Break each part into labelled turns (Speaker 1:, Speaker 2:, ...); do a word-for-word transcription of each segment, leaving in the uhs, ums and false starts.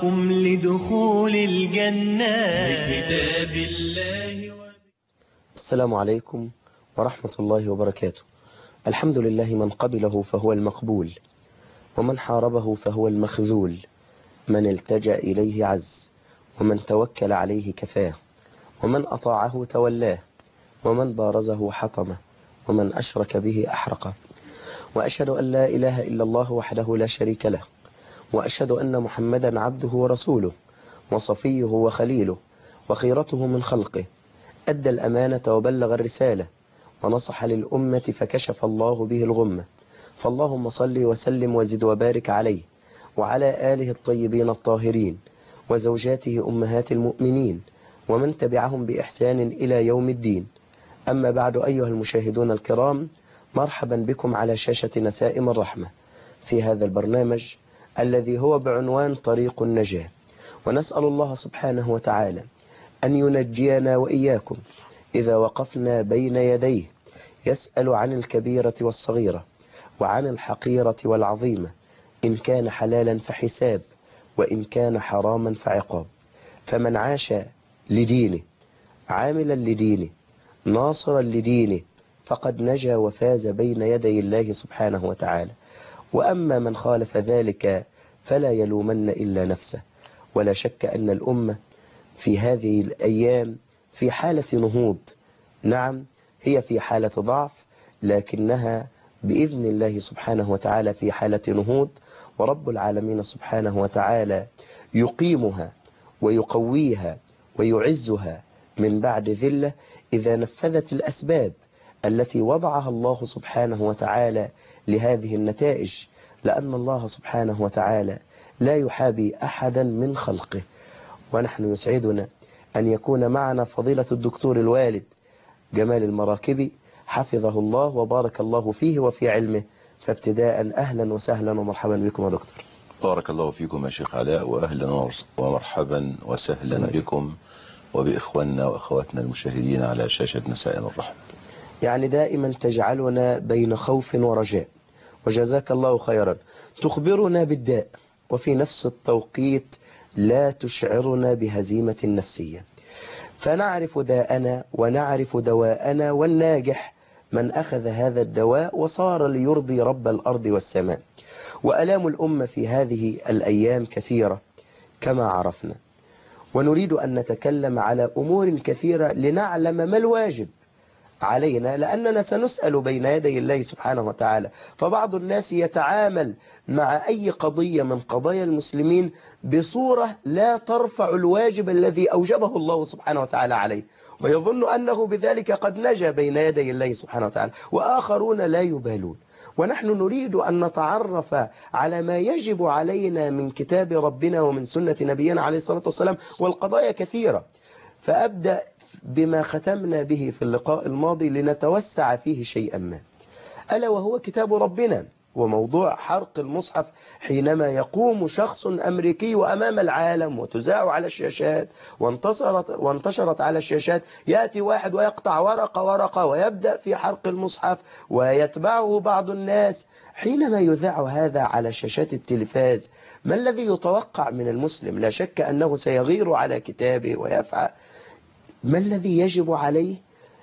Speaker 1: حظكم لدخول الجنة بكتاب الله.
Speaker 2: السلام عليكم ورحمة الله وبركاته. الحمد لله من قبله فهو المقبول، ومن حاربه فهو المخذول، من التجأ إليه عز، ومن توكل عليه كفاه، ومن أطاعه تولاه، ومن بارزه حطمه، ومن أشرك به أحرقه. وأشهد أن لا إله إلا الله وحده لا شريك له، وأشهد أن محمدا عبده ورسوله وصفيه وخليله وخيرته من خلقه، أدى الأمانة وبلغ الرسالة ونصح للأمة فكشف الله به الغمة. فاللهم صل وسلم وزد وبارك عليه وعلى آله الطيبين الطاهرين وزوجاته أمهات المؤمنين ومن تبعهم بإحسان إلى يوم الدين. أما بعد، أيها المشاهدون الكرام، مرحبا بكم على شاشة نسائم الرحمة في هذا البرنامج الذي هو بعنوان طريق النجاة. ونسأل الله سبحانه وتعالى أن ينجينا وإياكم إذا وقفنا بين يديه يسأل عن الكبيرة والصغيرة وعن الحقيرة والعظيمة، إن كان حلالا فحساب، وإن كان حراما فعقاب. فمن عاش لدينه عاملا لدينه ناصرا لدينه فقد نجا وفاز بين يدي الله سبحانه وتعالى. وأما من خالف ذلك فلا يلومن إلا نفسه. ولا شك أن الأمة في هذه الأيام في حالة نهوض. نعم، هي في حالة ضعف، لكنها بإذن الله سبحانه وتعالى في حالة نهوض، ورب العالمين سبحانه وتعالى يقيمها ويقويها ويعزها من بعد ذلة إذا نفذت الأسباب التي وضعها الله سبحانه وتعالى لهذه النتائج، لأن الله سبحانه وتعالى لا يحابي أحدا من خلقه. ونحن يسعدنا أن يكون معنا فضيلة الدكتور الوالد جمال المراكبي حفظه الله وبارك الله فيه وفي علمه. فابتداء أهلا وسهلا ومرحبا بكم يا دكتور.
Speaker 3: بارك الله فيكم يا شيخ علاء، وأهلا ومرحبا وسهلا بكم وبإخواننا وأخواتنا المشاهدين على شاشة نسائم الرحمة.
Speaker 2: يعني دائما تجعلنا بين خوف ورجاء، وجزاك الله خيرا. تخبرنا بالداء وفي نفس التوقيت لا تشعرنا بهزيمة نفسية، فنعرف داءنا ونعرف دواءنا، والناجح من أخذ هذا الدواء وصار ليرضي رب الأرض والسماء. وألام الأمة في هذه الأيام كثيرة كما عرفنا، ونريد أن نتكلم على أمور كثيرة لنعلم ما الواجب علينا، لأننا سنسأل بين يدي الله سبحانه وتعالى. فبعض الناس يتعامل مع أي قضية من قضايا المسلمين بصورة لا ترفع الواجب الذي أوجبه الله سبحانه وتعالى عليه، ويظن أنه بذلك قد نجا بين يدي الله سبحانه وتعالى، وآخرون لا يبالون. ونحن نريد أن نتعرف على ما يجب علينا من كتاب ربنا ومن سنة نبينا عليه الصلاة والسلام، والقضايا كثيرة. فأبدأ بما ختمنا به في اللقاء الماضي لنتوسع فيه شيئا ما، ألا وهو كتاب ربنا وموضوع حرق المصحف. حينما يقوم شخص أمريكي أمام العالم وتذاع على الشاشات وانتصرت وانتشرت على الشاشات، يأتي واحد ويقطع ورقة ورقة ويبدأ في حرق المصحف ويتبعه بعض الناس. حينما يذاع هذا على شاشات التلفاز، ما الذي يتوقع من المسلم؟ لا شك أنه سيغير على كتابه ويفعل. ما الذي يجب عليه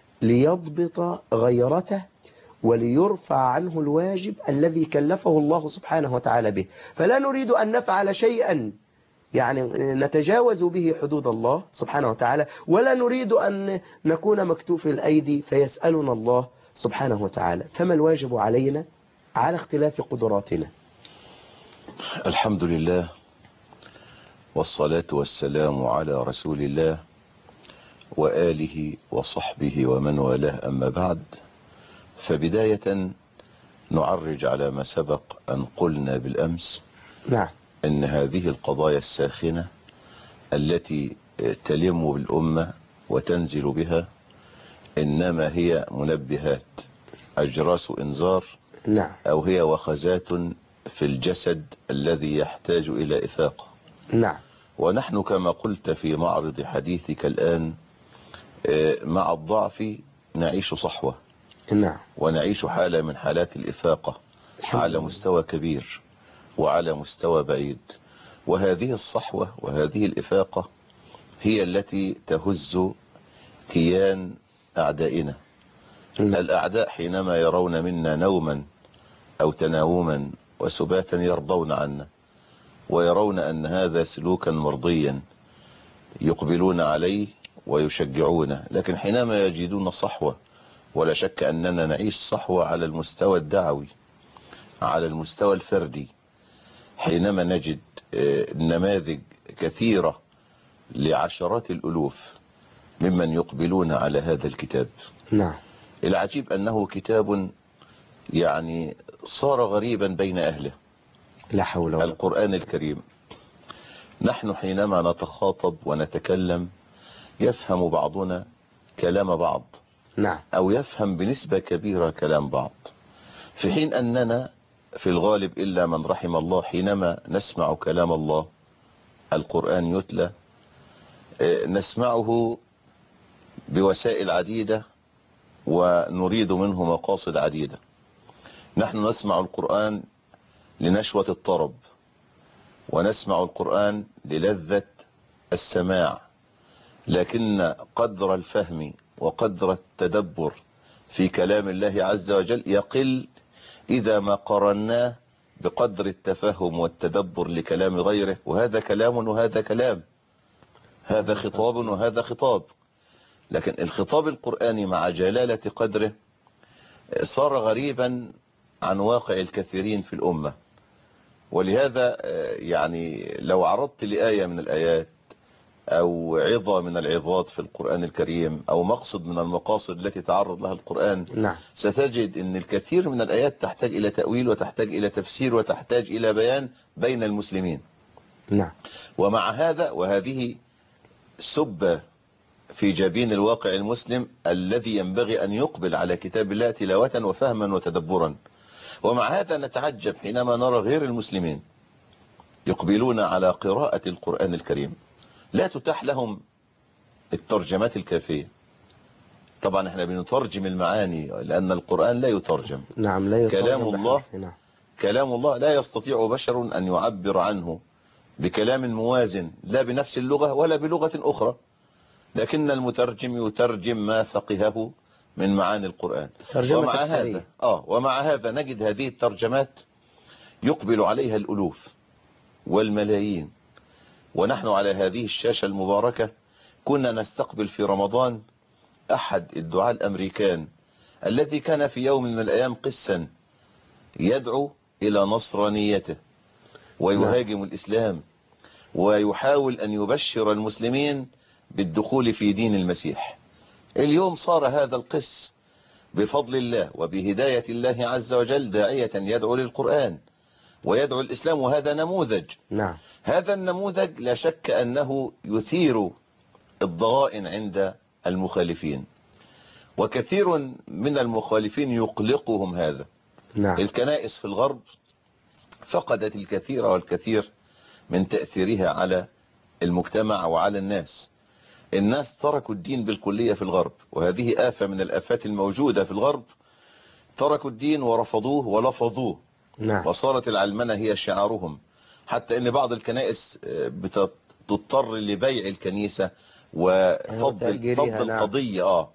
Speaker 2: ليضبط غيرته وليرفع عنه الواجب الذي كلفه الله سبحانه وتعالى به؟ فلا نريد أن نفعل شيئا يعني نتجاوز به حدود الله سبحانه وتعالى، ولا نريد أن نكون مكتوف الأيدي فيسألنا الله سبحانه وتعالى. فما الواجب علينا على اختلاف قدراتنا؟
Speaker 3: الحمد لله والصلاة والسلام على رسول الله وآله وصحبه ومن والاه، أما بعد. فبداية نعرج على ما سبق أن قلنا بالأمس.
Speaker 2: نعم.
Speaker 3: أن هذه القضايا الساخنة التي تلم بالأمة وتنزل بها إنما هي منبهات، أجراس إنذار.
Speaker 2: نعم.
Speaker 3: أو هي وخزات في الجسد الذي يحتاج إلى إفاقة.
Speaker 2: نعم.
Speaker 3: ونحن كما قلت في معرض حديثك الآن، مع الضعف نعيش صحوة.
Speaker 2: نعم.
Speaker 3: ونعيش حالة من حالات الإفاقة على مستوى كبير وعلى مستوى بعيد. وهذه الصحوة وهذه الإفاقة هي التي تهز كيان أعدائنا. الأعداء حينما يرون منا نوما أو تناوما وسباتا يرضون عنا، ويرون أن هذا سلوكا مرضيا يقبلون عليه ويشجعونه. لكن حينما يجدون صحوة، ولا شك أننا نعيش صحوة على المستوى الدعوي، على المستوى الفردي، حينما نجد نماذج كثيرة لعشرات الألوف ممن يقبلون على هذا الكتاب.
Speaker 2: نعم.
Speaker 3: العجيب أنه كتاب يعني صار غريبا بين أهله.
Speaker 2: لا حول ولا قوة.
Speaker 3: القرآن الكريم، نحن حينما نتخاطب ونتكلم يفهم بعضنا كلام بعض،
Speaker 2: نعم،
Speaker 3: أو يفهم بنسبة كبيرة كلام بعض، في حين أننا في الغالب إلا من رحم الله حينما نسمع كلام الله القرآن يتلى نسمعه بوسائل عديدة ونريد منه مقاصد عديدة. نحن نسمع القرآن لنشوة الطرب، ونسمع القرآن للذة السماع، لكن قدر الفهم وقدر التدبر في كلام الله عز وجل يقل إذا ما قرناه بقدر التفهم والتدبر لكلام غيره. وهذا كلام وهذا كلام، هذا خطاب وهذا خطاب. لكن الخطاب القرآني مع جلالة قدره صار غريبا عن واقع الكثيرين في الأمة. ولهذا يعني لو عرضت لآية من الآيات أو عظة من العظات في القرآن الكريم أو مقصد من المقاصد التي تعرض لها القرآن،
Speaker 2: نعم،
Speaker 3: ستجد أن الكثير من الآيات تحتاج إلى تأويل وتحتاج إلى تفسير وتحتاج إلى بيان بين المسلمين.
Speaker 2: نعم.
Speaker 3: ومع هذا، وهذه سبة في جبين الواقع المسلم الذي ينبغي أن يقبل على كتاب الله تلاوة وفهما وتدبرا، ومع هذا نتعجب حينما نرى غير المسلمين يقبلون على قراءة القرآن الكريم لا تتاح لهم الترجمات الكافية. طبعا احنا بنترجم المعاني لأن القرآن لا يترجم.
Speaker 2: نعم، لا يترجم
Speaker 3: كلام الله
Speaker 2: بحرف. نعم.
Speaker 3: كلام الله لا يستطيع بشر أن يعبر عنه بكلام موازن لا بنفس اللغة ولا بلغة أخرى، لكن المترجم يترجم ما فقهه من معاني القرآن. ومع هذا آه ومع هذا نجد هذه الترجمات يقبل عليها الألوف والملايين. ونحن على هذه الشاشة المباركة كنا نستقبل في رمضان أحد الدعاة الأمريكان الذي كان في يوم من الأيام قسا يدعو إلى نصرانيته ويهاجم الإسلام ويحاول أن يبشر المسلمين بالدخول في دين المسيح. اليوم صار هذا القس بفضل الله وبهداية الله عز وجل داعية يدعو للقرآن ويدعو الإسلام، وهذا نموذج.
Speaker 2: نعم.
Speaker 3: هذا النموذج لا شك أنه يثير الضغائن عند المخالفين، وكثير من المخالفين يقلقهم هذا.
Speaker 2: نعم.
Speaker 3: الكنائس في الغرب فقدت الكثير والكثير من تأثيرها على المجتمع وعلى الناس. الناس تركوا الدين بالكلية في الغرب، وهذه آفة من الآفات الموجودة في الغرب. تركوا الدين ورفضوه ولفظوه.
Speaker 2: نعم.
Speaker 3: وصارت العلمنة هي شعارهم، حتى ان بعض الكنائس بتضطر لبيع الكنيسة وفضل فضل
Speaker 2: نعم.
Speaker 3: القضية. آه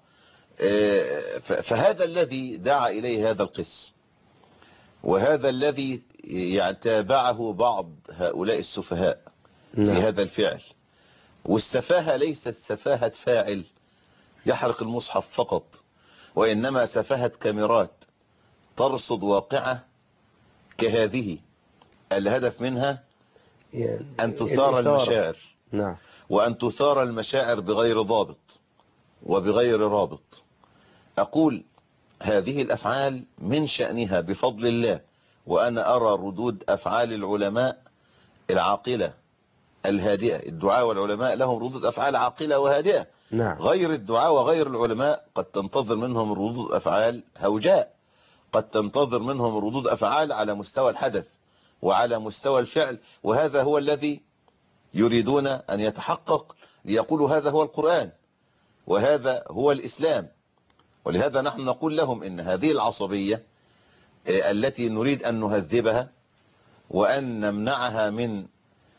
Speaker 3: فهذا الذي دعا إليه هذا القس، وهذا الذي تابعه بعض هؤلاء السفهاء
Speaker 2: نعم.
Speaker 3: في هذا الفعل. والسفاهة ليست سفاهة فاعل يحرق المصحف فقط، وإنما سفاهة كاميرات ترصد واقعة كهذه الهدف منها أن تثار المشاعر.
Speaker 2: نعم.
Speaker 3: وأن تثار المشاعر بغير ضابط وبغير رابط. أقول هذه الأفعال من شأنها بفضل الله، وأنا أرى ردود أفعال العلماء العاقلة الهادئة. الدعاء والعلماء لهم ردود أفعال عاقلة وهادئة.
Speaker 2: نعم.
Speaker 3: غير الدعاء وغير العلماء قد تنتظر منهم ردود أفعال هوجاء، قد تنتظر منهم ردود أفعال على مستوى الحدث وعلى مستوى الفعل، وهذا هو الذي يريدون أن يتحقق ليقولوا هذا هو القرآن وهذا هو الإسلام. ولهذا نحن نقول لهم إن هذه العصبية التي نريد أن نهذبها وأن نمنعها من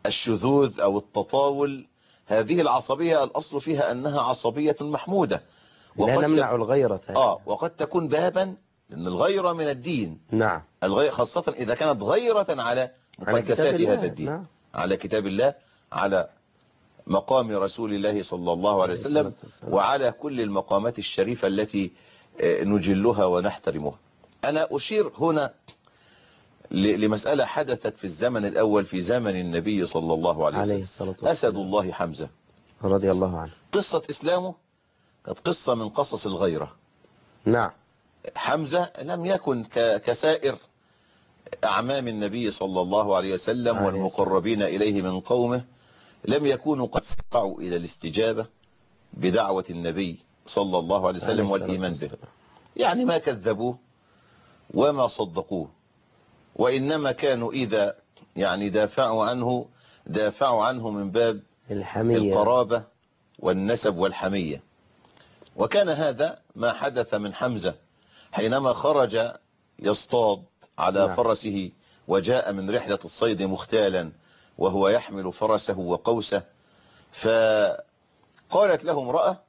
Speaker 3: الشذوذ أو التطاول، هذه العصبية الأصل فيها أنها عصبية محمودة،
Speaker 2: لا
Speaker 3: وقد
Speaker 2: نمنع
Speaker 3: تك...
Speaker 2: الغيرة.
Speaker 3: آه وقد تكون بابا، لأن الغيرة من الدين،
Speaker 2: نعم،
Speaker 3: الغيرة خاصة إذا كانت غيرة على
Speaker 2: على كتاب
Speaker 3: مقدسات
Speaker 2: الله.
Speaker 3: هذا الدين،
Speaker 2: نعم.
Speaker 3: على كتاب الله، على مقام رسول الله صلى الله عليه وسلم، وعلى كل المقامات الشريفة التي نجلها ونحترمها. أنا أشير هنا لمسألة حدثت في الزمن الأول، في زمن النبي صلى الله عليه وسلم.
Speaker 2: عليه الصلاة والسلام.
Speaker 3: أسد الله حمزة
Speaker 2: رضي الله عنه.
Speaker 3: قصة إسلامه كانت قصة من قصص الغيرة.
Speaker 2: نعم.
Speaker 3: حمزة لم يكن كسائر أعمام النبي صلى الله عليه وسلم والمقربين إليه من قومه، لم يكونوا قد سعوا إلى الاستجابة بدعوة النبي صلى الله عليه وسلم والإيمان به، يعني ما كذبوه وما صدقوه، وإنما كانوا إذا يعني دافعوا عنه دافعوا عنه من باب
Speaker 2: الحمية،
Speaker 3: القرابة والنسب والحمية. وكان هذا ما حدث من حمزة حينما خرج يصطاد على
Speaker 2: نعم.
Speaker 3: فرسه، وجاء من رحلة الصيد مختالا وهو يحمل فرسه وقوسه، فقالت له امرأة: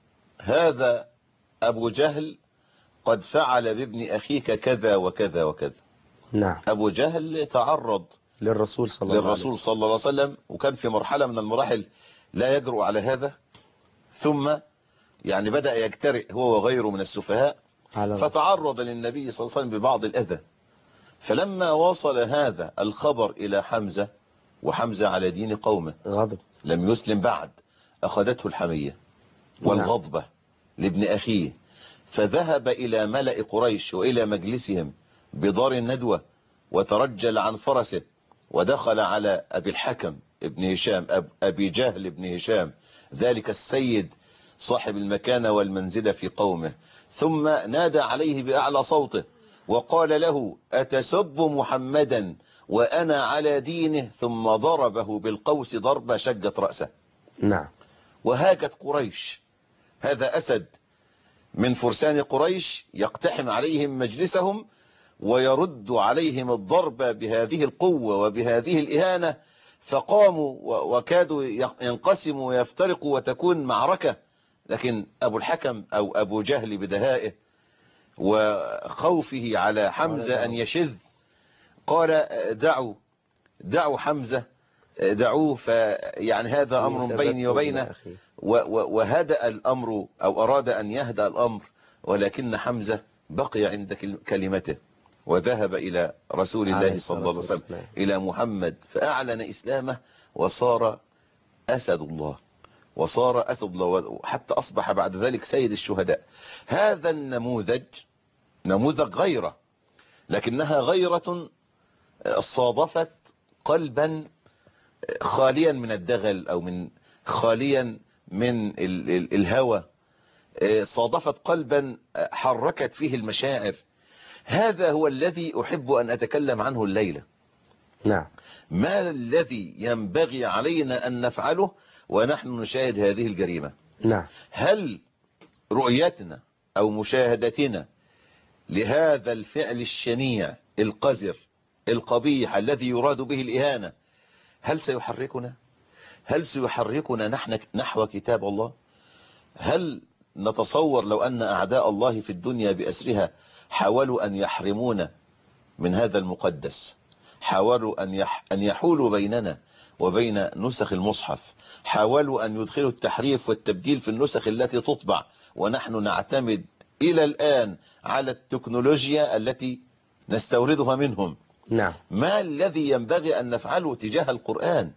Speaker 3: هذا أبو جهل قد فعل بابن أخيك كذا وكذا وكذا.
Speaker 2: نعم.
Speaker 3: أبو جهل تعرض
Speaker 2: للرسول صلى الله عليه وسلم
Speaker 3: للرسول صلى الله عليه وسلم، وكان في مرحلة من المراحل لا يجرؤ على هذا، ثم يعني بدأ يجترئ هو وغيره من السفهاء، فتعرض للنبي صلى الله عليه وسلم ببعض الأذى. فلما وصل هذا الخبر إلى حمزة، وحمزة على دين قومه
Speaker 2: غضب،
Speaker 3: لم يسلم بعد، أخذته الحمية والغضبة لابن أخيه، فذهب إلى ملأ قريش وإلى مجلسهم بدار الندوة، وترجل عن فرسه ودخل على أبي الحكم ابن هشام، أب أبي جهل ابن هشام، ذلك السيد صاحب المكانة والمنزلة في قومه، ثم نادى عليه بأعلى صوته وقال له: أتسب محمدا وأنا على دينه؟ ثم ضربه بالقوس ضربة شجت رأسه.
Speaker 2: نعم.
Speaker 3: وهاجت قريش، هذا أسد من فرسان قريش يقتحم عليهم مجلسهم ويرد عليهم الضرب بهذه القوة وبهذه الإهانة، فقاموا وكادوا ينقسموا ويفترقوا وتكون معركة. لكن أبو الحكم أو أبو جهل بدهائه وخوفه على حمزة أن يشذ قال: دعوا دعوا حمزة، دعوه، فيعني هذا أمر بيني وبينه، وهدأ الأمر أو أراد أن يهدأ الأمر، ولكن حمزة بقي عند كلمته وذهب إلى رسول الله صلى الله عليه وسلم، إلى محمد، فأعلن إسلامه وصار أسد الله، وصار أسد الله، حتى أصبح بعد ذلك سيد الشهداء. هذا النموذج نموذج غيرة، لكنها غيرة صادفت قلبا خاليا من الدغل أو من خاليا من الهوى، صادفت قلبا حركت فيه المشاعر. هذا هو الذي أحب أن أتكلم عنه الليلة.
Speaker 2: نعم.
Speaker 3: ما الذي ينبغي علينا أن نفعله ونحن نشاهد هذه الجريمة؟
Speaker 2: نعم.
Speaker 3: هل رؤيتنا أو مشاهدتنا لهذا الفعل الشنيع القذر القبيح الذي يراد به الإهانة، هل سيحركنا؟ هل سيحركنا نحن نحو كتاب الله؟ هل نتصور لو أن أعداء الله في الدنيا بأسرها حاولوا أن يحرمونا من هذا المقدس، حاولوا أن يح أن يحولوا بيننا وبين نسخ المصحف، حاولوا أن يدخلوا التحريف والتبديل في النسخ التي تطبع، ونحن نعتمد إلى الآن على التكنولوجيا التي نستوردها منهم.
Speaker 2: نعم.
Speaker 3: ما الذي ينبغي أن نفعله تجاه القرآن؟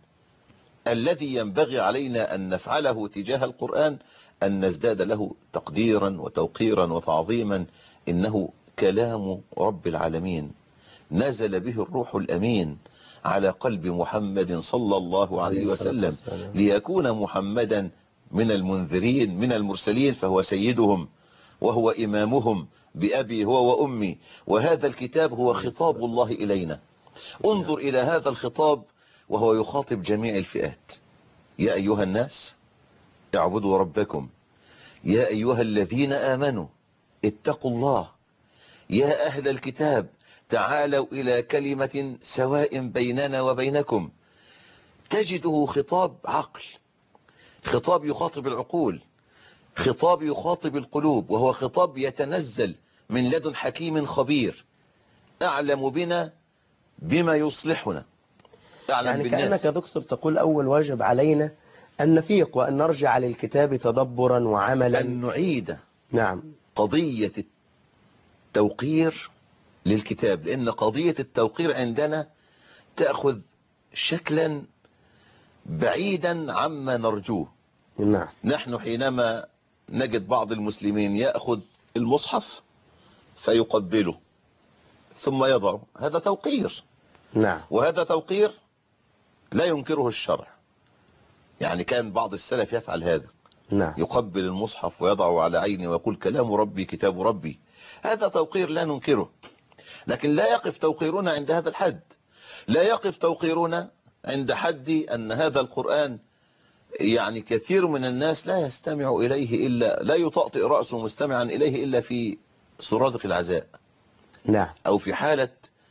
Speaker 3: الذي ينبغي علينا أن نفعله تجاه القرآن أن نزداد له تقديرا وتوقيرا وتعظيما. إنه كلام رب العالمين، نزل به الروح الأمين على قلب محمد صلى الله عليه وسلم، ليكون محمدا من المنذرين من المرسلين، فهو سيدهم وهو إمامهم بأبي هو وأمي، وهذا الكتاب هو خطاب الله إلينا. انظر إلى هذا الخطاب وهو يخاطب جميع الفئات: يا أيها الناس اعبدوا ربكم، يا أيها الذين آمنوا اتقوا الله، يا أهل الكتاب تعالوا إلى كلمة سواء بيننا وبينكم تجده خطاب عقل، خطاب يخاطب العقول، خطاب يخاطب القلوب، وهو خطاب يتنزل من لدن حكيم خبير أعلم بنا بما يصلحنا، أعلم
Speaker 2: يعني
Speaker 3: بالناس.
Speaker 2: كأنك يا دكتور تقول أول واجب علينا أن نفيق وأن نرجع للكتاب تدبرا وعملا.
Speaker 3: أن نعيد
Speaker 2: نعم
Speaker 3: قضية التوقير للكتاب، لأن قضية التوقير عندنا تأخذ شكلا بعيدا عما نرجوه.
Speaker 2: نعم
Speaker 3: نحن حينما نجد بعض المسلمين يأخذ المصحف فيقبله ثم يضعه، هذا توقير،
Speaker 2: نعم
Speaker 3: وهذا توقير لا ينكره الشرع. يعني كان بعض السلف يفعل هذا،
Speaker 2: نعم
Speaker 3: يقبل المصحف ويضعه على عينه ويقول كلام ربي كتاب ربي، هذا توقير لا ننكره. لكن لا يقف توقيرنا عند هذا الحد، لا يقف توقيرنا عند حد أن هذا القرآن يعني كثير من الناس لا يستمع إليه إلا، لا يطأطئ رأسه مستمعا إليه إلا في سرادق العزاء،
Speaker 2: نعم
Speaker 3: أو في حالة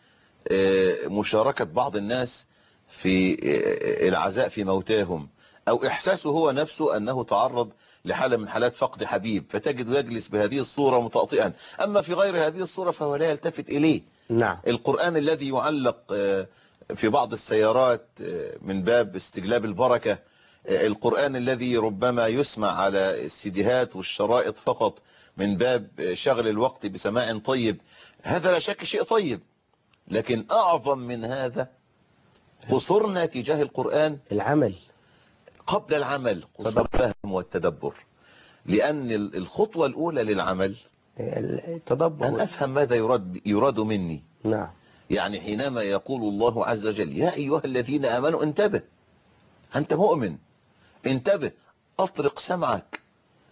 Speaker 3: مشاركة بعض الناس في العزاء في موتاهم، أو إحساسه هو نفسه أنه تعرض لحالة من حالات فقد حبيب، فتجد يجلس بهذه الصورة متأطئا. أما في غير هذه الصورة فهو لا يلتفت إليه.
Speaker 2: نعم
Speaker 3: القرآن الذي يعلق في بعض السيارات من باب استجلاب البركة، القرآن الذي ربما يسمع على السيديهات والشرائط فقط من باب شغل الوقت بسماع طيب، هذا لا شك شيء طيب. لكن أعظم من هذا قصرنا تجاه القرآن
Speaker 2: العمل
Speaker 3: قبل العمل، قصر الفهم والتدبر. لأن الخطوة الأولى للعمل
Speaker 2: التدبر،
Speaker 3: أن أفهم ماذا يراد, يراد مني.
Speaker 2: نعم
Speaker 3: يعني حينما يقول الله عز وجل يا أيها الذين آمنوا انتبه، أنت مؤمن انتبه، أطرق سمعك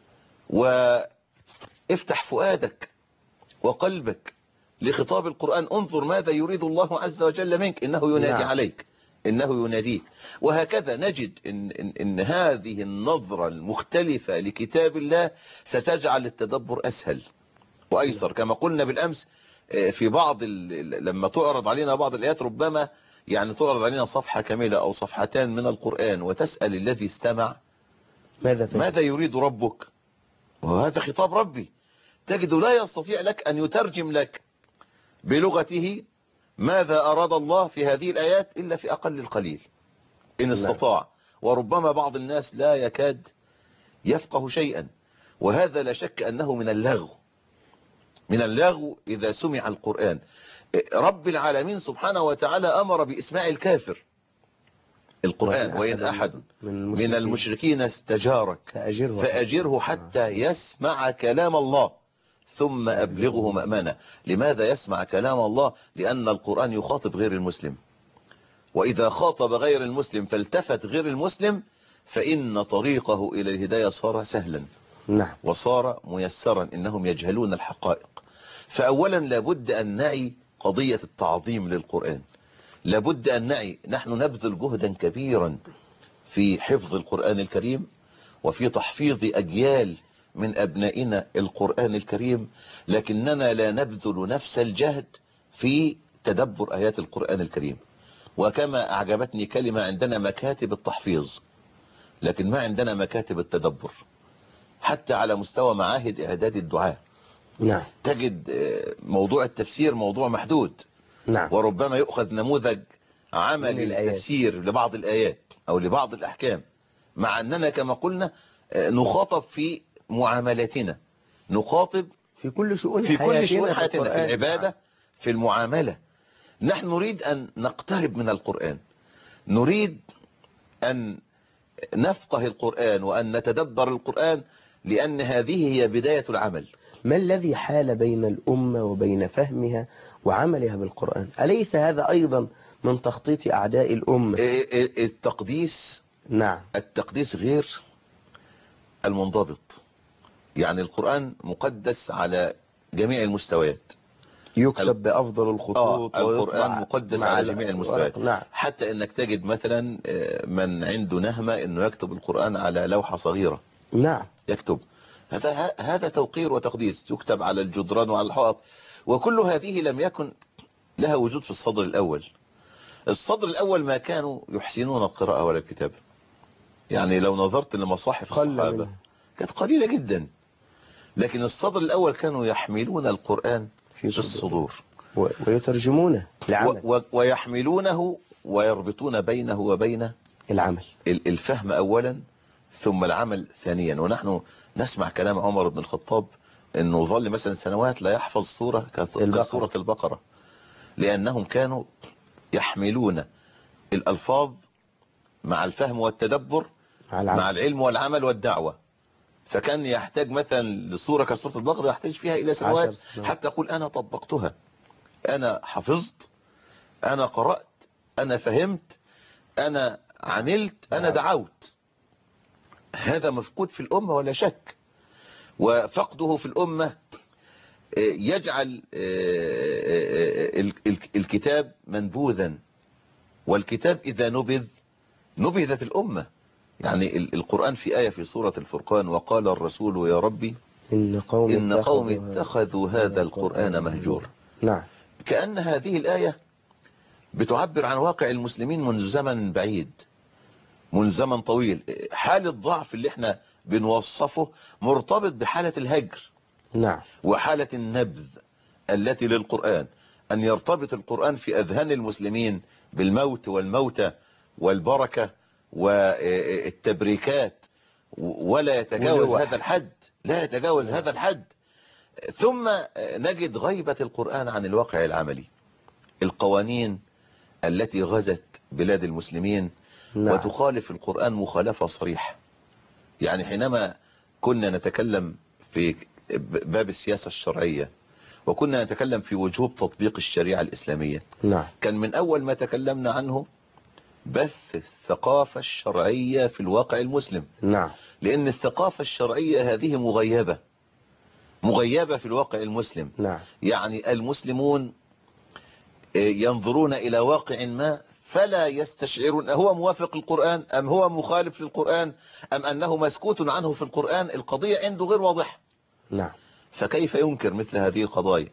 Speaker 3: وافتح فؤادك وقلبك لخطاب القرآن، انظر ماذا يريد الله عز وجل منك، إنه ينادي
Speaker 2: نعم.
Speaker 3: عليك، إنه يناديك. وهكذا نجد إن, إن, إن هذه النظرة المختلفة لكتاب الله ستجعل التدبر أسهل وأيسر. كما قلنا بالأمس في بعض لما تعرض علينا بعض الآيات، ربما يعني تعرض علينا صفحة كاملة أو صفحتان من القرآن وتسأل الذي استمع
Speaker 2: ماذا فهم؟
Speaker 3: ماذا يريد ربك، وهذا خطاب ربي، تجد لا يستطيع لك أن يترجم لك بلغته ماذا أراد الله في هذه الآيات إلا في أقل القليل إن استطاع. وربما بعض الناس لا يكاد يفقه شيئا، وهذا لا شك أنه من اللغو، من اللغو إذا سمع القرآن. رب العالمين سبحانه وتعالى أمر بإسماع الكافر القرآن، وإن أحد من المشركين استجارك
Speaker 2: فأجره,
Speaker 3: فأجره حتى يسمع كلام الله ثم أبلغه مأمنة. لماذا يسمع كلام الله؟ لأن القرآن يخاطب غير المسلم، وإذا خاطب غير المسلم فالتفت غير المسلم فإن طريقه إلى الهداية صار سهلا
Speaker 2: نعم
Speaker 3: وصار ميسرا، إنهم يجهلون الحقائق. فأولا لابد أن نعي قضية التعظيم للقرآن، لابد أن نعي نحن نبذل جهدا كبيرا في حفظ القرآن الكريم وفي تحفيظ أجيال من أبنائنا القرآن الكريم، لكننا لا نبذل نفس الجهد في تدبر آيات القرآن الكريم. وكما أعجبتني كلمة، عندنا مكاتب التحفيظ لكن ما عندنا مكاتب التدبر، حتى على مستوى معاهد إعداد الدعاء.
Speaker 2: نعم
Speaker 3: تجد موضوع التفسير موضوع محدود،
Speaker 2: نعم
Speaker 3: وربما يؤخذ نموذج عملي للتفسير لبعض الآيات أو لبعض الأحكام، مع أننا كما قلنا نخاطب في معاملاتنا، نخاطب
Speaker 2: في كل شؤون
Speaker 3: في
Speaker 2: حياتنا،
Speaker 3: كل شؤون حياتنا، في العبادة،
Speaker 2: نعم.
Speaker 3: في المعاملة. نحن نريد أن نقترب من القرآن، نريد أن نفقه القرآن وأن نتدبر القرآن، لأن هذه هي بداية العمل.
Speaker 2: ما الذي حال بين الأمة وبين فهمها وعملها بالقرآن؟ أليس هذا أيضا من تخطيط أعداء الأمة؟
Speaker 3: التقديس،
Speaker 2: نعم
Speaker 3: التقديس غير المنضبط. يعني القرآن مقدس على جميع المستويات،
Speaker 2: يكتب بأفضل الخطوط،
Speaker 3: آه القرآن مقدس على جميع المستويات.
Speaker 2: نعم.
Speaker 3: حتى انك تجد مثلا من عنده نهمة انه يكتب القرآن على لوحة صغيرة،
Speaker 2: نعم
Speaker 3: يكتب، هذا هذا توقير وتقديس، يكتب على الجدران وعلى الحائط. وكل هذه لم يكن لها وجود في الصدر الأول. الصدر الأول ما كانوا يحسنون القراءة ولا الكتابة. يعني لو نظرت لمصاحف الصحابة كانت قليلة جدا، لكن الصدر الأول كانوا يحملون القرآن في الصدور
Speaker 2: ويترجمونه لعمل،
Speaker 3: ويحملونه ويربطون بينه وبين
Speaker 2: العمل،
Speaker 3: الفهم أولا ثم العمل ثانيا. ونحن نسمع كلام عمر بن الخطاب أنه ظل مثلا سنوات لا يحفظ سورة كسورة البقرة، لأنهم كانوا يحملون الألفاظ مع الفهم والتدبر مع العمل, مع العلم والعمل والدعوة. فكان يحتاج مثلا لصورة كسورة البقرة يحتاج فيها إلى سنوات حتى يقول أنا طبقتها، أنا حفظت، أنا قرأت، أنا فهمت، أنا عملت، أنا دعوت. هذا مفقود في الأمة ولا شك، وفقده في الأمة يجعل الكتاب منبوذا، والكتاب إذا نبذ نبذت الأمة. يعني القرآن في آية في سورة الفرقان وقال الرسول يا ربي
Speaker 2: إن قوم
Speaker 3: إن قوم اتخذوا هذا القرآن مهجورا.
Speaker 2: نعم.
Speaker 3: كأن هذه الآية بتعبر عن واقع المسلمين منذ زمن بعيد، منذ زمن طويل. حالة ضعف اللي احنا بنوصفه مرتبط بحالة الهجر،
Speaker 2: نعم،
Speaker 3: وحالة النبذ التي للقرآن، أن يرتبط القرآن في أذهان المسلمين بالموت والموتى والبركة والتبريكات، ولا يتجاوز هذا الحد، لا يتجاوز هذا الحد. ثم نجد غيبة القرآن عن الواقع العملي، القوانين التي غزت بلاد المسلمين نعم. وتخالف القرآن مخالفة صريحة. يعني حينما كنا نتكلم في باب السياسة الشرعية وكنا نتكلم في وجوب تطبيق الشريعة الإسلامية نعم. كان من أول ما تكلمنا عنه بث الثقافة الشرعية في الواقع المسلم نعم. لأن الثقافة الشرعية هذه مغيبة مغيبة في الواقع المسلم نعم. يعني المسلمون ينظرون إلى واقع ما فلا يستشعرون هو موافق للقرآن أم هو مخالف للقرآن أم أنه مسكوت عنه في القرآن. القضية عنده غير واضحة نعم. فكيف ينكر مثل هذه القضايا؟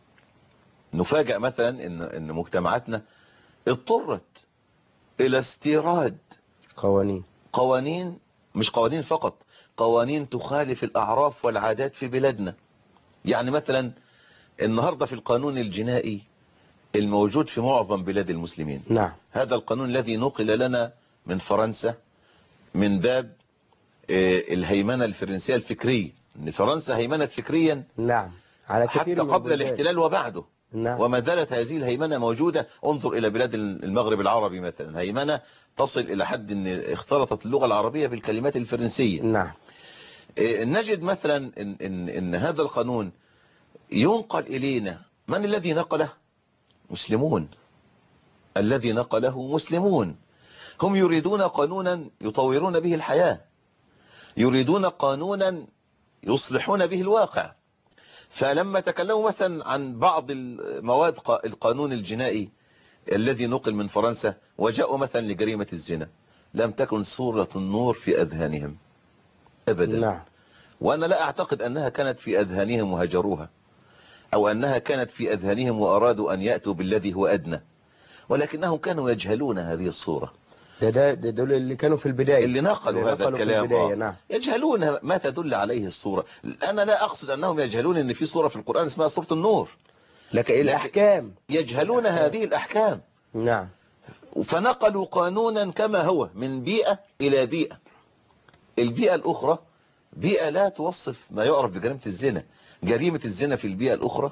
Speaker 3: نفاجأ مثلا إن, إن مجتمعاتنا اضطرت إلى استيراد قوانين قوانين مش قوانين فقط، قوانين تخالف الأعراف والعادات في بلادنا. يعني مثلا النهاردة في القانون الجنائي الموجود في معظم بلاد المسلمين نعم. هذا القانون الذي نقل لنا من فرنسا من باب الهيمنة الفرنسية الفكرية، ان فرنسا هيمنت فكريا نعم على كثير حتى قبل الاحتلال وبعده نعم. وما زالت هذه الهيمنة موجودة. انظر إلى بلاد المغرب العربي مثلا، هيمنة تصل إلى حد أن اختلطت اللغة العربية بالكلمات الفرنسية نعم. نجد مثلا إن, إن, إن هذا القانون ينقل إلينا، من الذي نقله؟ مسلمون. الذي نقله مسلمون. هم يريدون قانونا يطورون به الحياة، يريدون قانونا يصلحون به الواقع. فلما تكلموا مثلا عن بعض المواد القانون الجنائي الذي نقل من فرنسا وجاءوا مثلا لجريمة الزنا، لم تكن صورة النور في أذهانهم أبدا نعم. وأنا لا أعتقد أنها كانت في أذهانهم وهجروها، أو أنها كانت في أذهانهم وأرادوا أن يأتوا بالذي هو أدنى، ولكنهم كانوا يجهلون هذه الصورة.
Speaker 2: ده ده ده دول اللي كانوا في البداية،
Speaker 3: اللي نقلوا اللي هذا الكلام
Speaker 2: آه. نعم.
Speaker 3: يجهلون ما تدل عليه الصورة. أنا لا أقصد أنهم يجهلون أن في صورة في القرآن اسمها صورة النور،
Speaker 2: لكن الأحكام
Speaker 3: يجهلون الأحكام. هذه الأحكام
Speaker 2: نعم.
Speaker 3: فنقلوا قانونا كما هو من بيئة إلى بيئة. البيئة الأخرى بيئة لا توصف ما يعرف بجريمة الزنا. جريمة الزنا في البيئة الأخرى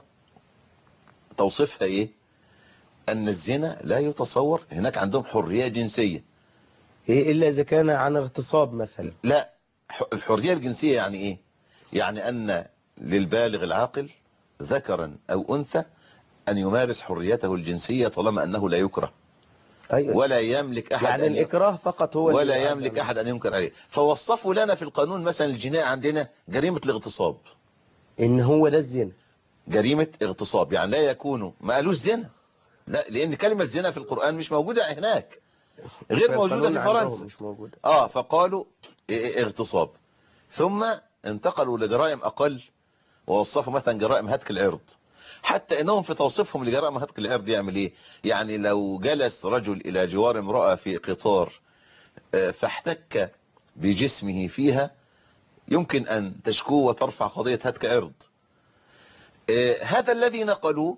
Speaker 3: توصفها إيه؟ أن الزنا لا يتصور. هناك عندهم حرية جنسية
Speaker 2: إيه إلا إذا كان عن اغتصاب مثلا.
Speaker 3: لا، الحرية الجنسية يعني إيه؟ يعني أن للبالغ العاقل ذكرا أو أنثى أن يمارس حريته الجنسية طالما أنه لا يكره. أيوة. ولا يملك أحد
Speaker 2: يعني الإكراه فقط هو
Speaker 3: ولا يملك أحد أن ينكر عليه. فوصفوا لنا في القانون مثلا الجنائي عندنا جريمة الاغتصاب،
Speaker 2: إن هو ده الزنا،
Speaker 3: جريمة اغتصاب. يعني لا يكون، ما قالوش زنا، لا، لأن كلمة زنا في القرآن مش موجودة هناك، غير موجودة في فرنسا مش موجودة. آه فقالوا اغتصاب. ثم انتقلوا لجرائم أقل ووصفوا مثلا جرائم هتك العرض، حتى انهم في توصيفهم لجرائم هتك الارض يعمل ايه؟ يعني لو جلس رجل الى جوار امرأة في قطار فاحتك بجسمه فيها يمكن ان تشكو وترفع قضية هتك ارض. هذا الذي نقلوه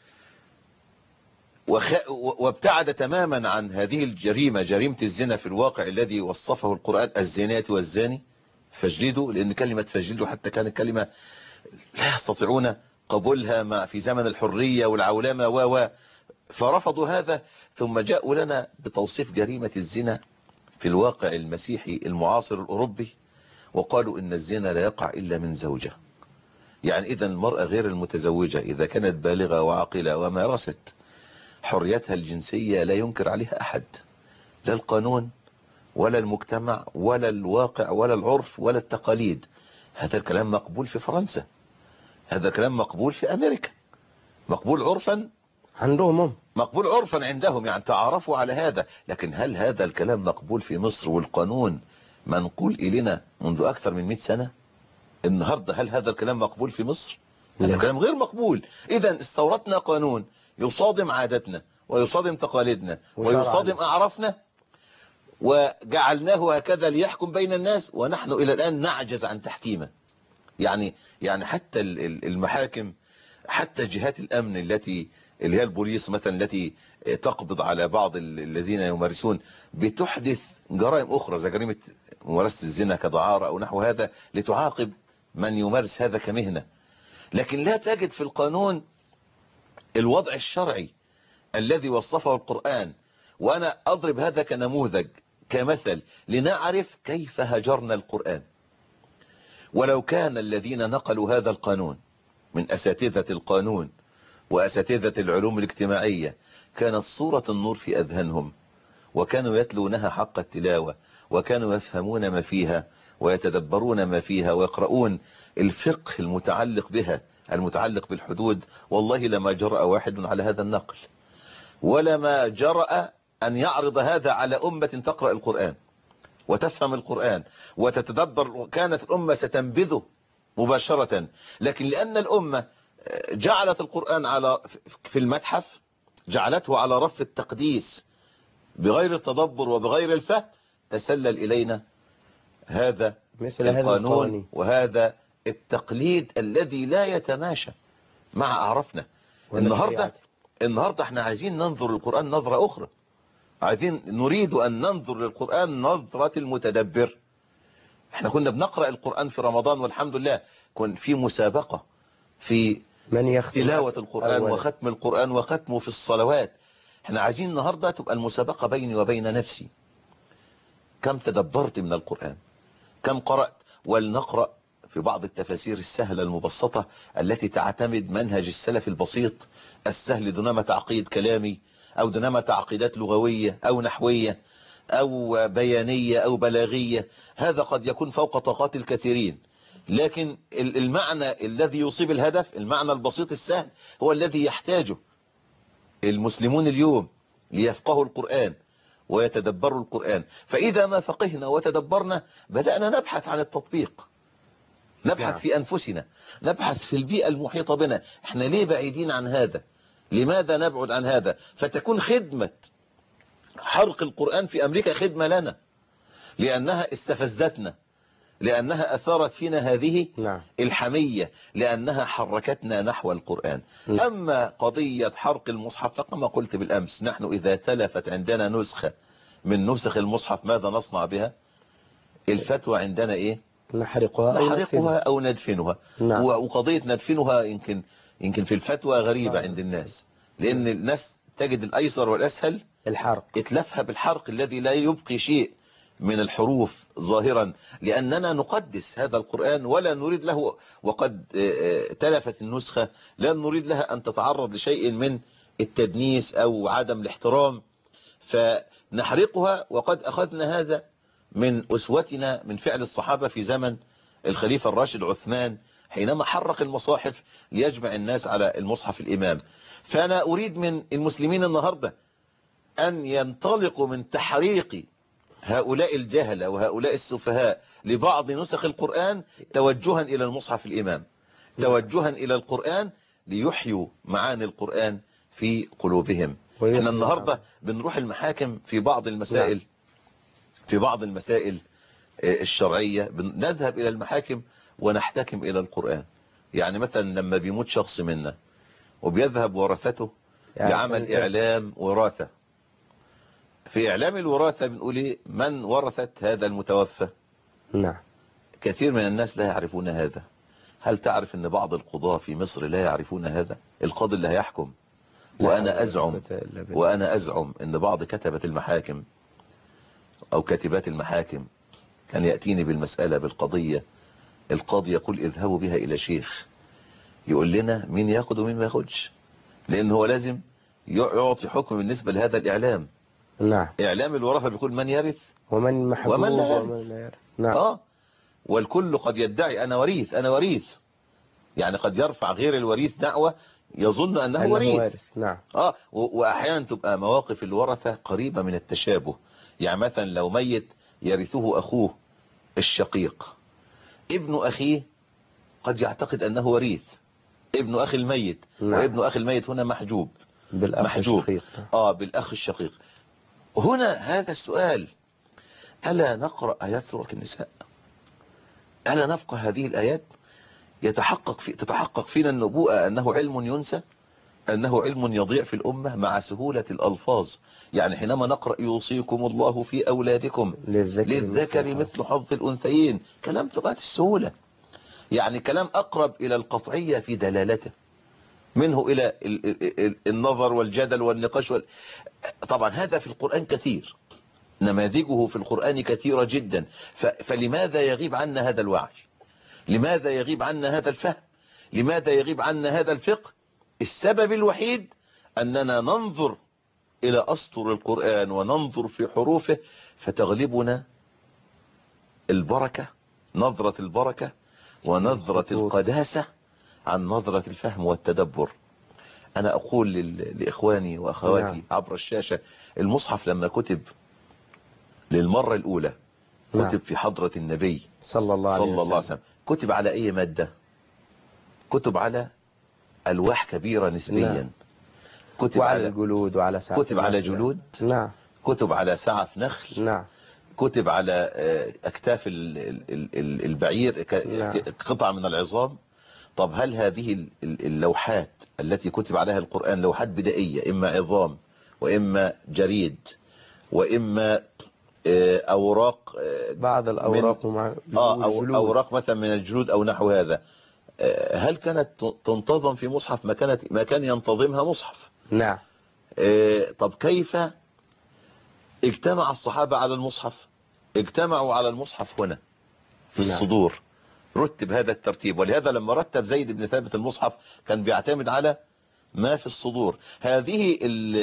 Speaker 3: وخ... وابتعد تماما عن هذه الجريمة، جريمة الزنا في الواقع الذي وصفه القرآن: الزانية والزاني فاجلدوا. لأن كلمة فاجلدوا حتى كانت كلمة لا يستطيعون قبولها مع في زمن الحرية والعولمة و فرفضوا هذا، ثم جاءوا لنا بتوصيف جريمة الزنا في الواقع المسيحي المعاصر الأوروبي، وقالوا إن الزنا لا يقع إلا من زوجة. يعني إذا المرأة غير المتزوجة إذا كانت بالغة وعاقلة ومارست حريتها الجنسية لا ينكر عليها أحد، لا القانون ولا المجتمع ولا الواقع ولا العرف ولا التقاليد. هذا الكلام مقبول في فرنسا، هذا الكلام مقبول في أمريكا، مقبول عرفا
Speaker 2: عندهم،
Speaker 3: مقبول عرفا عندهم، يعني تعارفوا على هذا. لكن هل هذا الكلام مقبول في مصر والقانون منقول إلينا منذ أكثر من مئة سنة؟ النهاردة هل هذا الكلام مقبول في مصر؟ هذا الكلام غير مقبول. إذا استوردنا قانون يصادم عاداتنا ويصادم تقاليدنا ويصادم أعرافنا وجعلناه هكذا ليحكم بين الناس، ونحن إلى الآن نعجز عن تحكيمه. يعني يعني حتى المحاكم، حتى جهات الأمن التي اللي هي البوليس مثلا التي تقبض على بعض الذين يمارسون، بتحدث جرائم أخرى زي جريمة ممارسة الزنا كدعارة أو نحو هذا لتعاقب من يمارس هذا كمهنة. لكن لا تجد في القانون الوضع الشرعي الذي وصفه القرآن. وأنا أضرب هذا كنموذج كمثل لنعرف كيف هجرنا القرآن. ولو كان الذين نقلوا هذا القانون من أساتذة القانون وأساتذة العلوم الاجتماعية كانت صورة النور في أذهانهم، وكانوا يتلونها حق التلاوة، وكانوا يفهمون ما فيها ويتدبرون ما فيها ويقرؤون الفقه المتعلق بها المتعلق بالحدود، والله لما جرأ واحد على هذا النقل، ولما جرأ أن يعرض هذا على أمة تقرأ القرآن وتفهم القرآن وتتدبر. كانت الأمة ستنبذه مباشرة، لكن لأن الأمة جعلت القرآن على في المتحف، جعلته على رف التقديس بغير التدبر وبغير الفهم، تسلل إلينا هذا
Speaker 2: مثل
Speaker 3: القانون
Speaker 2: هذا
Speaker 3: وهذا التقليد الذي لا يتماشى مع أعرافنا. النهاردة النهاردة احنا عايزين ننظر للقرآن نظرة أخرى، عايزين نريد أن ننظر للقرآن نظرة المتدبر. احنا كنا بنقرأ القرآن في رمضان والحمد لله، كن في مسابقة في
Speaker 2: من
Speaker 3: تلاوة القرآن
Speaker 2: أولا.
Speaker 3: وختم القرآن وختمه في الصلوات. احنا عايزين النهاردة تبقى المسابقة بيني وبين نفسي، كم تدبرت من القرآن، كم قرأت. ولنقرأ في بعض التفاسير السهلة المبسطة التي تعتمد منهج السلف البسيط السهل دونما تعقيد كلامي أو دونما تعقيدات لغوية أو نحوية أو بيانية أو بلاغية. هذا قد يكون فوق طاقات الكثيرين، لكن المعنى الذي يصيب الهدف، المعنى البسيط السهل، هو الذي يحتاجه المسلمون اليوم ليفقهوا القرآن ويتدبروا القرآن. فإذا ما فقهنا وتدبرنا بدأنا نبحث عن التطبيق، نبحث في أنفسنا، نبحث في البيئة المحيطة بنا. احنا ليه بعيدين عن هذا؟ لماذا نبعد عن هذا؟ فتكون خدمة حرق القرآن في أمريكا خدمة لنا، لأنها استفزتنا، لأنها أثارت فينا هذه
Speaker 2: نعم.
Speaker 3: الحمية، لأنها حركتنا نحو القرآن.
Speaker 2: نعم.
Speaker 3: أما قضية حرق المصحف فكما قلت بالأمس، نحن إذا تلفت عندنا نسخة من نسخ المصحف ماذا نصنع بها؟ الفتوى عندنا إيه؟
Speaker 2: نحرقها أو
Speaker 3: نحرقها
Speaker 2: ندفنها.
Speaker 3: أو ندفنها.
Speaker 2: نعم.
Speaker 3: وقضية ندفنها يمكن يمكن في الفتوى غريبة عند الناس، لأن الناس تجد الأيسر والأسهل
Speaker 2: الحرق،
Speaker 3: اتلفها بالحرق الذي لا يبقي شيء من الحروف ظاهرا، لأننا نقدس هذا القرآن ولا نريد له، وقد تلفت النسخة لا نريد لها أن تتعرض لشيء من التدنيس أو عدم الاحترام، فنحرقها. وقد أخذنا هذا من أسوتنا من فعل الصحابة في زمن الخليفة الراشد عثمان حينما حرق المصاحف ليجمع الناس على المصحف الإمام. فأنا أريد من المسلمين النهاردة أن ينطلقوا من تحريق هؤلاء الجهلة وهؤلاء السفهاء لبعض نسخ القرآن توجها إلى المصحف الإمام، توجها إلى القرآن ليحيوا معاني القرآن في قلوبهم. احنا النهاردة بنروح المحاكم في بعض المسائل نعم. في بعض المسائل الشرعية نذهب إلى المحاكم ونحتكم إلى القرآن. يعني مثلا لما بيموت شخص منا وبيذهب ورثته يعني لعمل إعلام وراثة، في إعلام الوراثة بنقول إيه؟ من ورثت هذا المتوفى؟
Speaker 2: نعم.
Speaker 3: كثير من الناس لا يعرفون هذا. هل تعرف أن بعض القضاة في مصر لا يعرفون هذا؟ القاضي اللي هيحكم. وأنا أزعم وأنا أزعم أن بعض كتبة المحاكم أو كاتبات المحاكم كان يأتيني بالمسألة بالقضية، القاضي يقول اذهبوا بها إلى شيخ يقول لنا مين ياخد ومين ما ياخدش، لأنه هو لازم يعطي حكم بالنسبة لهذا الإعلام.
Speaker 2: نعم.
Speaker 3: إعلام الورثة بيقول من يرث
Speaker 2: ومن محبوب
Speaker 3: ومن لا يرث.
Speaker 2: ومن لا يرث. نعم.
Speaker 3: آه والكل قد يدعي أنا وريث أنا وريث، يعني قد يرفع غير الوريث دعوة يظن أنه, أنه وريث.
Speaker 2: وارث. نعم.
Speaker 3: آه وأحيانا تبقى مواقف الورثة قريبة من التشابه. يعني مثلا لو ميت يرثه أخوه الشقيق، ابن أخيه قد يعتقد أنه وريث، ابن أخي الميت. نعم. وابن أخي الميت هنا محجوب
Speaker 2: بالأخ
Speaker 3: محجوب.
Speaker 2: الشقيق.
Speaker 3: آه بالأخ الشقيق. هنا هذا السؤال، ألا نقرأ آيات سورة النساء؟ ألا نفقه هذه الآيات؟ يتحقق في تتحقق فينا النبوءة أنه علم ينسى، أنه علم يضيع في الأمة مع سهولة الألفاظ. يعني حينما نقرأ يوصيكم الله في أولادكم للذكر, للذكر مثل حظ الأنثيين، كلام في غاية السهولة، يعني كلام أقرب إلى القطعية في دلالته منه إلى النظر والجدل والنقاش وال... طبعا هذا في القرآن كثير، نماذجه في القرآن كثيرة جدا. ف... فلماذا يغيب عنا هذا الوعي؟ لماذا يغيب عنا هذا الفهم؟ لماذا يغيب عنا هذا الفقه؟ السبب الوحيد أننا ننظر إلى أسطر القرآن وننظر في حروفه فتغلبنا البركة، نظرة البركة ونظرة القداسة عن نظرة الفهم والتدبر. أنا أقول لإخواني وأخواتي نعم. عبر الشاشة، المصحف لما كتب للمرة الأولى كتب نعم. في حضرة النبي
Speaker 2: صلى الله عليه وسلم.
Speaker 3: وسلم. كتب على أي مادة؟ كتب على ألواح كبيرة نسبيا. نعم.
Speaker 2: كتب وعلى على الجلود وعلى سعف
Speaker 3: كتب على جلود.
Speaker 2: نعم.
Speaker 3: كتب على سعف نخل.
Speaker 2: نعم.
Speaker 3: كتب على أكتاف البعير، نعم. قطع من العظام. طب هل هذه اللوحات التي كتب عليها القرآن لوحات بدائية، إما عظام وإما جريد وإما أوراق،
Speaker 2: بعض الأوراق
Speaker 3: من آه أو أوراق مثلا من الجلود أو نحو هذا، هل كانت تنتظم في مصحف ما كانت ما كان ينتظمها مصحف؟
Speaker 2: نعم.
Speaker 3: طب كيف اجتمع الصحابة على المصحف؟ اجتمعوا على المصحف هنا في نعم. الصدور، رتب هذا الترتيب. ولهذا لما رتب زيد بن ثابت المصحف كان بيعتمد على ما في الصدور. هذه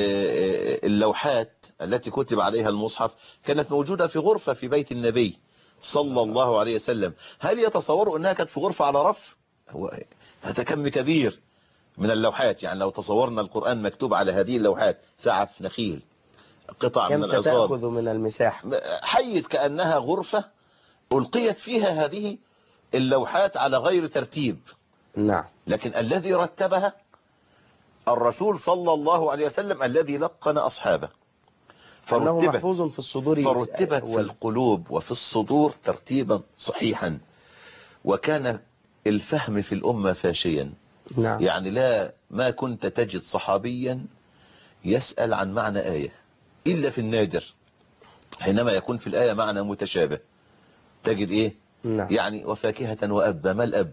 Speaker 3: اللوحات التي كتب عليها المصحف كانت موجودة في غرفة في بيت النبي صلى الله عليه وسلم. هل يتصوروا أنها كانت في غرفة على رف؟ هو هذا كم كبير من اللوحات. يعني لو تصورنا القرآن مكتوب على هذه اللوحات، سعف نخيل، قطع من العظام،
Speaker 2: كم ستأخذ من المساحة؟
Speaker 3: حيز كأنها غرفة ألقيت فيها هذه اللوحات على غير ترتيب.
Speaker 2: نعم.
Speaker 3: لكن الذي رتبها الرسول صلى الله عليه وسلم الذي لقن أصحابه،
Speaker 2: فأنه محفوظ في الصدور،
Speaker 3: فرتبت في القلوب وفي الصدور ترتيبا صحيحا. وكان الفهم في الأمة فاشيا.
Speaker 2: نعم.
Speaker 3: يعني لا ما كنت تجد صحابيا يسأل عن معنى آية إلا في النادر، حينما يكون في الآية معنى متشابه تجد إيه؟
Speaker 2: نعم.
Speaker 3: يعني وفاكهة وأب، ما الأب؟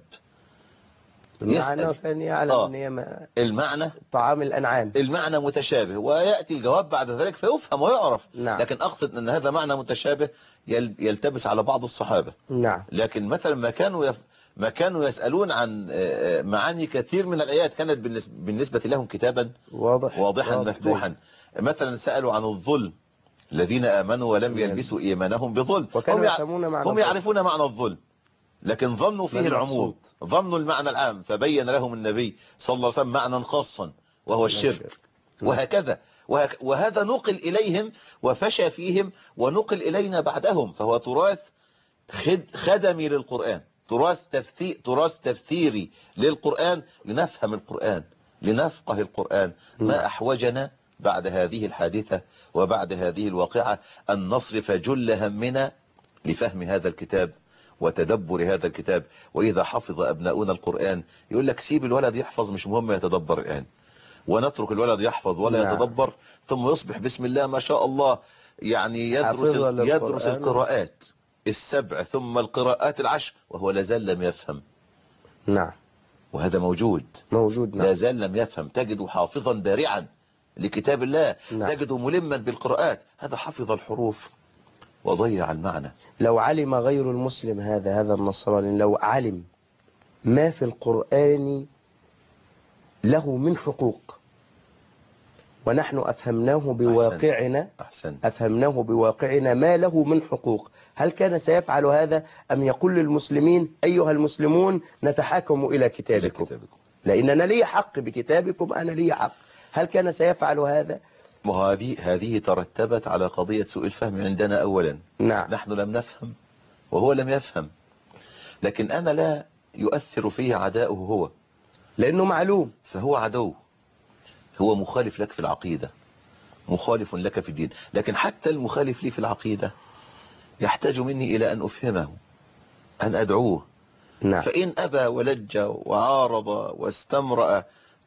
Speaker 2: المعنى كان يعلم
Speaker 3: آه.
Speaker 2: أن هي
Speaker 3: المعنى
Speaker 2: طعام الأنعام،
Speaker 3: المعنى متشابه ويأتي الجواب بعد ذلك فيفهم ويعرف.
Speaker 2: نعم.
Speaker 3: لكن أقصد أن هذا معنى متشابه يلتبس على بعض الصحابة.
Speaker 2: نعم.
Speaker 3: لكن مثلا ما كانوا يف... ما كانوا يسألون عن معاني كثير من الآيات كانت بالنسبة لهم كتابا
Speaker 2: واضح
Speaker 3: واضحا
Speaker 2: واضح
Speaker 3: مفتوحا.
Speaker 2: دي.
Speaker 3: مثلا سألوا عن الظلم، الذين آمنوا ولم يلبسوا إيمانهم بظلم،
Speaker 2: هم,
Speaker 3: يع...
Speaker 2: معنى
Speaker 3: هم يعرفون معنى الظلم لكن ظنوا فيه العموم، ظنوا المعنى العام، فبين لهم النبي صلى الله عليه وسلم معنى خاصا وهو الشرك. وهكذا وهك... وهذا نقل إليهم وفشى فيهم ونقل إلينا بعدهم، فهو تراث خد... خدمي للقرآن، تراث تفسير تراث تفسيري للقرآن، لنفهم القرآن، لنفقه القرآن. ما أحوجنا بعد هذه الحادثة وبعد هذه الواقعة أن نصرف جل همنا لفهم هذا الكتاب وتدبر هذا الكتاب. وإذا حفظ أبناؤنا القرآن يقول لك سيب الولد يحفظ، مش مهم يتدبر الآن، ونترك الولد يحفظ ولا نعم. يتدبر، ثم يصبح بسم الله ما شاء الله يعني يدرس يدرس القراءات السبع ثم القراءات العشر وهو لازال لم يفهم.
Speaker 2: نعم.
Speaker 3: وهذا موجود
Speaker 2: موجود نعم.
Speaker 3: لازال لم يفهم. تجده حافظا بارعا لكتاب الله،
Speaker 2: نعم.
Speaker 3: تجده ملما بالقراءات، هذا حفظ الحروف وضيع المعنى.
Speaker 2: لو علم غير المسلم هذا هذا النصراني لو علم ما في القرآن له من حقوق ونحن أفهمناه بواقعنا
Speaker 3: أحسن.
Speaker 2: أفهمناه بواقعنا ما له من حقوق، هل كان سيفعل هذا أم يقول للمسلمين أيها المسلمون نتحاكم إلى كتابكم, إلى كتابكم. لأننا لي حق بكتابكم، أنا لي حق. هل كان سيفعل هذا؟
Speaker 3: وهذه هذه ترتبت على قضية سوء الفهم عندنا أولا.
Speaker 2: نعم.
Speaker 3: نحن لم نفهم وهو لم يفهم، لكن أنا لا يؤثر فيه عداؤه هو،
Speaker 2: لأنه معلوم،
Speaker 3: فهو عدو، هو مخالف لك في العقيدة، مخالف لك في الدين. لكن حتى المخالف لي في العقيدة يحتاج مني إلى أن أفهمه، أن أدعوه.
Speaker 2: نعم.
Speaker 3: فإن أبى ولج وعارض واستمرأ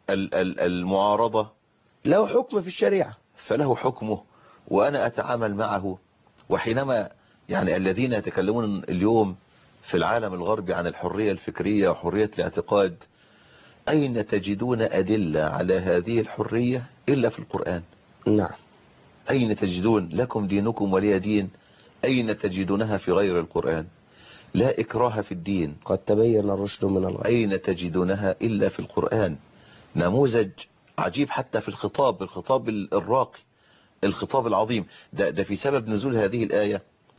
Speaker 3: المعارضة
Speaker 2: له حكم في الشريعة،
Speaker 3: فله حكمه وأنا أتعامل معه. وحينما يعني الذين يتكلمون اليوم في العالم الغربي عن الحرية الفكرية وحرية الاعتقاد، أين تجدون أدلة على هذه الحرية إلا في القرآن؟
Speaker 2: نعم.
Speaker 3: أين تجدون لكم دينكم ولي دين؟ أين تجدونها في غير القرآن؟ لا إكراه في الدين،
Speaker 2: قد تبين الرشد من الغي.
Speaker 3: أين تجدونها إلا في القرآن؟ نموذج عجيب حتى في الخطاب، الخطاب الراقي، الخطاب العظيم. ده, ده في سبب نزول هذه الآية،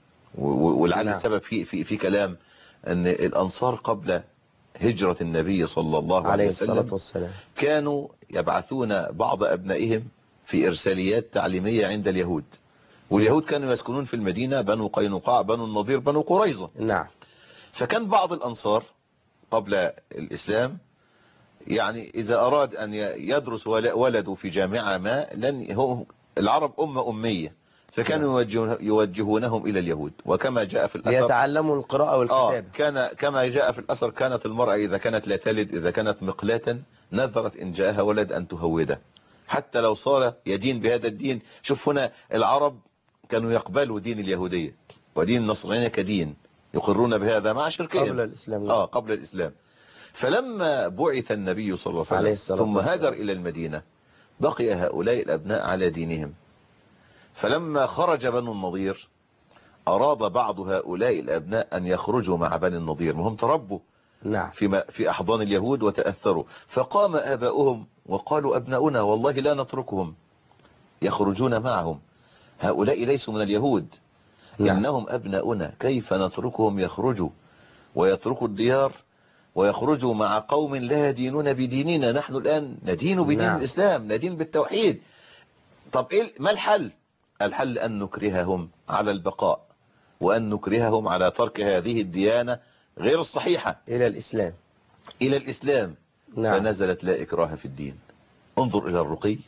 Speaker 3: ولعل نعم. السبب في, في, في كلام أن الأنصار قبل هجرة النبي صلى الله عليه وسلم
Speaker 2: والسلام
Speaker 3: كانوا يبعثون بعض أبنائهم في إرساليات تعليمية عند اليهود، واليهود كانوا يسكنون في المدينة، بنو قينقاع، بنو النضير، بنو قريظة.
Speaker 2: نعم.
Speaker 3: فكان بعض الأنصار قبل الإسلام يعني إذا أراد أن يدرس ولده في جامعة ما، لن هم العرب أمة أمية، فكانوا يوجهون يوجهونهم إلى اليهود. وكما جاء في الأثر
Speaker 2: ليتعلموا القراءة والكتابة.
Speaker 3: آه كان كما جاء في الأثر كانت المرأة إذا كانت لا تلد، إذا كانت مقلاة، نذرت إن جاءها ولد أن تهوده حتى لو صار يدين بهذا الدين. شوف هنا العرب كانوا يقبلوا دين اليهودية ودين النصرانية كدين، يقرون بهذا مع شركهم
Speaker 2: قبل الإسلام.
Speaker 3: آه قبل الإسلام. فلما بعث النبي صلى الله عليه وسلم ثم هاجر إلى المدينة، بقي هؤلاء الأبناء على دينهم. فلما خرج بنو النضير أراد بعض هؤلاء الأبناء أن يخرجوا مع بني النضير، وهم تربوا
Speaker 2: نعم.
Speaker 3: في في أحضان اليهود وتأثروا. فقام آباؤهم وقالوا أبناؤنا والله لا نتركهم يخرجون معهم، هؤلاء ليسوا من اليهود. نعم. إنهم أبناؤنا، كيف نتركهم يخرجوا ويتركوا الديار ويخرجوا مع قوم لا يدينون بديننا؟ نحن الآن ندين بدين نعم. الإسلام، ندين بالتوحيد. طب إيه ما الحل؟ الحل أن نكرههم على البقاء، وأن نكرههم على ترك هذه الديانة غير الصحيحة
Speaker 2: إلى الإسلام
Speaker 3: إلى الإسلام. نعم. فنزلت لا إكراه في الدين. انظر إلى الرقي،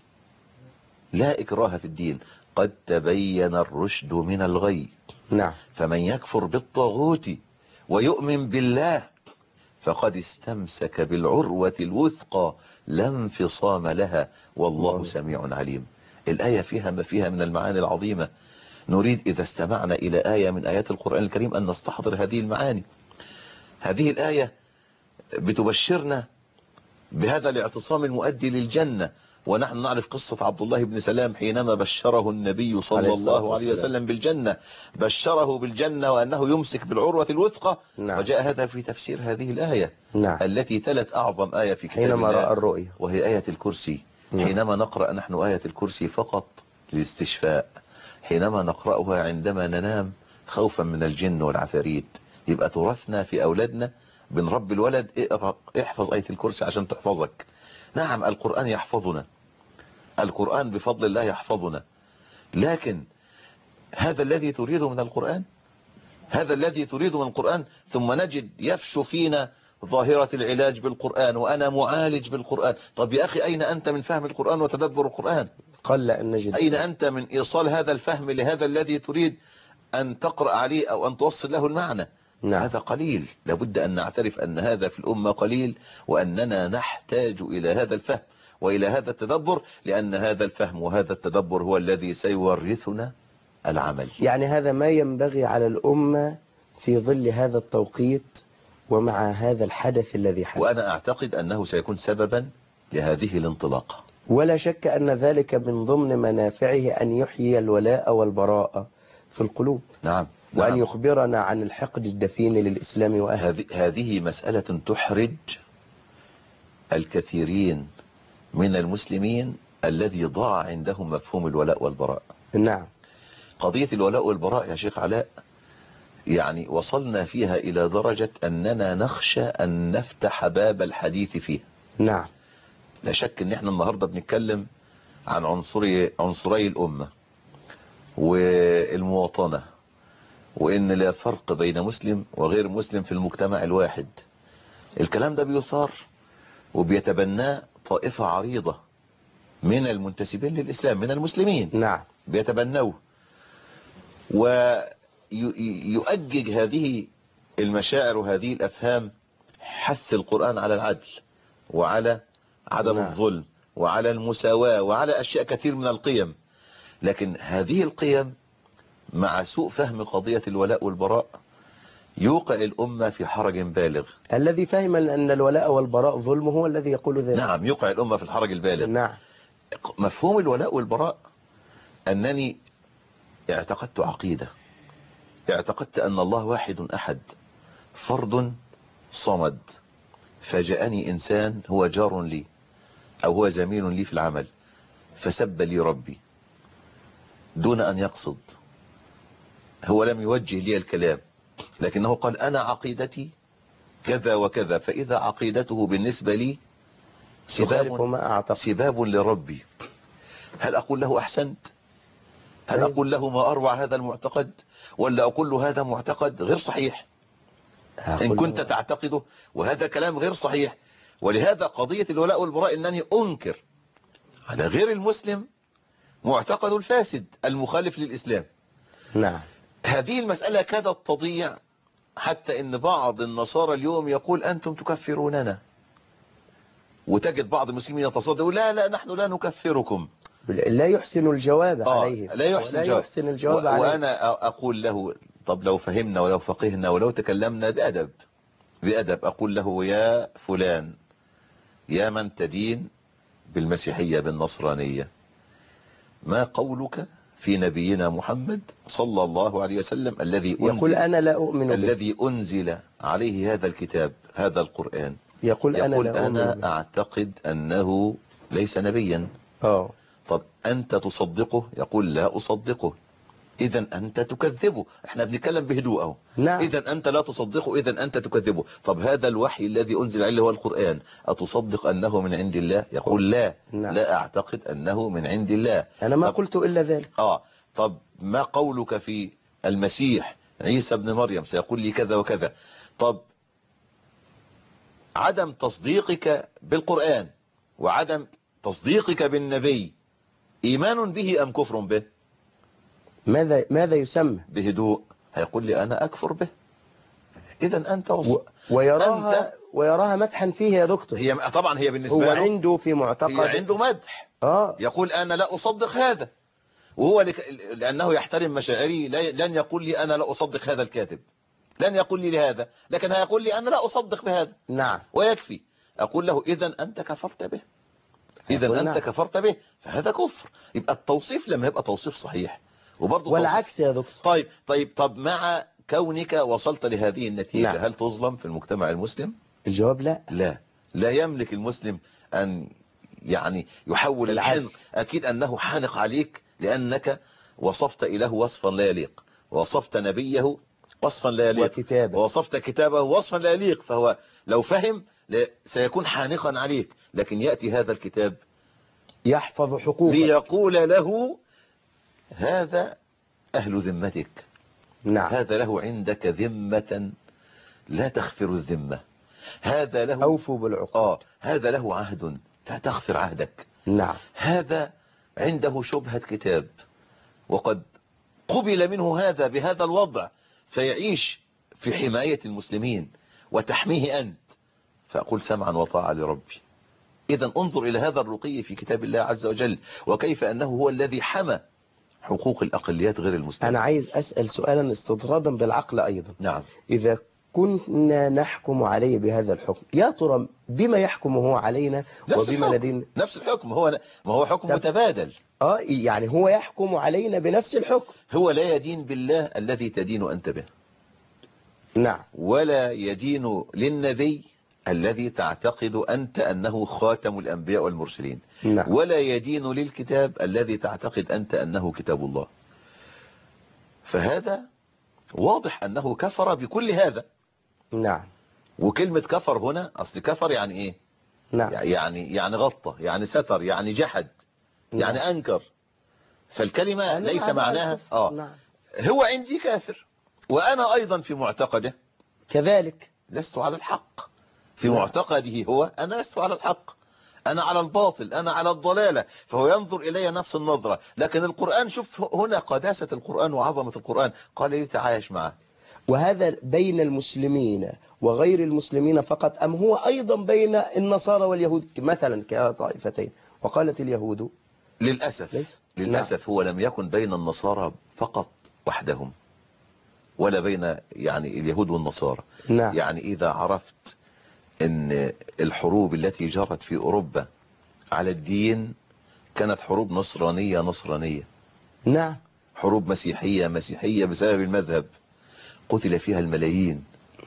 Speaker 3: لا إكراه في الدين، قد تبين الرشد من الغي.
Speaker 2: نعم.
Speaker 3: فمن يكفر بالطاغوت ويؤمن بالله فقد استمسك بالعروة الوثقى لا انفصام لها والله سميع عليم. الآية فيها ما فيها من المعاني العظيمة. نريد إذا استمعنا إلى آية من آيات القرآن الكريم أن نستحضر هذه المعاني. هذه الآية بتبشرنا بهذا الاعتصام المؤدي للجنة، ونحن نعرف قصة عبد الله بن سلام حينما بشره النبي صلى الله عليه وسلم بالجنة، بشره بالجنة وأنه يمسك بالعروة الوثقى. نعم. وجاء هذا في تفسير هذه الآية. نعم. التي تلت أعظم آية في كتاب
Speaker 2: حينما
Speaker 3: الله
Speaker 2: رأى الرؤيا،
Speaker 3: وهي آية الكرسي. نعم. حينما نقرأ نحن آية الكرسي فقط للاستشفاء، حينما نقرأها عندما ننام خوفا من الجن والعفاريت، يبقى ترثنا في أولادنا بنربي الولد اقرأ احفظ آية الكرسي عشان تحفظك. نعم القرآن يحفظنا، القرآن بفضل الله يحفظنا، لكن هذا الذي تريده من القرآن هذا الذي تريد من القرآن. ثم نجد يفشو فينا ظاهرة العلاج بالقرآن، وأنا معالج بالقرآن. طب يا أخي أين أنت من فهم القرآن وتدبر القرآن؟
Speaker 2: قل أن نجد.
Speaker 3: أين أنت من إيصال هذا الفهم لهذا الذي تريد أن تقرأ عليه أو أن توصل له المعنى؟
Speaker 2: نعم.
Speaker 3: هذا قليل. لابد أن نعترف أن هذا في الأمة قليل، وأننا نحتاج إلى هذا الفهم وإلى هذا التدبر، لأن هذا الفهم وهذا التدبر هو الذي سيورثنا العمل.
Speaker 2: يعني هذا ما ينبغي على الأمة في ظل هذا التوقيت ومع هذا الحدث الذي حدث.
Speaker 3: وأنا أعتقد أنه سيكون سببا لهذه الانطلاقة.
Speaker 2: ولا شك أن ذلك من ضمن منافعه أن يحيي الولاء والبراء في القلوب.
Speaker 3: نعم.
Speaker 2: وأن
Speaker 3: نعم.
Speaker 2: يخبرنا عن الحقد الدفين للإسلام وأهله.
Speaker 3: هذه هذه مسألة تحرج الكثيرين من المسلمين الذي ضاع عندهم مفهوم الولاء والبراء.
Speaker 2: نعم.
Speaker 3: قضية الولاء والبراء يا شيخ علاء، يعني وصلنا فيها إلى درجة أننا نخشى أن نفتح باب الحديث فيها.
Speaker 2: نعم.
Speaker 3: لا شك أن احنا النهاردة بنتكلم عن عنصري عنصري الأمة والمواطنة، وإن لا فرق بين مسلم وغير مسلم في المجتمع الواحد. الكلام ده بيثار وبيتبناه طائفة عريضة من المنتسبين للإسلام من المسلمين.
Speaker 2: نعم.
Speaker 3: بيتبنوه ويؤجج هذه المشاعر وهذه الأفهام حث القرآن على العدل وعلى عدم
Speaker 2: نعم.
Speaker 3: الظلم وعلى المساواة وعلى أشياء كثير من القيم. لكن هذه القيم مع سوء فهم قضية الولاء والبراء يوقع الأمة في حرج بالغ.
Speaker 2: الذي فهم أن الولاء والبراء ظلم هو الذي يقول ذلك.
Speaker 3: نعم، يوقع الأمة في الحرج البالغ.
Speaker 2: نعم.
Speaker 3: مفهوم الولاء والبراء أنني اعتقدت عقيدة، اعتقدت أن الله واحد أحد فرد صمد، فجاءني إنسان هو جار لي أو هو زميل لي في العمل فسب لي ربي دون أن يقصد. هو لم يوجه لي الكلام، لكنه قال أنا عقيدتي كذا وكذا، فإذا عقيدته بالنسبة لي سباب, سباب لربي. هل أقول له أحسنت؟ هل أقول له ما أروع هذا المعتقد؟ ولا أقول له هذا معتقد غير صحيح إن كنت تعتقده، وهذا كلام غير صحيح. ولهذا قضية الولاء والبراء أنني أنكر على غير المسلم معتقد الفاسد المخالف للإسلام.
Speaker 2: نعم.
Speaker 3: هذه المسألة كادت تضيع، حتى إن بعض النصارى اليوم يقول أنتم تكفروننا، وتجد بعض المسلمين يتصدى يقول لا لا نحن لا نكفركم.
Speaker 2: لا يحسن الجواب
Speaker 3: آه
Speaker 2: عليه.
Speaker 3: لا يحسن,
Speaker 2: لا
Speaker 3: الجواب.
Speaker 2: يحسن الجواب عليه.
Speaker 3: وأنا أقول له طب لو فهمنا ولو فقهنا ولو تكلمنا بأدب بأدب أقول له يا فلان، يا من تدين بالمسيحية بالنصرانية، ما قولك في نبينا محمد صلى الله عليه وسلم الذي أنزل
Speaker 2: يقول أنا لا أؤمن به،
Speaker 3: الذي أنزل عليه هذا الكتاب هذا القرآن،
Speaker 2: يقول,
Speaker 3: يقول
Speaker 2: أنا, لا
Speaker 3: أنا
Speaker 2: أؤمن به.
Speaker 3: أعتقد أنه ليس نبيا.
Speaker 2: أوه.
Speaker 3: طب أنت تصدقه؟ يقول لا أصدقه. إذا أنت تكذبه. احنا بنتكلم بهدوء اهو.
Speaker 2: نعم.
Speaker 3: إذا أنت لا تصدقه، إذا أنت تكذبه. طب هذا الوحي الذي أنزل عليه هو القرآن، أتصدق أنه من عند الله؟ يقول لا.
Speaker 2: نعم.
Speaker 3: لا أعتقد أنه من عند الله.
Speaker 2: أنا ما
Speaker 3: طب
Speaker 2: قلت إلا ذلك.
Speaker 3: آه طب ما قولك في المسيح عيسى ابن مريم؟ سيقول لي كذا وكذا. طب عدم تصديقك بالقرآن وعدم تصديقك بالنبي إيمان به أم كفر به؟
Speaker 2: ماذا ماذا يسمى؟
Speaker 3: بهدوء هيقول لي أنا أكفر به. إذا أنت وص...
Speaker 2: و... ويراها
Speaker 3: أنت...
Speaker 2: ويراها مدحا فيه يا دكتور.
Speaker 3: هي طبعا هي بالنسبة
Speaker 2: هو
Speaker 3: له
Speaker 2: عنده في معتقد،
Speaker 3: هي عنده مدح.
Speaker 2: آه.
Speaker 3: يقول أنا لا أصدق هذا، وهو لك... لأنه يحترم مشاعري لن يقول لي أنا لا أصدق هذا الكاتب، لن يقول لي لهذا، لكن هيقول لي أنا لا أصدق بهذا.
Speaker 2: نعم.
Speaker 3: ويكفي. أقول له إذا أنت كفرت به، إذا أنت
Speaker 2: نعم.
Speaker 3: كفرت به، فهذا كفر. يبقى التوصيف لما يبقى توصيف صحيح وبرضه
Speaker 2: والعكس
Speaker 3: توصيف...
Speaker 2: يا دكتور.
Speaker 3: طيب طيب طب مع كونك وصلت لهذه النتيجة،
Speaker 2: نعم.
Speaker 3: هل تظلم في المجتمع المسلم؟
Speaker 2: الجواب لا.
Speaker 3: لا لا يملك المسلم أن يعني يحول الحنق. أكيد أنه حانق عليك لأنك وصفت إله وصفا لا يليق، وصفت نبيه وصفا لا يليق،
Speaker 2: وكتابه.
Speaker 3: ووصفت كتابه وصفا لا يليق، فهو لو فهم سيكون حانقا عليك. لكن يأتي هذا الكتاب
Speaker 2: يحفظ حقوقك
Speaker 3: ليقول له هذا أهل ذمتك،
Speaker 2: نعم.
Speaker 3: هذا له عندك ذمة لا تخفر الذمة، هذا له
Speaker 2: أوفوا بالعقود.
Speaker 3: آه هذا له عهد لا تخفر عهدك.
Speaker 2: نعم.
Speaker 3: هذا عنده شبهة كتاب وقد قبل منه هذا بهذا الوضع، فيعيش في حماية المسلمين وتحميه أنت، فأقول سمعا وطاعة لربي. إذا انظر إلى هذا الرقي في كتاب الله عز وجل، وكيف أنه هو الذي حمى حقوق الأقليات غير المسلمين.
Speaker 2: أنا عايز أسأل سؤالا استطرادا بالعقل أيضا.
Speaker 3: نعم.
Speaker 2: إذا كنا نحكم عليه بهذا الحكم، يا ترى بما يحكم هو علينا
Speaker 3: نفس
Speaker 2: وبما
Speaker 3: الحكم.
Speaker 2: لدينا؟
Speaker 3: نفس الحكم. هو ما هو حكم
Speaker 2: طب...
Speaker 3: متبادل.
Speaker 2: آه يعني هو يحكم علينا بنفس الحكم.
Speaker 3: هو لا يدين بالله الذي تدين أنت به.
Speaker 2: نعم.
Speaker 3: ولا يدين للنبي الذي تعتقد أنت أنه خاتم الأنبياء والمرسلين.
Speaker 2: نعم.
Speaker 3: ولا يدين للكتاب الذي تعتقد أنت أنه كتاب الله. فهذا واضح أنه كفر بكل هذا.
Speaker 2: نعم.
Speaker 3: وكلمة كفر هنا أصل كفر يعني إيه؟
Speaker 2: نعم.
Speaker 3: يعني يعني غطى، يعني ستر، يعني جحد، يعني
Speaker 2: نعم.
Speaker 3: أنكر. فالكلمة ليس
Speaker 2: نعم.
Speaker 3: معناها آه
Speaker 2: نعم.
Speaker 3: هو عندي كافر، وأنا أيضا في معتقده
Speaker 2: كذلك
Speaker 3: لست على الحق. في
Speaker 2: نعم.
Speaker 3: معتقده هو أنا لست على الحق، أنا على الباطل، أنا على الضلالة، فهو ينظر إلي نفس النظرة. لكن القرآن، شوف هنا قداسة القرآن وعظمة القرآن، قال لي تعايش معه.
Speaker 2: وهذا بين المسلمين وغير المسلمين فقط، أم هو أيضا بين النصارى واليهود مثلا كطائفتين؟ وقالت اليهود
Speaker 3: للأسف
Speaker 2: ليس.
Speaker 3: للأسف
Speaker 2: نعم.
Speaker 3: هو لم يكن بين النصارى فقط وحدهم، ولا بين يعني اليهود والنصارى.
Speaker 2: نعم.
Speaker 3: يعني إذا عرفت أن الحروب التي جرت في أوروبا على الدين كانت حروب نصرانية نصرانية،
Speaker 2: نعم.
Speaker 3: حروب مسيحية مسيحية بسبب المذهب، قتل فيها الملايين.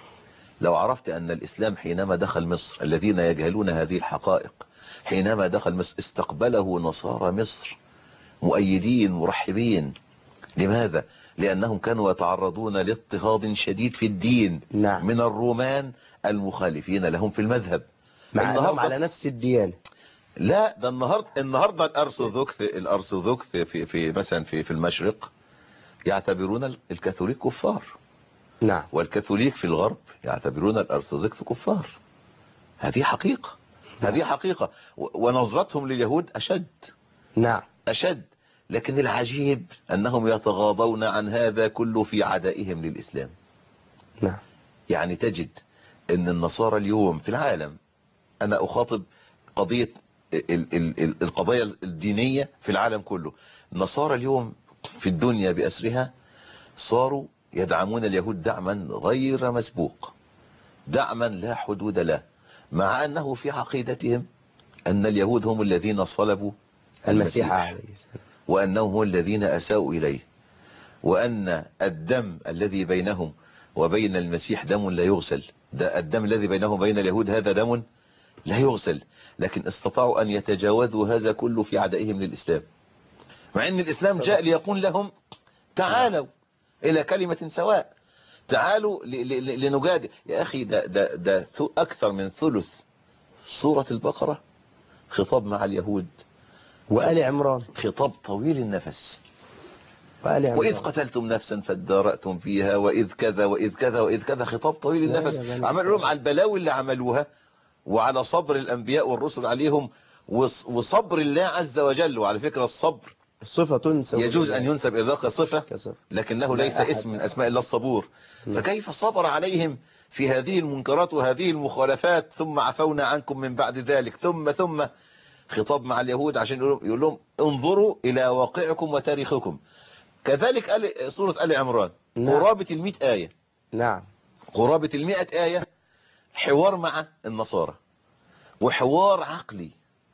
Speaker 3: لو عرفت أن الإسلام حينما دخل مصر، الذين يجهلون هذه الحقائق، حينما دخل مصر استقبله نصارى مصر مؤيدين مرحبين. لماذا؟ لأنهم كانوا يتعرضون لاضطهاد شديد في الدين.
Speaker 2: نعم.
Speaker 3: من الرومان المخالفين لهم في المذهب،
Speaker 2: مع أنهم على نفس الديانة.
Speaker 3: لا، ده النهارده النهارده الارثوذكس الارثوذكس في في مثلا في في المشرق يعتبرون الكاثوليك كفار.
Speaker 2: نعم.
Speaker 3: والكاثوليك في الغرب يعتبرون الارثوذكس كفار. هذه حقيقة. هذه حقيقة. ونظرتهم لليهود أشد.
Speaker 2: نعم.
Speaker 3: أشد. لكن العجيب أنهم يتغاضون عن هذا كله في عدائهم للإسلام.
Speaker 2: نعم.
Speaker 3: يعني تجد أن النصارى اليوم في العالم، أنا أخاطب قضية القضايا الدينية في العالم كله، النصارى اليوم في الدنيا بأسرها صاروا يدعمون اليهود دعما غير مسبوق، دعما لا حدود له، مع أنه في عقيدتهم أن اليهود هم الذين صلبوا
Speaker 2: المسيح عليه السلام،
Speaker 3: وأنهم هم الذين أساءوا إليه، وأن الدم الذي بينهم وبين المسيح دم لا يغسل، ده الدم الذي بينهم وبين اليهود هذا دم لا يغسل. لكن استطاعوا أن يتجاوزوا هذا كله في عدائهم للإسلام، مع أن الإسلام جاء ليقول لهم تعالوا إلى كلمة سواء، تعالوا لنجادل. يا أخي ده, ده, ده أكثر من ثلث سورة البقرة خطاب مع اليهود
Speaker 2: وآل عمران،
Speaker 3: خطاب طويل النفس.
Speaker 2: وآل عمران.
Speaker 3: وإذ قتلتم نفسا فادارأتم فيها وإذ كذا وإذ كذا وإذ كذا، خطاب طويل النفس. عمل لهم على البلاوي اللي عملوها، وعلى صبر الأنبياء والرسل عليهم، وصبر الله عز وجل. وعلى فكرة الصبر
Speaker 2: صفة تنسب،
Speaker 3: يجوز أن ينسب إلى صفة
Speaker 2: كصفة،
Speaker 3: لكنه ليس اسم من أسماء الله الصبور. فكيف صبر عليهم في هذه المنكرات وهذه المخالفات، ثم عفونا عنكم من بعد ذلك، ثم ثم خطاب مع اليهود عشان يقول لهم انظروا إلى واقعكم وتاريخكم. كذلك آل سورة آل عمران،
Speaker 2: نعم.
Speaker 3: قرابة المئة آية،
Speaker 2: نعم،
Speaker 3: قرابة المئة آية حوار مع النصارى، وحوار عقلي،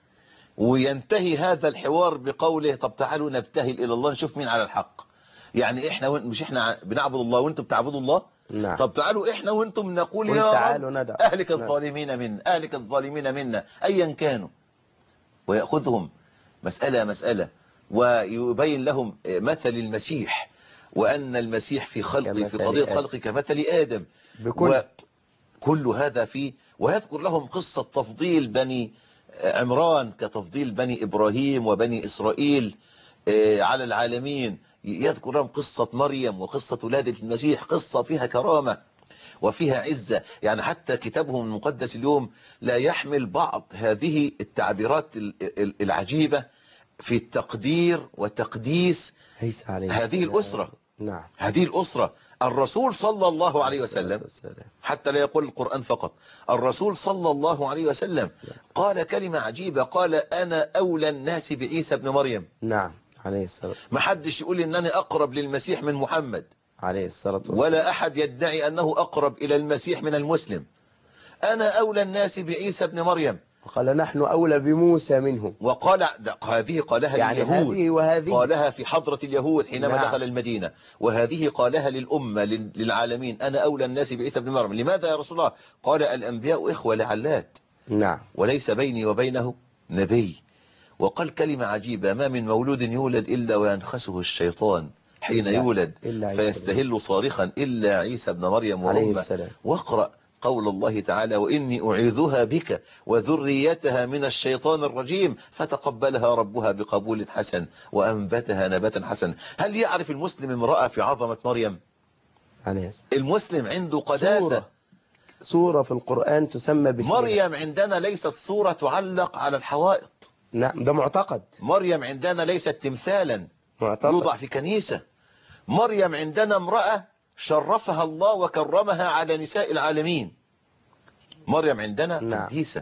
Speaker 3: وينتهي هذا الحوار بقوله طب تعالوا نبتهل إلى الله نشوف مين على الحق. يعني إحنا مش إحنا بنعبد الله وإنتم بتعبدوا الله؟
Speaker 2: نعم.
Speaker 3: طب تعالوا إحنا وإنتم نقول يا رب
Speaker 2: ندع.
Speaker 3: أهلك الظالمين من أهلك الظالمين منا أيا كانوا، ويأخذهم مسألة مسألة ويبين لهم مثل المسيح، وأن المسيح في خلقه في قضية خلقه كمثل آدم
Speaker 2: بكل
Speaker 3: كل هذا فيه. ويذكر لهم قصة تفضيل بني عمران كتفضيل بني إبراهيم وبني إسرائيل على العالمين، يذكر لهم قصة مريم وقصة ولادة المسيح، قصة فيها كرامة وفيها عزة. يعني حتى كتابهم المقدس اليوم لا يحمل بعض هذه التعبيرات العجيبة في التقدير وتقديس هذه الأسرة.
Speaker 2: نعم.
Speaker 3: هذه الأسرة، الرسول صلى الله عليه وسلم، حتى لا يقول القرآن فقط، الرسول صلى الله عليه وسلم قال كلمة عجيبة، قال أنا أولى الناس بعيسى بن مريم.
Speaker 2: نعم عليه الصلاة والسلام.
Speaker 3: ما حدش يقول إنني أقرب للمسيح من محمد
Speaker 2: عليه الصلاة والسلام،
Speaker 3: ولا أحد يدعي أنه أقرب إلى المسيح من المسلم. أنا أولى الناس بعيسى بن مريم.
Speaker 2: وقال نحن أولى بموسى منه.
Speaker 3: وقال هذه قالها
Speaker 2: يعني
Speaker 3: لليهود،
Speaker 2: هذه وهذه
Speaker 3: قالها في حضرة اليهود حينما
Speaker 2: نعم.
Speaker 3: دخل المدينة، وهذه قالها للأمة للعالمين، أنا أولى الناس بعيسى بن مريم. لماذا يا رسول الله؟ قال الأنبياء إخوة لعلات،
Speaker 2: نعم،
Speaker 3: وليس بيني وبينه نبي. وقال كلمة عجيبة، ما من مولود يولد إلا وينخسه الشيطان حين يولد فيستهل صارخا إلا عيسى بن مريم وأمه. واقرأ قول الله تعالى وإني أعيذها بك وذريتها من الشيطان الرجيم فتقبلها ربها بقبول حسن وأنبتها نباتا حسنا. هل يعرف المسلم امرأة في عظمة مريم؟ المسلم عنده قداسة.
Speaker 2: سورة, سورة في القرآن تسمى باسمها.
Speaker 3: مريم عندنا ليست صورة تعلق على الحوائط.
Speaker 2: نعم، ده معتقد.
Speaker 3: مريم عندنا ليست تمثالا
Speaker 2: معتقد
Speaker 3: يوضع في كنيسة. مريم عندنا امرأة شرفها الله وكرمها على نساء العالمين. مريم عندنا
Speaker 2: نعم.
Speaker 3: قديسة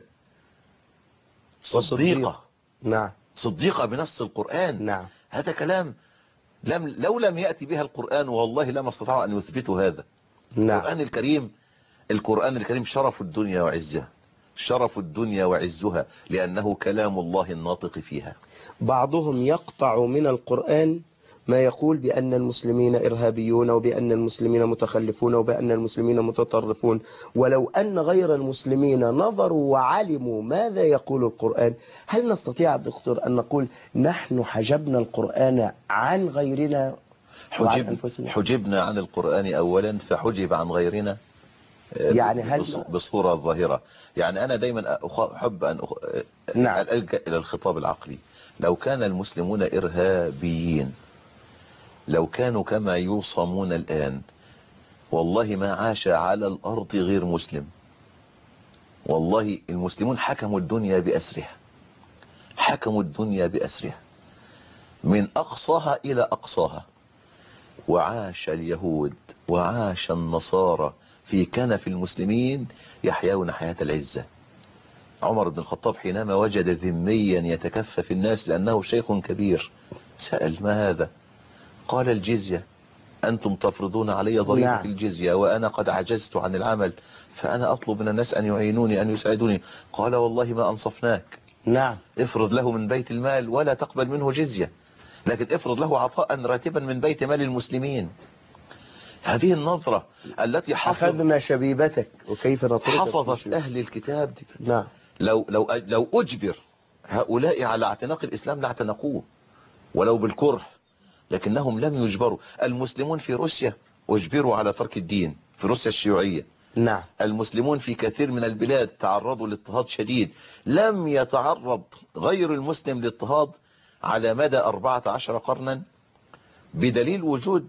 Speaker 3: صديقة.
Speaker 2: نعم،
Speaker 3: صديقة بنص القرآن.
Speaker 2: نعم.
Speaker 3: هذا كلام لم لو لم يأتي بها القرآن والله لما استطاعوا أن يثبتوا هذا.
Speaker 2: نعم.
Speaker 3: القرآن الكريم القرآن الكريم شرف الدنيا وعزها، شرف الدنيا وعزها، لأنه كلام الله الناطق فيها.
Speaker 2: بعضهم يقطع من القرآن ما يقول بأن المسلمين إرهابيون وبأن المسلمين متخلفون وبأن المسلمين متطرفون، ولو أن غير المسلمين نظروا وعلموا ماذا يقول القرآن. هل نستطيع دكتور أن نقول نحن حجبنا القرآن عن غيرنا؟
Speaker 3: حجب حجبنا عن القرآن أولا، فحجب عن غيرنا
Speaker 2: يعني هل
Speaker 3: بصورة ظاهرة. يعني أنا دايما أحب أن أخ...
Speaker 2: نعم.
Speaker 3: ألجأ إلى الخطاب العقلي. لو كان المسلمون إرهابيين، لو كانوا كما يوصمون الآن، والله ما عاش على الأرض غير مسلم. والله المسلمون حكموا الدنيا بأسرها، حكموا الدنيا بأسرها من أقصاها إلى أقصاها. وعاش اليهود وعاش النصارى في كنف المسلمين يحيون حياة العزة. عمر بن الخطاب حينما وجد ذميا يتكفف الناس لأنه شيخ كبير سأل ما هذا؟ قال الجزية، أنتم تفرضون علي ضريبة نعم. الجزية وأنا قد عجزت عن العمل، فأنا أطلب من الناس أن يعينوني أن يساعدوني. قال والله ما أنصفناك.
Speaker 2: نعم.
Speaker 3: افرض له من بيت المال ولا تقبل منه جزية، لكن افرض له عطاء راتبا من بيت مال المسلمين. هذه النظرة التي حفظ
Speaker 2: أخذنا شبيبتك وكيف نطرق
Speaker 3: حفظت أهل الكتاب.
Speaker 2: نعم.
Speaker 3: لو لو لو أجبر هؤلاء على اعتناق الإسلام لاعتنقوه ولو بالكره، لكنهم لم يجبروا. المسلمون في روسيا اجبروا على ترك الدين، في روسيا الشيوعية.
Speaker 2: نعم.
Speaker 3: المسلمون في كثير من البلاد تعرضوا لاضطهاد شديد. لم يتعرض غير المسلم لاضطهاد على مدى أربعة عشر قرنا، بدليل وجود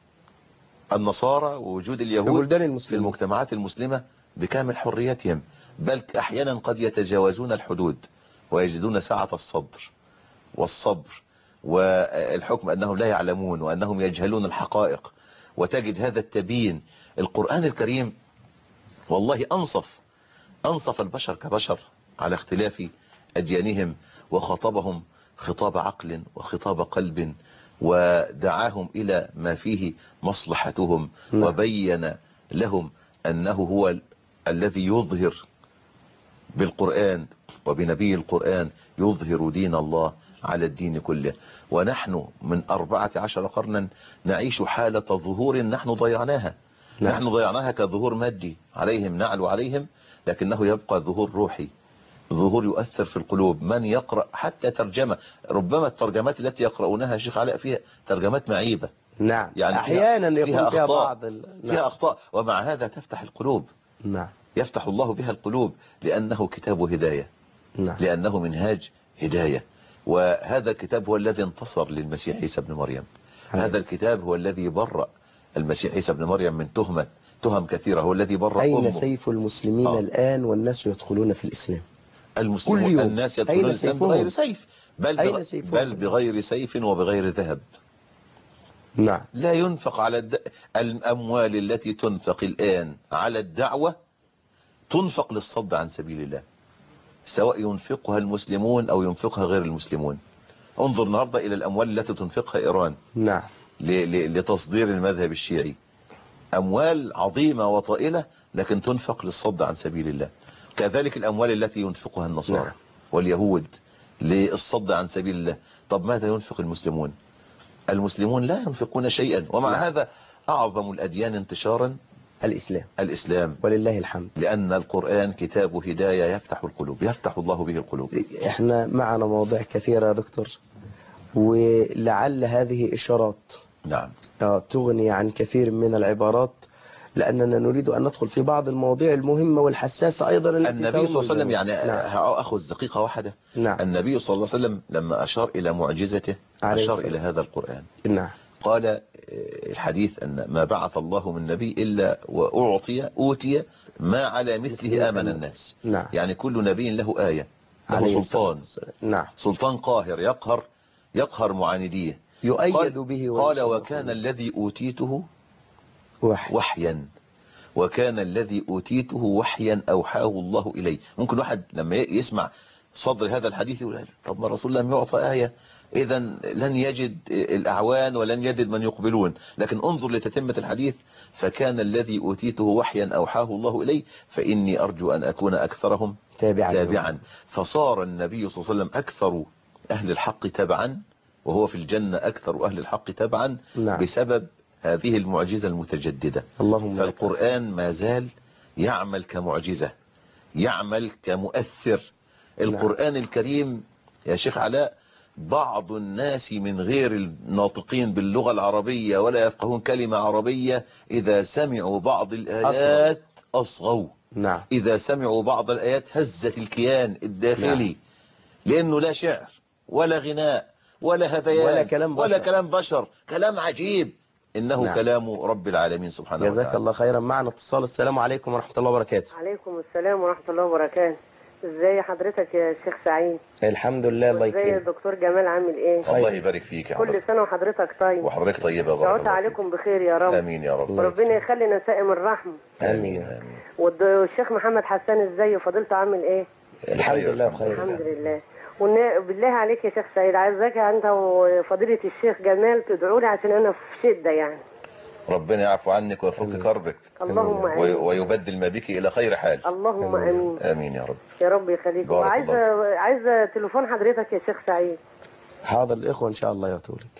Speaker 3: النصارى ووجود اليهود في المجتمعات المسلمة بكامل حريتهم، بل أحيانا قد يتجاوزون الحدود ويجدون سعة الصدر والصبر والحكم أنهم لا يعلمون وأنهم يجهلون الحقائق، وتجد هذا التبيين. القرآن الكريم والله أنصف أنصف البشر كبشر على اختلاف أديانهم، وخاطبهم خطاب عقل وخطاب قلب، ودعاهم إلى ما فيه مصلحتهم، وبين لهم أنه هو ال الذي يظهر بالقرآن وبنبي القرآن يظهر دين الله على الدين كله. ونحن من أربعة عشر قرنا نعيش حالة ظهور نحن ضيعناها. نعم. نحن ضيعناها كظهور مادي عليهم نعلو عليهم، لكنه يبقى ظهور روحي، ظهور يؤثر في القلوب. من يقرأ حتى ترجمة، ربما الترجمات التي يقرؤونها شيخ علاء فيها ترجمات معيبة.
Speaker 2: نعم.
Speaker 3: يعني
Speaker 2: أحيانا
Speaker 3: فيها,
Speaker 2: يكون
Speaker 3: فيها,
Speaker 2: فيها
Speaker 3: أخطاء
Speaker 2: بعض ال...
Speaker 3: نعم. فيها أخطاء، ومع هذا تفتح القلوب.
Speaker 2: نعم.
Speaker 3: يفتح الله بها القلوب لأنه كتاب هداية. نعم. لأنه منهاج هداية. وهذا الكتاب هو الذي انتصر للمسيح عيسى ابن مريم. هذا الكتاب هو الذي برأ المسيح عيسى ابن مريم من تهمة تهم كثيرة، هو الذي برأ
Speaker 2: أين
Speaker 3: أمه.
Speaker 2: سيف المسلمين آه. الآن والناس يدخلون في الإسلام؟
Speaker 3: المسلمون
Speaker 2: كل يوم.
Speaker 3: الناس يدخلون الإسلام بغير سيف، بل, بغ... بل بغير سيف وبغير ذهب.
Speaker 2: نعم.
Speaker 3: لا ينفق على الد... الأموال التي تنفق الآن على الدعوة تنفق للصد عن سبيل الله، سواء ينفقها المسلمون أو ينفقها غير المسلمون. انظر النهاردة إلى الأموال التي تنفقها إيران
Speaker 2: نعم
Speaker 3: ل... ل... لتصدير المذهب الشيعي، أموال عظيمة وطائلة لكن تنفق للصد عن سبيل الله. كذلك الأموال التي ينفقها النصارى نعم. واليهود للصد عن سبيل الله. طب ماذا ينفق المسلمون؟ المسلمون لا ينفقون شيئا، ومع نعم. هذا أعظم الأديان انتشارا
Speaker 2: الإسلام
Speaker 3: الإسلام
Speaker 2: ولله الحمد،
Speaker 3: لأن القرآن كتاب هداية يفتح القلوب، يفتح الله به القلوب.
Speaker 2: احنا معنا مواضيع كثيرة يا دكتور، ولعل هذه إشارات
Speaker 3: نعم
Speaker 2: تغني عن كثير من العبارات، لأننا نريد أن ندخل في بعض المواضيع المهمة والحساسة أيضا.
Speaker 3: النبي صلى الله عليه وسلم يعني نعم. أخذ دقيقة واحدة
Speaker 2: نعم.
Speaker 3: النبي صلى الله عليه وسلم لما أشار إلى معجزته أشار إلى هذا القرآن
Speaker 2: نعم.
Speaker 3: قال الحديث أن ما بعث الله من نبي إلا وأعطي أوتي ما على مثله آمن الناس
Speaker 2: نعم.
Speaker 3: يعني كل نبي له آية، له سلطان
Speaker 2: نعم.
Speaker 3: سلطان قاهر يقهر يقهر معانديه،
Speaker 2: يؤيد به.
Speaker 3: قال وكان الذي أوتيته
Speaker 2: وحي.
Speaker 3: وحيا وكان الذي أوتيته وحيا أوحاه الله إليه. ممكن واحد لما يسمع صدر هذا الحديث يقول طب ما الرسول لم يعطى آية، إذا لن يجد الأعوان ولن يجد من يقبلون. لكن انظر لتتمة الحديث، فكان الذي أوتيته وحيا أوحاه الله إليه فإني أرجو أن أكون أكثرهم
Speaker 2: تابعا,
Speaker 3: تابعا. فصار النبي صلى الله عليه وسلم أكثر أهل الحق تبعا، وهو في الجنة أكثر أهل الحق تبعا
Speaker 2: نعم.
Speaker 3: بسبب هذه المعجزة المتجددة.
Speaker 2: اللهم
Speaker 3: فالقرآن ما زال يعمل كمعجزة، يعمل كمؤثر. القرآن نعم. الكريم يا شيخ علاء بعض الناس من غير الناطقين باللغة العربية ولا يفقهون كلمة عربية إذا سمعوا بعض الآيات أصغوا.
Speaker 2: نعم.
Speaker 3: إذا سمعوا بعض الآيات هزت الكيان الداخلي نعم. لأنه لا شعر ولا غناء ولا هذيان
Speaker 2: ولا كلام بشر,
Speaker 3: ولا كلام بشر. كلام عجيب إنه
Speaker 2: نعم.
Speaker 3: كلام رب العالمين سبحانه وتعالى.
Speaker 2: جزاك الله خيرا. معنا اتصال. السلام عليكم ورحمة الله وبركاته.
Speaker 4: عليكم السلام ورحمة الله وبركاته. ازاي حضرتك يا شيخ سعيد؟
Speaker 2: الحمد لله. الله يكرمك.
Speaker 4: ازاي الدكتور جمال عامل ايه؟
Speaker 3: الله يبارك فيك يا حضرتك.
Speaker 4: كل سنة وحضرتك طيب.
Speaker 3: وحضرتك طيبة.
Speaker 4: سعودت عليكم بخير يا رب.
Speaker 3: امين يا رب.
Speaker 4: وربنا يخلي نسائم الرحمة.
Speaker 2: امين
Speaker 4: امين. والشيخ محمد حسان ازاي وفضيلته عامل ايه؟
Speaker 2: الحمد لله بخير.
Speaker 4: الحمد لله. وبالله عليك يا شيخ سعيد عايزاك انت وفضيلة الشيخ جمال تدعوا لي عشان انا في شدة يعني.
Speaker 3: ربنا يعفو عنك ويفك كربك.
Speaker 4: اللهم امين.
Speaker 3: ويبدل ما بك الى خير حال.
Speaker 4: اللهم امين.
Speaker 3: امين يا رب.
Speaker 4: يا رب يخليك. وعايزه عايزه تليفون حضرتك يا شيخ سعيد.
Speaker 2: حاضر الاخوه ان شاء الله يعطوا لك.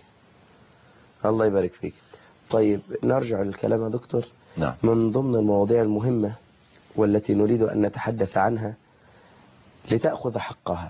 Speaker 2: الله يبارك فيك. طيب نرجع للكلام يا دكتور.
Speaker 3: نعم.
Speaker 2: من ضمن المواضيع المهمة والتي نريد أن نتحدث عنها لتأخذ حقها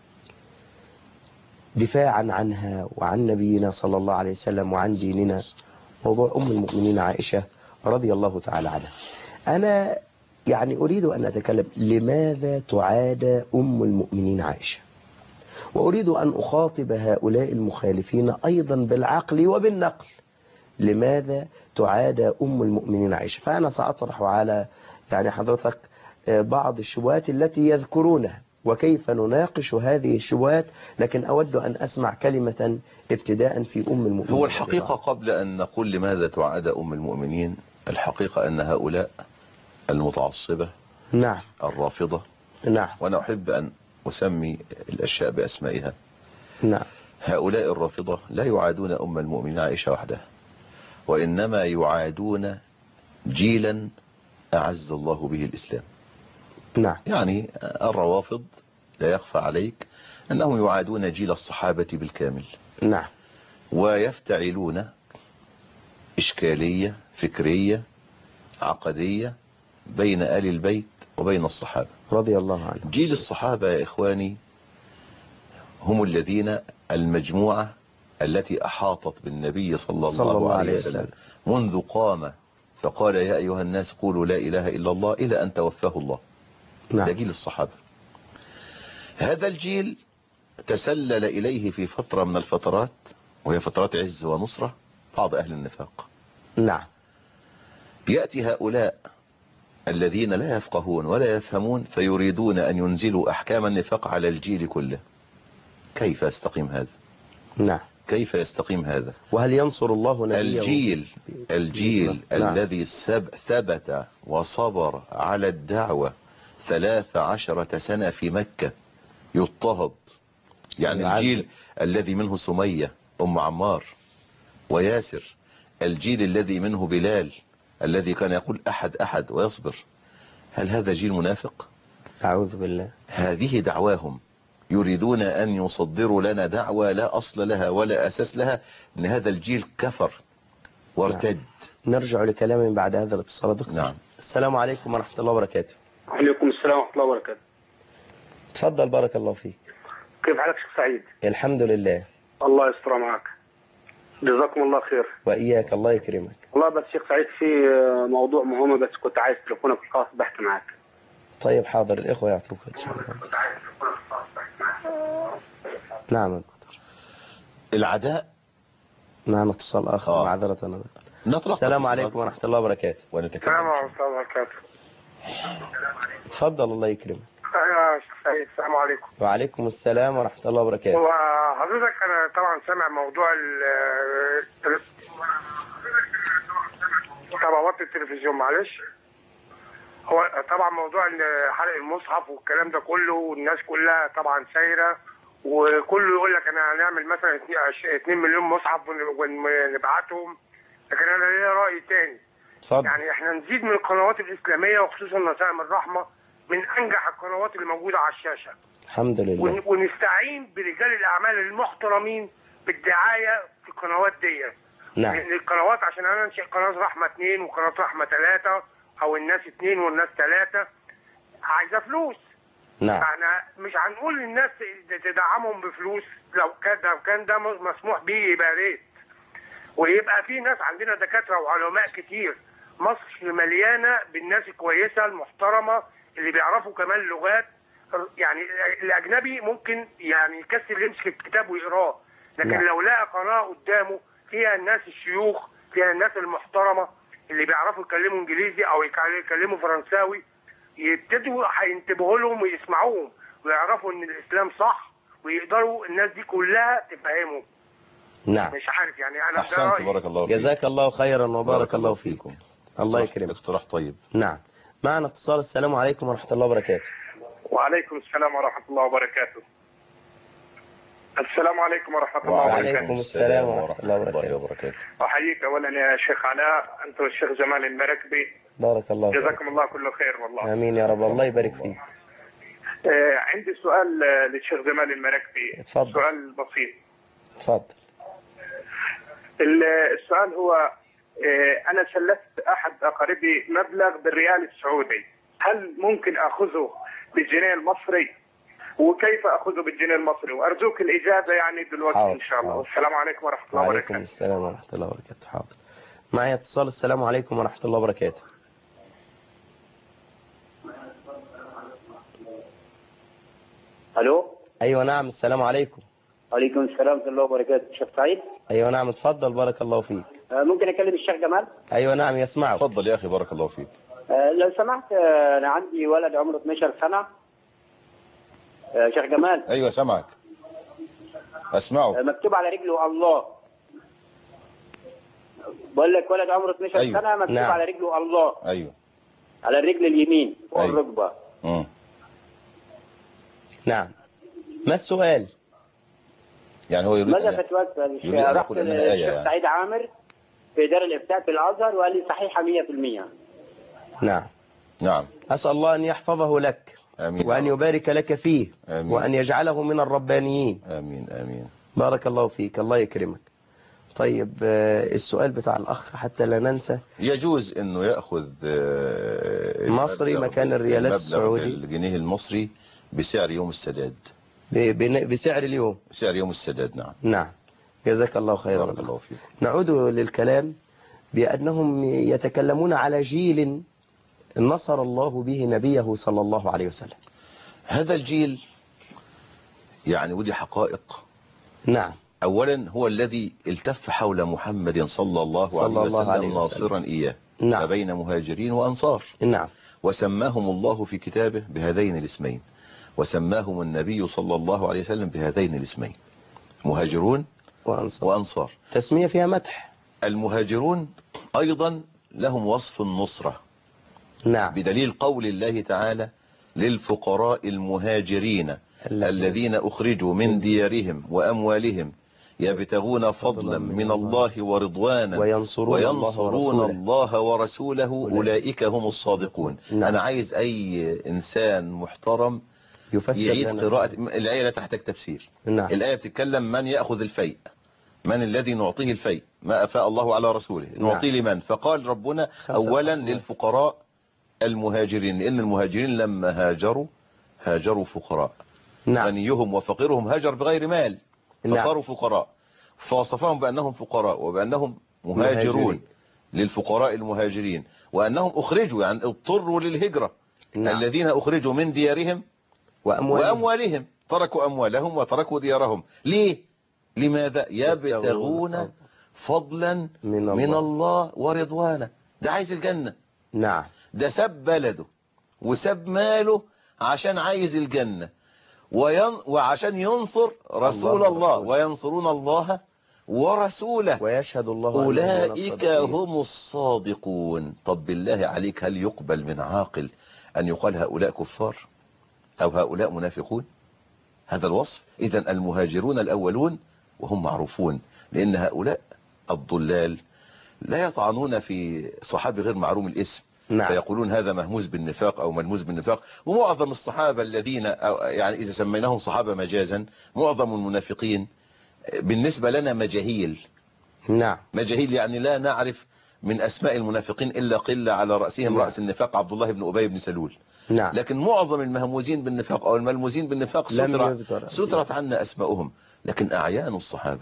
Speaker 2: دفاعا عنها وعن نبينا صلى الله عليه وسلم وعن ديننا، موضوع أم المؤمنين عائشة رضي الله تعالى عنها. أنا يعني أريد أن أتكلم لماذا تعادى أم المؤمنين عائشة، وأريد أن أخاطب هؤلاء المخالفين أيضا بالعقل وبالنقل. لماذا تعادى أم المؤمنين عائشة؟ فأنا سأطرح على يعني حضرتك بعض الشبهات التي يذكرونها وكيف نناقش هذه الشبهات، لكن أود أن أسمع كلمة ابتداء في أم المؤمنين.
Speaker 3: هو الحقيقة قبل أن نقول لماذا تعادى أم المؤمنين، الحقيقة أن هؤلاء المتعصبة
Speaker 2: نعم
Speaker 3: الرافضة
Speaker 2: نعم
Speaker 3: وأنا أحب أن أسمي الأشياء بأسمائها
Speaker 2: نعم
Speaker 3: هؤلاء الرافضة لا يعادون أم المؤمنين عائشة وحدها، وإنما يعادون جيلا أعز الله به الإسلام.
Speaker 2: نعم.
Speaker 3: يعني الروافض لا يخفى عليك أنهم يعادون جيل الصحابة بالكامل.
Speaker 2: نعم.
Speaker 3: ويفتعلون إشكالية فكرية عقدية بين آل البيت وبين الصحابة
Speaker 2: رضي الله عنهم.
Speaker 3: جيل الصحابة يا إخواني هم الذين المجموعة التي أحاطت بالنبي صلى الله, صلى الله عليه وسلم, وسلم منذ قام فقال يا أيها الناس قولوا لا إله إلا الله إلى أن توفاه الله.
Speaker 2: نعم.
Speaker 3: ده جيل الصحابة. هذا الجيل تسلل إليه في فترة من الفترات وهي فترات عز ونصرة بعض أهل النفاق.
Speaker 2: نعم.
Speaker 3: يأتي هؤلاء الذين لا يفقهون ولا يفهمون فيريدون أن ينزلوا أحكام النفاق على الجيل كله. كيف يستقيم هذا؟
Speaker 2: نعم.
Speaker 3: كيف يستقيم هذا؟
Speaker 2: وهل ينصر الله نبيه؟
Speaker 3: الجيل الجيل
Speaker 2: نعم.
Speaker 3: الذي ثبت وصبر على الدعوة ثلاث عشرة سنة في مكة يضطهد، يعني
Speaker 2: العدل.
Speaker 3: الجيل الذي منه سمية أم عمار وياسر، الجيل الذي منه بلال الذي كان يقول أحد أحد ويصبر. هل هذا جيل منافق؟
Speaker 2: أعوذ بالله.
Speaker 3: هذه دعواهم، يريدون أن يصدروا لنا دعوة لا أصل لها ولا أساس لها، أن هذا الجيل كفر وارتد.
Speaker 2: نرجع لكلامهم بعد هذا الاتصال دكتور.
Speaker 3: نعم.
Speaker 2: السلام عليكم ورحمة الله وبركاته.
Speaker 5: وعليكم السلام ورحمة الله وبركاته.
Speaker 2: تفضل بارك الله فيك.
Speaker 5: كيف حالك شيخ سعيد؟
Speaker 2: الحمد لله.
Speaker 5: الله يستر معك. جزاكم الله خير.
Speaker 2: وإياك، الله يكرمك.
Speaker 5: والله بس شيخ سعيد في موضوع مهم، بس كنت عايز تليفونك الخاص بحكي معك.
Speaker 2: طيب حاضر، الإخوة يعطوك إن شاء الله. نعم يا دكتور.
Speaker 3: العداء.
Speaker 2: معنا اتصال آخر.
Speaker 3: آه.
Speaker 2: معذرة أنا.
Speaker 3: نطلق
Speaker 2: السلام عليكم ورحمة الله وبركاته.
Speaker 3: ونتكلم.
Speaker 5: السلام ورحمة الله وبركاته.
Speaker 2: تفضل الله يكرمك.
Speaker 5: يا شيخ سعيد السلام عليكم.
Speaker 2: وعليكم السلام ورحمة الله وبركاته.
Speaker 5: وحضرتك أنا طبعا سامع موضوع طبعات التلفزيون، معلش. هو طبعا موضوع حرق المصحف والكلام ده كله، والناس كلها طبعا سايره، وكله يقول لك انا هنعمل مثلا اتنين مليون مصحف ونبعتهم. لكن انا ليا راي تاني.
Speaker 2: تفضل.
Speaker 5: يعني احنا نزيد من القنوات الاسلاميه وخصوصا نسائم الرحمه، من انجح القنوات اللي موجوده على الشاشه.
Speaker 2: الحمد لله.
Speaker 5: ونستعين برجال الاعمال المحترمين بالدعايه في القنوات دي.
Speaker 2: نعم.
Speaker 5: لان القنوات عشان انا انشئ قناه رحمه اثنين وقناه رحمه ثلاثه، او الناس اثنين والناس ثلاثه، عايزه فلوس.
Speaker 2: نعم.
Speaker 5: احنا مش هنقول للناس تدعمهم بفلوس، لو كان ده كان ده مسموح بيه يبقى ريت. ويبقى في ناس عندنا دكاتره وعلماء كتير. مصر مليانه بالناس الكويسه المحترمه اللي بيعرفوا كمان لغات. يعني الاجنبي ممكن يعني يكسل يمسك الكتاب ويقراه، لكن
Speaker 2: نعم.
Speaker 5: لو لقى قناه قدامه فيها الناس الشيوخ، فيها الناس المحترمه اللي بيعرفوا يتكلموا انجليزي او يتكلموا فرنساوي، يبتدوا هينتبهوا لهم ويسمعوهم ويعرفوا ان الاسلام صح، ويقدروا الناس دي كلها تفهمهم.
Speaker 2: نعم.
Speaker 5: مش عارف يعني انا
Speaker 3: أحسنت، بارك الله فيك.
Speaker 2: جزاك الله خيرا وبارك الله فيكم. الله يكرمك.
Speaker 3: اقتراح طيب.
Speaker 2: نعم. معنا اتصال. السلام عليكم ورحمة الله وبركاته.
Speaker 5: وعليكم السلام ورحمة الله وبركاته. السلام عليكم ورحمة الله وبركاته.
Speaker 2: وعليكم السلام ورحمة الله وبركاته.
Speaker 5: أحييك أولا يا شيخ علاء، أنت والشيخ جمال المراكبي.
Speaker 2: بارك الله فيك.
Speaker 5: جزاكم الله كل خير والله.
Speaker 2: آمين يا رب، الله يبارك فيك.
Speaker 5: آه عندي سؤال آه للشيخ جمال المراكبي.
Speaker 2: اتفضل.
Speaker 5: سؤال بسيط.
Speaker 2: اتفضل.
Speaker 5: السؤال هو آه أنا سلفت أحد أقاربي مبلغ بالريال السعودي، هل ممكن أخذه بالجنيه المصري؟ وكيف أخذه بالجنيه المصري؟ وأرجوك الإجابة يعني دلوقتي إن شاء الله. والسلام عليكم ورحمة الله وبركاته.
Speaker 2: وعليكم السلام ورحمة الله وبركاته. حاضر. معي اتصال. السلام عليكم ورحمة الله وبركاته.
Speaker 6: الو.
Speaker 2: ايوه نعم. السلام عليكم.
Speaker 6: وعليكم السلام ورحمه الله وبركاته. شيخ سعيد.
Speaker 2: ايوه نعم. اتفضل بارك الله فيك.
Speaker 6: آه ممكن اكلم الشيخ جمال؟
Speaker 2: ايوه نعم يسمعك.
Speaker 3: تفضل يا أخي بارك الله فيك.
Speaker 6: آه لو سمحت، آه انا عندي ولد عمره اثناشر سنه. آه شيخ جمال.
Speaker 3: أيوة سمعك أسمعه.
Speaker 6: آه مكتوب على رجله الله. بقول لك ولد عمره اثناشر
Speaker 3: أيوة.
Speaker 6: سنه مكتوب
Speaker 2: نعم.
Speaker 6: على رجله الله.
Speaker 3: أيوة.
Speaker 6: على الرجل اليمين فوق
Speaker 3: أيوة.
Speaker 6: الركبه.
Speaker 3: مم.
Speaker 2: نعم. ما السؤال؟
Speaker 3: يعني هو يريد
Speaker 6: ماذا
Speaker 3: أن
Speaker 6: فتوى
Speaker 3: يريد أن
Speaker 6: رحت
Speaker 3: يقول إنها آية
Speaker 6: للشيخ
Speaker 3: يعني.
Speaker 6: سعيد عامر في دار الافتاء في الازهر وقال لي صحيحه مية في المية.
Speaker 2: نعم.
Speaker 3: نعم.
Speaker 2: أسأل الله أن يحفظه لك.
Speaker 3: آمين.
Speaker 2: وأن يبارك لك فيه.
Speaker 3: آمين.
Speaker 2: وأن يجعله من الربانيين.
Speaker 3: آمين آمين.
Speaker 2: بارك الله فيك، الله يكرمك. طيب السؤال بتاع الأخ حتى لا ننسى.
Speaker 3: يجوز أنه يأخذ
Speaker 2: مصري مكان الريالات السعودي،
Speaker 3: الجنيه المصري بسعر يوم السداد،
Speaker 2: بسعر اليوم،
Speaker 3: بسعر يوم السداد. نعم.
Speaker 2: نعم. جزاك الله خيرا.
Speaker 3: بارك الله فيك.
Speaker 2: نعود للكلام بأنهم يتكلمون على جيل نصر الله به نبيه صلى الله عليه وسلم.
Speaker 3: هذا الجيل يعني ودي حقائق.
Speaker 2: نعم.
Speaker 3: أولا هو الذي التف حول محمد صلى الله
Speaker 2: صلى
Speaker 3: عليه
Speaker 2: الله
Speaker 3: وسلم
Speaker 2: عليه وسلم.
Speaker 3: ناصرا إياه.
Speaker 2: نعم.
Speaker 3: فبين مهاجرين وأنصار.
Speaker 2: نعم.
Speaker 3: وسماهم الله في كتابه بهذين الاسمين، وسماهم النبي صلى الله عليه وسلم بهذين الاسمين، مهاجرون
Speaker 2: وأنصار.
Speaker 3: وأنصار.
Speaker 2: تسمية فيها مدح.
Speaker 3: المهاجرون أيضا لهم وصف النصرة.
Speaker 2: نعم.
Speaker 3: بدليل قول الله تعالى للفقراء المهاجرين الذين أخرجوا من ديارهم وأموالهم يبتغون فضلا من الله ورضوانا
Speaker 2: وينصرون,
Speaker 3: وينصرون الله ورسوله أولئك هم الصادقون.
Speaker 2: نعم.
Speaker 3: أنا عايز أي إنسان محترم
Speaker 2: يفسر
Speaker 3: يعيد
Speaker 2: لنا.
Speaker 3: قراءة الآية. لا تحتاج تفسير.
Speaker 2: نعم.
Speaker 3: الآية بتتكلم من يأخذ الفيء، من الذي نعطيه الفيء، ما أفاء الله على رسوله نعطيه لمن. فقال ربنا أولا أصلاً للفقراء المهاجرين، لأن المهاجرين لما هاجروا هاجروا فقراء.
Speaker 2: نعم.
Speaker 3: غنيهم وفقيرهم هاجر بغير مال فصاروا نعم. فقراء، فوصفهم بأنهم فقراء وبأنهم مهاجرون مهاجرين. للفقراء المهاجرين، وأنهم أخرجوا يعني اضطروا للهجرة. نعم. الذين أخرجوا من ديارهم وأموالهم, وأموالهم تركوا أموالهم وتركوا ديارهم. ليه؟ لماذا؟ يبتغون فضلا من الله, من الله ورضوانا. ده عايز الجنة.
Speaker 2: نعم.
Speaker 3: ده ساب بلده وساب ماله عشان عايز الجنة، وين وعشان ينصر رسول الله, الله وينصرون الله ورسوله
Speaker 2: ويشهد الله
Speaker 3: أولئك هم الصادقون. طب بالله عليك، هل يقبل من عاقل أن يقال هؤلاء كفار أو هؤلاء منافقون؟ هذا الوصف. إذن المهاجرون الأولون وهم معروفون، لأن هؤلاء الضلال لا يطعنون في صحابي غير معلوم الاسم. نعم. فيقولون هذا مهموز بالنفاق أو ملموز بالنفاق. ومعظم الصحابة الذين يعني إذا سميناهم صحابة مجازا، معظم المنافقين بالنسبة لنا مجاهيل.
Speaker 2: نعم.
Speaker 3: مجاهيل يعني لا نعرف من أسماء المنافقين إلا قلة، على رأسهم نعم. رأس النفاق عبد الله بن أبي بن سلول. نعم. لكن معظم المهموزين بالنفاق أو الملموزين بالنفاق سترت عنا أسماؤهم. لكن أعيان الصحابة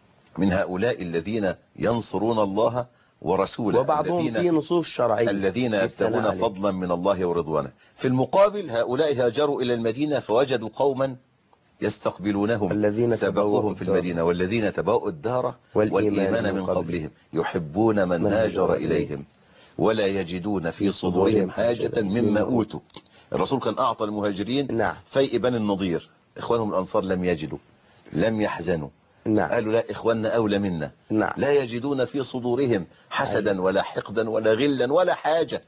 Speaker 3: من هؤلاء الذين ينصرون الله ورسوله،
Speaker 2: وبعضهم في نصوص شرعية
Speaker 3: الذين يبتغون فضلا من الله ورضوانه. في المقابل هؤلاء هاجروا إلى المدينة فوجدوا قوما يستقبلونهم الذين سبقوهم في المدينة، والذين تبوأوا الدار والإيمان من قبلهم يحبون من هاجر إليهم ولا يجدون في صدورهم حاجة مما أوتوا. الرسول كان أعطى المهاجرين نعم. فيء بني النضير، إخوانهم الأنصار لم يجدوا، لم يحزنوا. نعم. قالوا لا، إخواننا أولى منا. نعم. لا يجدون في صدورهم حسدا ولا حقدا ولا غلا ولا حاجة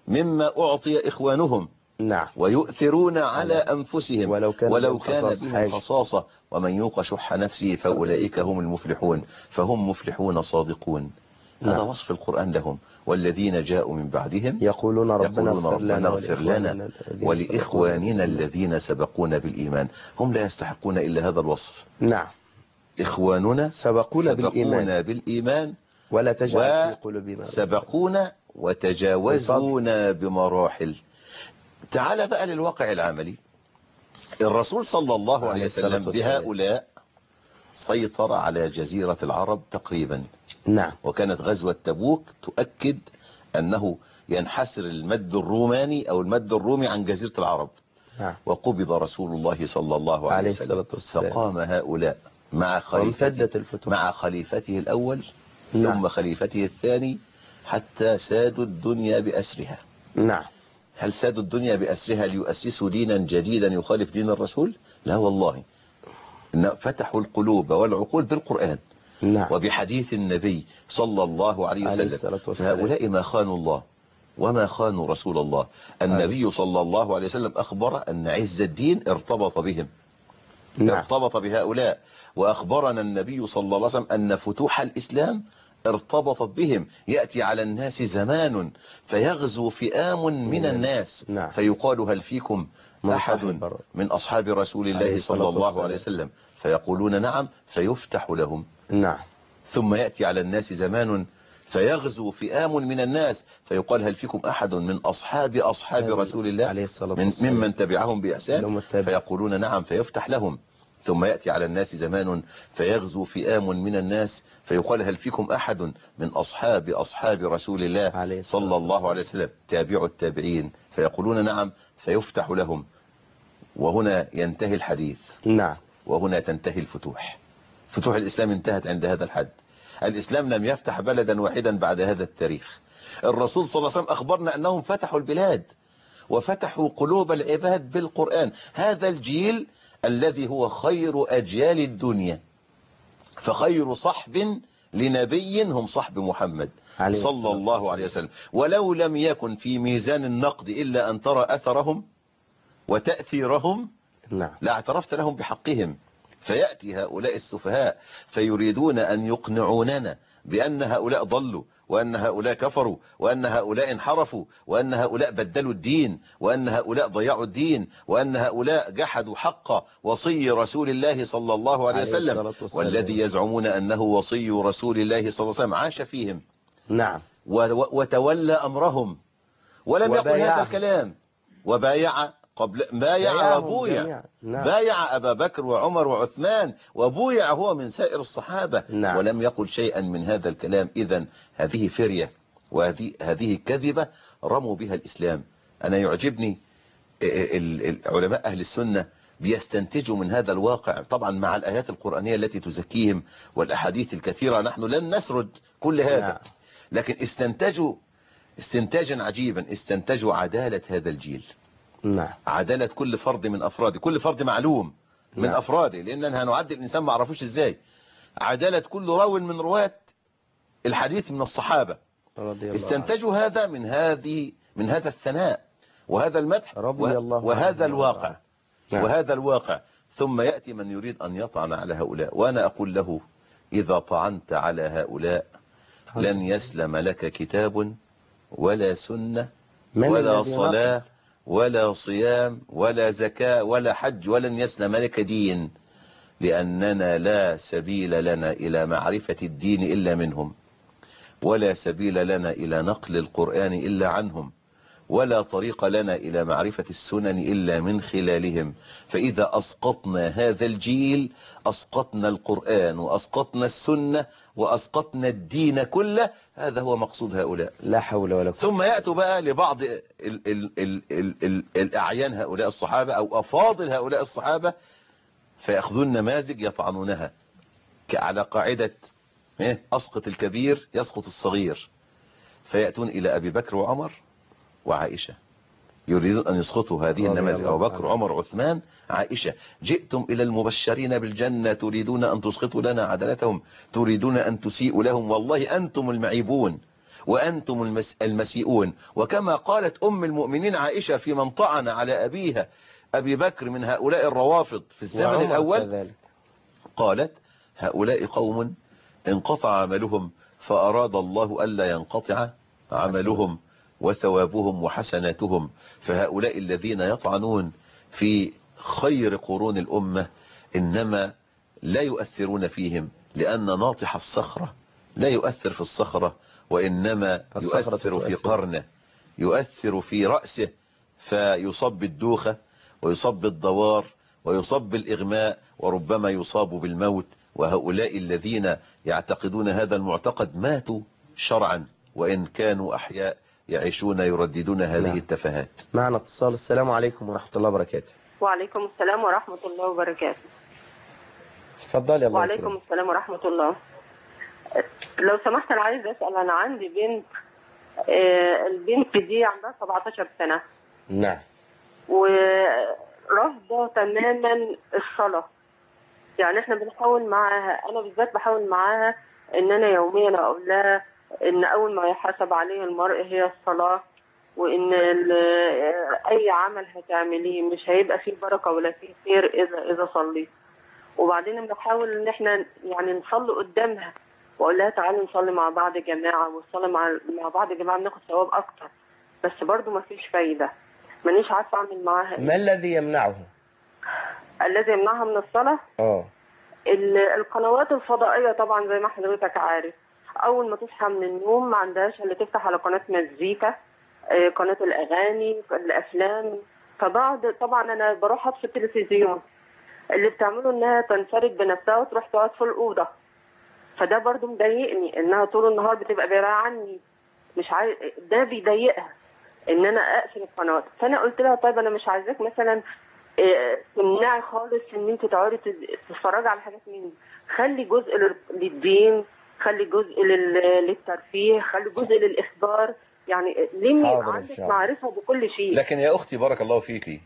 Speaker 3: مما أعطي إخوانهم. نعم. ويؤثرون على أنفسهم ولو كان, ولو كان بهم خصاصة ومن يوق شح نفسه فأولئك هم المفلحون. فهم مفلحون صادقون. نعم. هذا وصف القرآن لهم. والذين جاءوا من بعدهم
Speaker 2: يقولون ربنا اغفر لنا,
Speaker 3: اغفر لنا ولإخواننا الذين سبقونا بالإيمان. هم لا يستحقون إلا هذا الوصف.
Speaker 2: نعم.
Speaker 3: إخواننا
Speaker 2: سبقونا,
Speaker 3: سبقونا بالإيمان, بالإيمان
Speaker 2: ولا تجعل في قلوبنا
Speaker 3: سبقونا وتجاوزونا بمراحل. تعال بقى للواقع العملي. الرسول صلى الله عليه وسلم بهؤلاء سيطر على جزيرة العرب تقريبا.
Speaker 2: نعم.
Speaker 3: وكانت غزوة تبوك تؤكد أنه ينحسر المد الروماني أو المد الرومي عن جزيرة العرب. نعم. وقبض رسول الله صلى الله عليه وسلم. فقام هؤلاء مع خليفته, مع خليفته الأول. نعم. ثم خليفته الثاني حتى سادوا الدنيا بأسرها.
Speaker 2: نعم.
Speaker 3: هل سادوا الدنيا بأسرها ليؤسسوا دينا جديدا يخالف دين الرسول؟ لا والله، إن فتحوا القلوب والعقول بالقرآن. نعم. وبحديث النبي صلى الله عليه وسلم. هؤلاء ما خانوا الله وما خانوا رسول الله. النبي صلى الله عليه وسلم أخبر أن عز الدين ارتبط بهم. نعم. ارتبط بهؤلاء. وأخبرنا النبي صلى الله عليه وسلم أن فتوح الإسلام ارتبطت بهم. يأتي على الناس زمان فيغزو فئام من الناس. نعم. فيقال هل فيكم أحد من أصحاب رسول الله صلى الله عليه وسلم؟ فيقولون نعم فيفتح لهم. نعم. ثم يأتي على الناس زمان فيغزو فئام من الناس فيقال هل فيكم أحد من أصحاب أصحاب رسول الله من ممن تبعهم بإحسان؟ فيقولون نعم فيفتح لهم. ثم يأتي على الناس زمان فيغزو فئام من الناس فيقال هل فيكم أحد من أصحاب أصحاب رسول الله صلى الله عليه وسلم تابعوا التابعين؟ فيقولون نعم فيفتح لهم. وهنا ينتهي الحديث.
Speaker 2: نعم.
Speaker 3: وهنا تنتهي الفتوح. فتوح الإسلام انتهت عند هذا الحد. الإسلام لم يفتح بلدا واحدا بعد هذا التاريخ. الرسول صلى الله عليه وسلم أخبرنا أنهم فتحوا البلاد وفتحوا قلوب العباد بالقرآن. هذا الجيل الذي هو خير أجيال الدنيا، فخير صحب لنبي هم صحب محمد صلى الله عليه وسلم. ولو لم يكن في ميزان النقد إلا أن ترى أثرهم وتأثيرهم لاعترفت لهم بحقهم. فيأتي هؤلاء السفهاء فيريدون أن يقنعوننا بأن هؤلاء ضلوا، وأن هؤلاء كفروا، وأن هؤلاء انحرفوا، وأن هؤلاء بدلوا الدين، وأن هؤلاء ضيعوا الدين، وأن هؤلاء جحدوا حق وصي رسول الله صلى الله عليه وسلم. والذي يزعمون أنه وصي رسول الله صلى الله عليه وسلم عاش فيهم
Speaker 2: نعم
Speaker 3: وتولى أمرهم ولم يقل هذا الكلام، وبايع قبل بايع وبويع نعم. بايع أبا بكر وعمر وعثمان وبويع هو من سائر الصحابة نعم. ولم يقل شيئا من هذا الكلام. إذن هذه فرية وهذه هذه كذبة رموا بها الإسلام. أنا يعجبني علماء أهل السنة بيستنتجوا من هذا الواقع، طبعا مع الآيات القرآنية التي تزكيهم والأحاديث الكثيرة، نحن لن نسرد كل هذا نعم. لكن استنتجوا استنتاجا عجيبا، استنتجوا عدالة هذا الجيل نعم. عدالة كل فرد من أفراده، كل فرد معلوم من نعم. أفراده، لأننا هنعدل الإنسان ما عرفوش إزاي. عدالة كل راو من رواة الحديث من الصحابة، استنتجوا هذا من هذه من هذا الثناء وهذا المدح رضي الله وهذا الواقع نعم. وهذا الواقع. ثم يأتي من يريد أن يطعن على هؤلاء، وأنا أقول له إذا طعنت على هؤلاء لن يسلم لك كتاب ولا سنة ولا صلاة ولا صيام ولا زكاة ولا حج، ولن يسلم لك دين، لأننا لا سبيل لنا إلى معرفة الدين إلا منهم، ولا سبيل لنا إلى نقل القرآن إلا عنهم، ولا طريق لنا إلى معرفة السنن إلا من خلالهم. فإذا أسقطنا هذا الجيل أسقطنا القرآن وأسقطنا السنة وأسقطنا الدين كله. هذا هو مقصود هؤلاء،
Speaker 2: لا حول ولا قوة.
Speaker 3: ثم يأتوا بقى لبعض ال ال ال ال ال الأعيان هؤلاء الصحابة أو أفاضل هؤلاء الصحابة فيأخذون نماذج يطعنونها على قاعدة أسقط الكبير يسقط الصغير، فيأتون إلى أبي بكر وعمر وعائشة يريدون أن يسقطوا هذه النماذج، أبو بكر عمر عثمان عائشة. جئتم إلى المبشرين بالجنة تريدون أن تسقطوا لنا عدالتهم، تريدون أن تسيئوا لهم، والله أنتم المعيبون وأنتم المس... المسيئون. وكما قالت أم المؤمنين عائشة في من طعن على أبيها أبي بكر من هؤلاء الروافض في الزمن الأول كذلك. قالت هؤلاء قوم انقطع عملهم فأراد الله ألا ينقطع عملهم وثوابهم وحسناتهم. فهؤلاء الذين يطعنون في خير قرون الأمة إنما لا يؤثرون فيهم، لأن ناطح الصخرة لا يؤثر في الصخرة، وإنما يؤثر في قرنه، يؤثر في رأسه، فيصاب بالدوخة ويصاب بالدوار ويصاب بالإغماء وربما يصاب بالموت. وهؤلاء الذين يعتقدون هذا المعتقد ماتوا شرعا، وإن كانوا أحياء يعيشون يرددون هذه نعم. التفاهات.
Speaker 2: معنا اتصال. السلام عليكم ورحمة الله وبركاته.
Speaker 7: وعليكم السلام ورحمة الله وبركاته.
Speaker 2: اتفضلي يا الله.
Speaker 7: وعليكم يكرم. السلام ورحمة الله. لو سمحت أنا عايز أسأل، أنا عندي بنت، البنت دي عندها سبعتاشر سنة
Speaker 2: نعم،
Speaker 7: ورافضة تماما الصلاة. يعني احنا بنحاول معاها، أنا بالذات بحاول معاها إن أنا يوميا أقول لها إن أول ما يحاسب عليه المرء هي الصلاة، وإن أي عمل هتعمليه مش هيبقى فيه بركة ولا فيه خير إذا إذا صليت. وبعدين بنحاول إن إحنا يعني نصلي قدامها، وأقول لها تعالي نصلي مع بعض جماعة، والصلاة مع مع بعض جماعة بناخد ثواب أكتر، بس برضو ما فيش فايدة. مانيش عارفة أعمل معاها إيه.
Speaker 2: ما الذي يمنعه؟
Speaker 7: الذي يمنعها من الصلاة؟
Speaker 2: آه
Speaker 7: القنوات الفضائية طبعا زي ما حضرتك عارف. أول ما تصحى من النوم ما عندهاش اللي تفتح على قناة مزيكا، قناة الأغاني، الأفلام. فبعد طبعا أنا بروح أطفي التلفزيون، اللي بتعمله إنها تنفرد بنفسها وتروح تقعد في الأوضة. فده برضو مضايقني، إنها طول النهار بتبقى بعيدة عني، مش عايز، ده بيضايقها إن أنا أقفل القنوات. فأنا قلت لها طيب أنا مش عايزاك مثلا إيه، تمنعي خالص ان انت تقعدي تت- تتفرجي على حاجات من دي. خلي جزء لل- للدين، خلي جزء لل- للترفيه، خلي جزء للاخبار، يعني لمي
Speaker 2: حاضر إن
Speaker 7: عندك
Speaker 2: شاء الله.
Speaker 7: معرفه بكل شيء.
Speaker 3: لكن يا أختي بارك الله فيكي،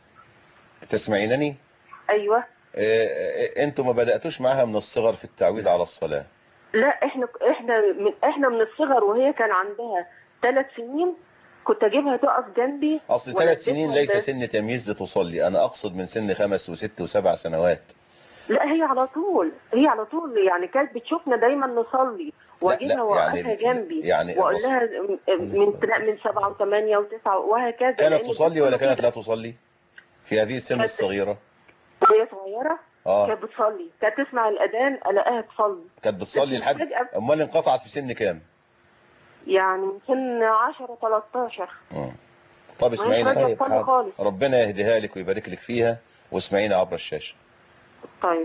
Speaker 3: تسمعينني؟
Speaker 7: ايوه.
Speaker 3: آه، آه، انتوا ما بدأتوش معاها من الصغر في التعويد على الصلاة؟
Speaker 7: لا احنا احنا من احنا من الصغر، وهي كان عندها ثلاث سنين كنت اجيبها تقف جنبي.
Speaker 3: أصل ثلاث
Speaker 7: وألبسها
Speaker 3: سنين ليس
Speaker 7: البس.
Speaker 3: سن تمييز لتصلي، أنا أقصد من سن خمس وست وسبع سنوات.
Speaker 7: لا هي على طول، هي على طول يعني كانت بتشوفنا دايما نصلي، واجيبها
Speaker 3: لا،
Speaker 7: واوقفها
Speaker 3: يعني-
Speaker 7: جنبي
Speaker 3: يعني
Speaker 7: واقول
Speaker 3: الرسول-
Speaker 7: لها من لا من سبعه وثمانيه وتسعه وهكذا.
Speaker 3: كانت
Speaker 7: لأن
Speaker 3: تصلي ولا
Speaker 7: كله
Speaker 3: كانت
Speaker 7: كده.
Speaker 3: لا تصلي في هذه السن
Speaker 7: كانت-
Speaker 3: الصغيرة؟
Speaker 7: وهي صغيره
Speaker 3: آه.
Speaker 7: كانت بتصلي، كانت تسمع الاذان الاقيها تصلي.
Speaker 3: كانت بتصلي
Speaker 7: لكن
Speaker 3: لحد
Speaker 7: فجأة-
Speaker 3: أمال انقطعت في سن كام؟
Speaker 7: يعني من سن عشره تلتاشر.
Speaker 3: مم. طب
Speaker 7: ما هيش
Speaker 3: اسمعينا،
Speaker 7: راضيه
Speaker 2: طيب،
Speaker 7: تصلي
Speaker 2: حاضر.
Speaker 7: خالص.
Speaker 3: ربنا يهديها لك ويبارك لك فيها، واسمعينا عبر الشاشة.
Speaker 7: طيب.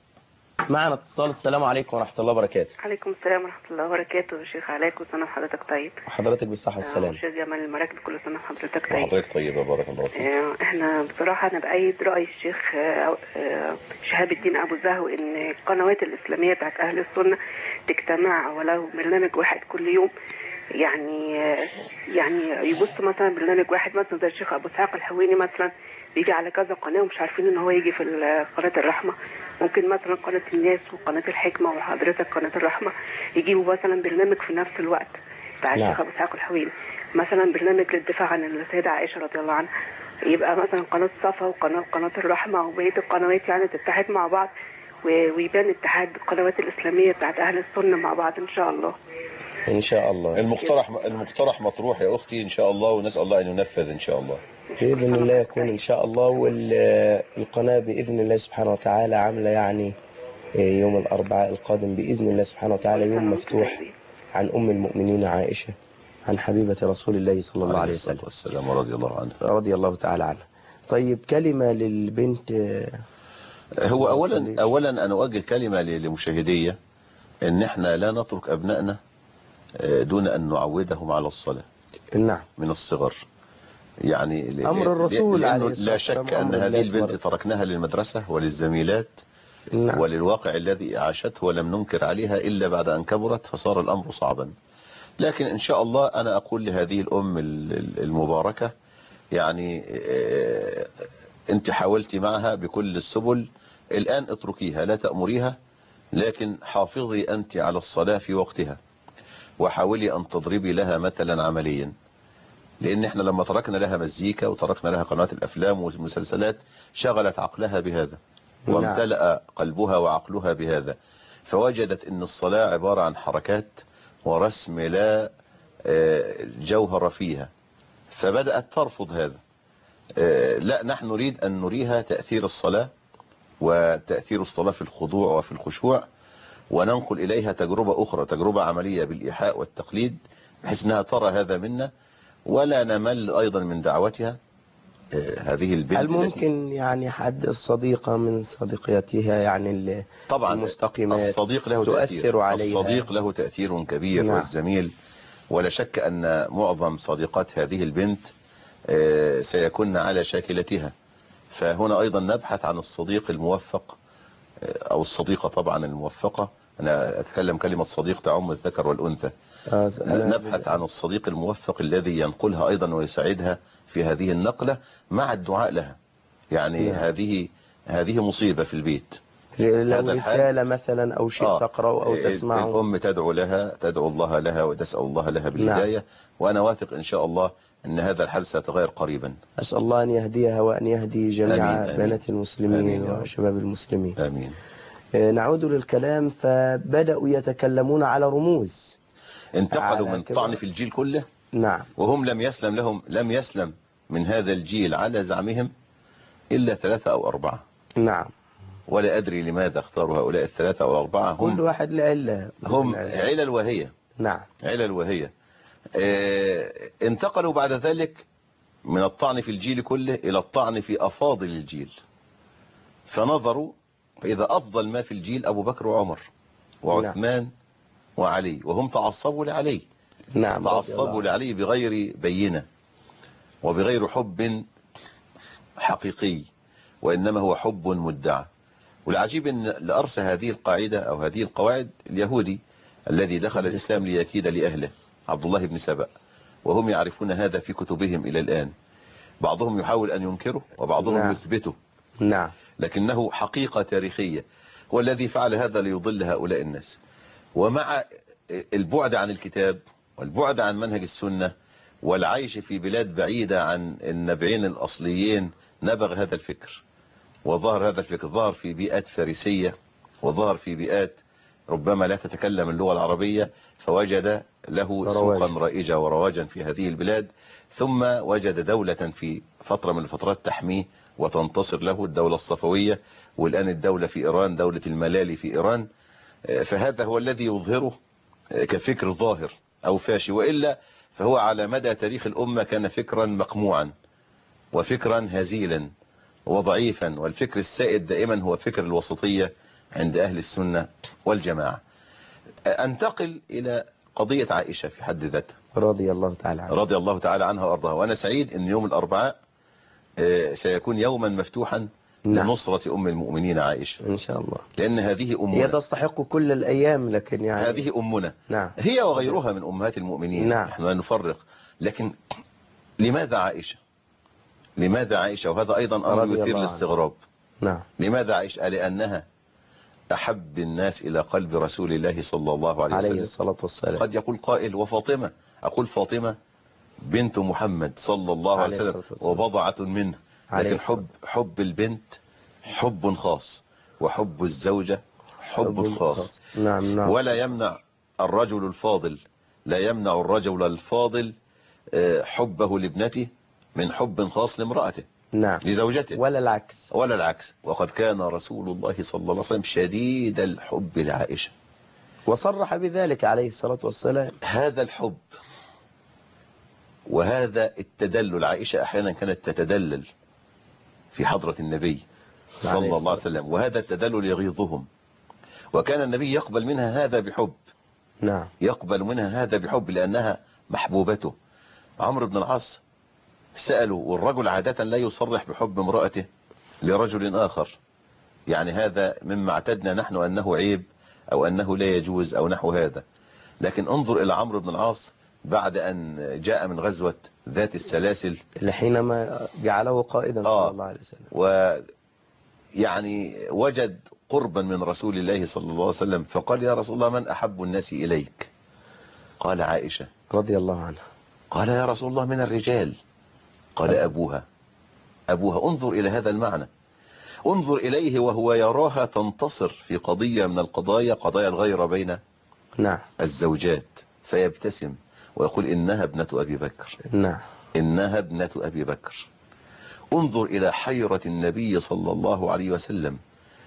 Speaker 2: معنا اتصال. السلام عليكم ورحمة الله وبركاته.
Speaker 8: عليكم السلام ورحمة الله وبركاته. شيخ علاء، كل سنة وحضرتك طيب.
Speaker 2: وحضرتك بالصحة والسلام.
Speaker 8: شيخ جمال المراكب، كل سنة وحضرتك طيب.
Speaker 3: وحضرتك طيبة بارك الله فيك.
Speaker 8: آه، احنا بصراحة انا بأيد رأي الشيخ آه، آه، شهاب الدين ابو زهو ان القنوات الاسلامية بتاعت اهل السنة تجتمع ولو برنامج واحد كل يوم. يعني آه، يعني يبص مثلا برنامج واحد مثلا زي الشيخ ابو اسحاق الحويني مثلا بيجي على كذا قناة ومش عارفين ان هو يجي في قناة الرحمة. ممكن مثلا قناة الناس وقناة الحكمة وحضرتك قناة الرحمة يجيبوا مثلا برنامج في نفس الوقت بتاع
Speaker 2: نعم.
Speaker 8: الشيخ ابو اسحاق الحويني، مثلا برنامج للدفاع عن السيدة عائشة رضي الله عنها. يبقى مثلا قناة صفا وقناة قناة الرحمة وبقية القنوات يعني تتحد مع بعض و- ويبان اتحاد القنوات الإسلامية بتاعت أهل السنة مع بعض إن شاء الله.
Speaker 2: إن شاء الله.
Speaker 3: المقترح المقترح مطروح يا أختي إن شاء الله، ونسأل الله أن ينفذ إن شاء الله.
Speaker 2: بإذن الله يكون إن شاء الله. والقناة بإذن الله سبحانه وتعالى عاملة يعني يوم الأربعاء القادم بإذن الله سبحانه وتعالى يوم مفتوح عن أم المؤمنين عائشة، عن حبيبة رسول الله صلى الله عليه وسلم
Speaker 3: والسلام ورضي الله عنه.
Speaker 2: رضي الله تعالى عنها. طيب كلمة للبنت.
Speaker 3: هو أولا أولا أنا أوجه كلمة لمشاهدية إن إحنا لا نترك أبنائنا دون أن نعودهم على الصلاة.
Speaker 2: نعم.
Speaker 3: من الصغر. يعني
Speaker 2: أمر الرسول عليه الصلاة
Speaker 3: لا شك أن هذه البنت تركناها للمدرسة وللزميلات.
Speaker 2: نعم.
Speaker 3: وللواقع الذي عاشته ولم ننكر عليها إلا بعد أن كبرت فصار الأمر صعبا. لكن إن شاء الله أنا أقول لهذه الأم المباركة يعني أنت حاولتي معها بكل السبل، الآن اتركيها لا تأمريها، لكن حافظي أنت على الصلاة في وقتها، وحاولي أن تضربي لها مثلا عمليا. لأن احنا لما تركنا لها مزيكا وتركنا لها قناة الأفلام والمسلسلات شغلت عقلها بهذا وامتلأ قلبها وعقلها بهذا، فوجدت أن الصلاة عبارة عن حركات ورسم لا جوهر فيها، فبدأت ترفض هذا. لا، نحن نريد أن نريها تأثير الصلاة وتأثير الصلاة في الخضوع وفي الخشوع، وننقل إليها تجربة أخرى، تجربة عملية بالإيحاء والتقليد، بحيث أنها ترى هذا منا ولا نمل أيضا من دعوتها. هذه البنت
Speaker 2: هل ممكن يعني حد الصديقة من صديقياتها يعني
Speaker 3: طبعا
Speaker 2: المستقيمات
Speaker 3: الصديق له
Speaker 2: تؤثر
Speaker 3: تأثير
Speaker 2: عليها؟
Speaker 3: الصديق له تأثير كبير. نعم. والزميل، ولا شك أن معظم صديقات هذه البنت سيكون على شاكلتها، فهنا أيضا نبحث عن الصديق الموفق أو الصديقة طبعا الموفقة. أنا أتكلم كلمة صديق تعم الذكر والأنثى. نبحث عن الصديق الموفق الذي ينقلها أيضا ويساعدها في هذه النقلة مع الدعاء لها. يعني نعم. هذه هذه مصيبة في البيت.
Speaker 2: لو رسالة مثلا أو شيء آه. تقرأ أو تسمعه.
Speaker 3: الأم تدعو لها، تدعو الله لها وتسأل الله لها بالهداية. نعم. وأنا واثق إن شاء الله أن هذا الحال سيتغير قريبا.
Speaker 2: أسأل الله أن يهديها وأن يهدي جميع آمين. بنات المسلمين آمين. وشباب المسلمين.
Speaker 3: آمين.
Speaker 2: نعود للكلام. فبدأوا يتكلمون على رموز،
Speaker 3: انتقلوا من الطعن في الجيل كله.
Speaker 2: نعم.
Speaker 3: وهم لم يسلم لهم لم يسلم من هذا الجيل على زعمهم إلا ثلاثة أو أربعة.
Speaker 2: نعم.
Speaker 3: ولا أدري لماذا اختاروا هؤلاء الثلاثة أو أربعة. هم
Speaker 2: كل واحد لعلة.
Speaker 3: هم علل وهي.
Speaker 2: نعم.
Speaker 3: علل وهي. اه انتقلوا بعد ذلك من الطعن في الجيل كله إلى الطعن في أفاضل الجيل، فنظروا إذا أفضل ما في الجيل أبو بكر وعمر وعثمان نعم. وعلي، وهم تعصبوا لعلي.
Speaker 2: نعم.
Speaker 3: تعصبوا لعلي بغير بينة وبغير حب حقيقي، وإنما هو حب مدعى. والعجيب أن لأرسى هذه القاعدة أو هذه القواعد اليهودي الذي دخل الإسلام ليكيد لأهله، عبد الله بن سبأ، وهم يعرفون هذا في كتبهم إلى الآن. بعضهم يحاول أن ينكره وبعضهم
Speaker 2: نعم.
Speaker 3: يثبته،
Speaker 2: نعم.
Speaker 3: لكنه حقيقة تاريخية، والذي فعل هذا ليضل هؤلاء الناس. ومع البعد عن الكتاب والبعد عن منهج السنة والعيش في بلاد بعيدة عن النبعين الأصليين نبغ هذا الفكر، وظهر هذا الفكر ظهر في بيئات فارسية، وظهر في بيئات ربما لا تتكلم اللغة العربية، فوجد له سوقا رائجا ورواجا في هذه البلاد، ثم وجد دولة في فترة من الفترات تحميه وتنتصر له، الدولة الصفوية، والآن الدولة في إيران، دولة الملالي في إيران. فهذا هو الذي يظهره كفكر ظاهر أو فاشي، وإلا فهو على مدى تاريخ الأمة كان فكرا مقموعا وفكرا هزيلا وضعيفا، والفكر السائد دائما هو فكر الوسطية عند أهل السنة والجماعة. أنتقل إلى قضية عائشة في حد ذاتها
Speaker 2: رضي الله تعالى عنها
Speaker 3: رضي الله تعالى عنها وأرضاها. وأنا سعيد أن يوم الأربعاء سيكون يوما مفتوحا
Speaker 2: نعم.
Speaker 3: لنصرة أم المؤمنين عائشة
Speaker 2: إن شاء الله،
Speaker 3: لأن هذه أمنا،
Speaker 2: هي تستحق كل الأيام، لكن يعني
Speaker 3: هذه أمنا.
Speaker 2: نعم.
Speaker 3: هي وغيرها من أمهات المؤمنين،
Speaker 2: نعم.
Speaker 3: نحن لا نفرق، لكن لماذا عائشة؟ لماذا عائشة؟ وهذا أيضا أمر يثير الاستغراب.
Speaker 2: نعم.
Speaker 3: لماذا عائشة؟ لأنها أحب الناس إلى قلب رسول الله صلى الله عليه وسلم
Speaker 2: عليه الصلاة والسلام.
Speaker 3: قد يقول قائل وفاطمة، أقول فاطمة بنت محمد صلى الله عليه وسلم وبضعة منه، لكن حب حب البنت حب خاص، وحب الزوجة حب, حب خاص. خاص
Speaker 2: نعم نعم.
Speaker 3: ولا يمنع الرجل الفاضل لا يمنع الرجل الفاضل حبه لابنته من حب خاص لامرأته،
Speaker 2: نعم،
Speaker 3: لزوجته،
Speaker 2: ولا العكس
Speaker 3: ولا العكس. وقد كان رسول الله صلى الله عليه وسلم شديد الحب لعائشة،
Speaker 2: وصرح بذلك عليه الصلاة والسلام.
Speaker 3: هذا الحب وهذا التدلل، عائشة أحيانا كانت تتدلل في حضرة النبي صلى الله عليه وسلم، وهذا التدلل يغيظهم، وكان النبي يقبل منها هذا بحب.
Speaker 2: نعم،
Speaker 3: يقبل منها هذا بحب لأنها محبوبته. عمرو بن العاص سألوا، والرجل عادة لا يصرح بحب امرأته لرجل آخر، يعني هذا مما اعتدنا نحن أنه عيب أو أنه لا يجوز أو نحو هذا. لكن انظر إلى عمرو بن العاص بعد أن جاء من غزوة ذات السلاسل،
Speaker 2: حينما جعله قائدا صلى آه الله عليه وسلم،
Speaker 3: ويعني وجد قربا من رسول الله صلى الله عليه وسلم، فقال يا رسول الله من أحب الناس إليك؟ قال عائشة
Speaker 2: رضي الله عنها.
Speaker 3: قال يا رسول الله من الرجال؟ قال أبوها. أبوها. انظر إلى هذا المعنى، انظر إليه وهو يراها تنتصر في قضية من القضايا، قضايا الغيرة بين
Speaker 2: نعم
Speaker 3: الزوجات، فيبتسم ويقول إنها ابنة أبي بكر.
Speaker 2: نعم،
Speaker 3: إنها ابنة أبي بكر. انظر إلى حيرة النبي صلى الله عليه وسلم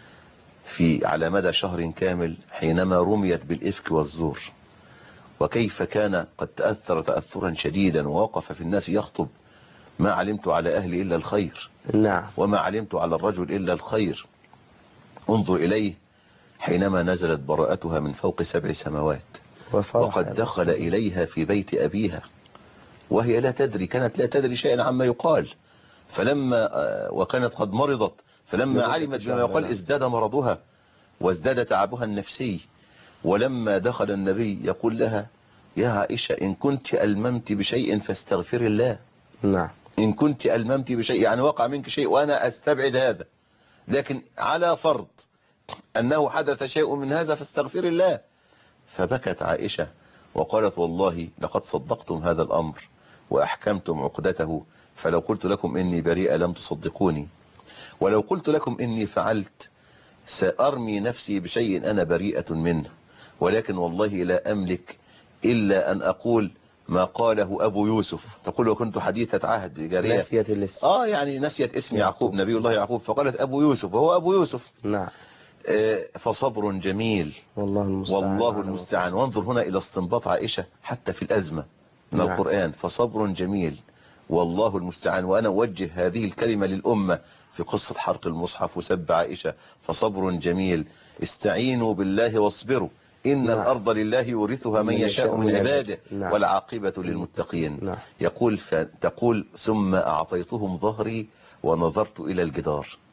Speaker 3: في على مدى شهر كامل حينما رميت بالإفك والزور، وكيف كان قد تأثر تأثرا شديدا، ووقف في الناس يخطب ما علمت على أهلي إلا الخير،
Speaker 2: نعم،
Speaker 3: وما علمت على الرجل إلا الخير. انظر إليه حينما نزلت براءتها من فوق سبع سماوات، وقد دخل إليها في بيت أبيها وهي لا تدري، كانت لا تدري شيئا عما يقال، فلما وكانت قد مرضت، فلما علمت بما يقال ازداد مرضها وازداد تعبها النفسي. ولما دخل النبي يقول لها يا عائشة إن كنت ألممت بشيء فاستغفر الله.
Speaker 2: نعم،
Speaker 3: إن كنت ألممت بشيء يعني وقع منك شيء وأنا أستبعد هذا، لكن على فرض أنه حدث شيء من هذا فاستغفر الله. فبكت عائشة وقالت والله لقد صدقتم هذا الأمر وأحكمتم عقدته، فلو قلت لكم إني بريئة لم تصدقوني، ولو قلت لكم إني فعلت سأرمي نفسي بشيء أنا بريئة منه، ولكن والله لا أملك إلا أن أقول ما قاله أبو يوسف. تقول وكنت حديثة عهد جارية
Speaker 2: نسيت الاسم،
Speaker 3: آه يعني نسيت اسم يعقوب، نبي الله يعقوب، فقالت أبو يوسف وهو أبو يوسف.
Speaker 2: نعم.
Speaker 3: آه فصبر جميل
Speaker 2: والله المستعان.
Speaker 3: والله المستعان. وانظر هنا إلى استنباط عائشة حتى في الأزمة من نعم. القرآن، فصبر جميل والله المستعان. وأنا أوجه هذه الكلمة للأمة في قصة حرق المصحف وسب عائشة، فصبر جميل، استعينوا بالله واصبروا إن نعم. الأرض لله يورثها من يشاء من عباده نعم. والعاقبة للمتقين
Speaker 2: نعم.
Speaker 3: يقول فتقول ثم أعطيتهم ظهري ونظرت إلى الجدار.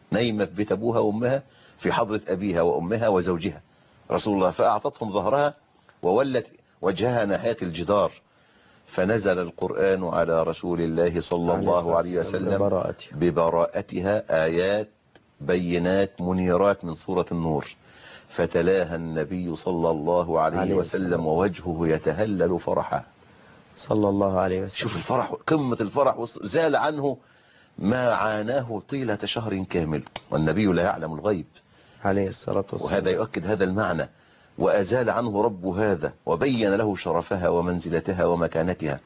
Speaker 3: نايمة في بيت أبوها وأمها في حضرة أبيها وأمها وزوجها رسول الله، فأعطتهم ظهرها وولت وجهها ناحية الجدار، فنزل القرآن على رسول الله صلى الله عليه وسلم
Speaker 2: ببراءتها.
Speaker 3: ببراءتها آيات بينات منيرات من سورة النور، فتلاها النبي صلى الله عليه, عليه وسلم ووجهه يتهلل فرحا
Speaker 2: صلى الله عليه وسلم.
Speaker 3: شوف الفرح، قمة الفرح، زال عنه ما عاناه طيلة شهر كامل، والنبي لا يعلم الغيب
Speaker 2: عليه الصلاة والسلام،
Speaker 3: وهذا يؤكد هذا المعنى، وأزال عنه رب هذا وبين له شرفها ومنزلتها ومكانتها،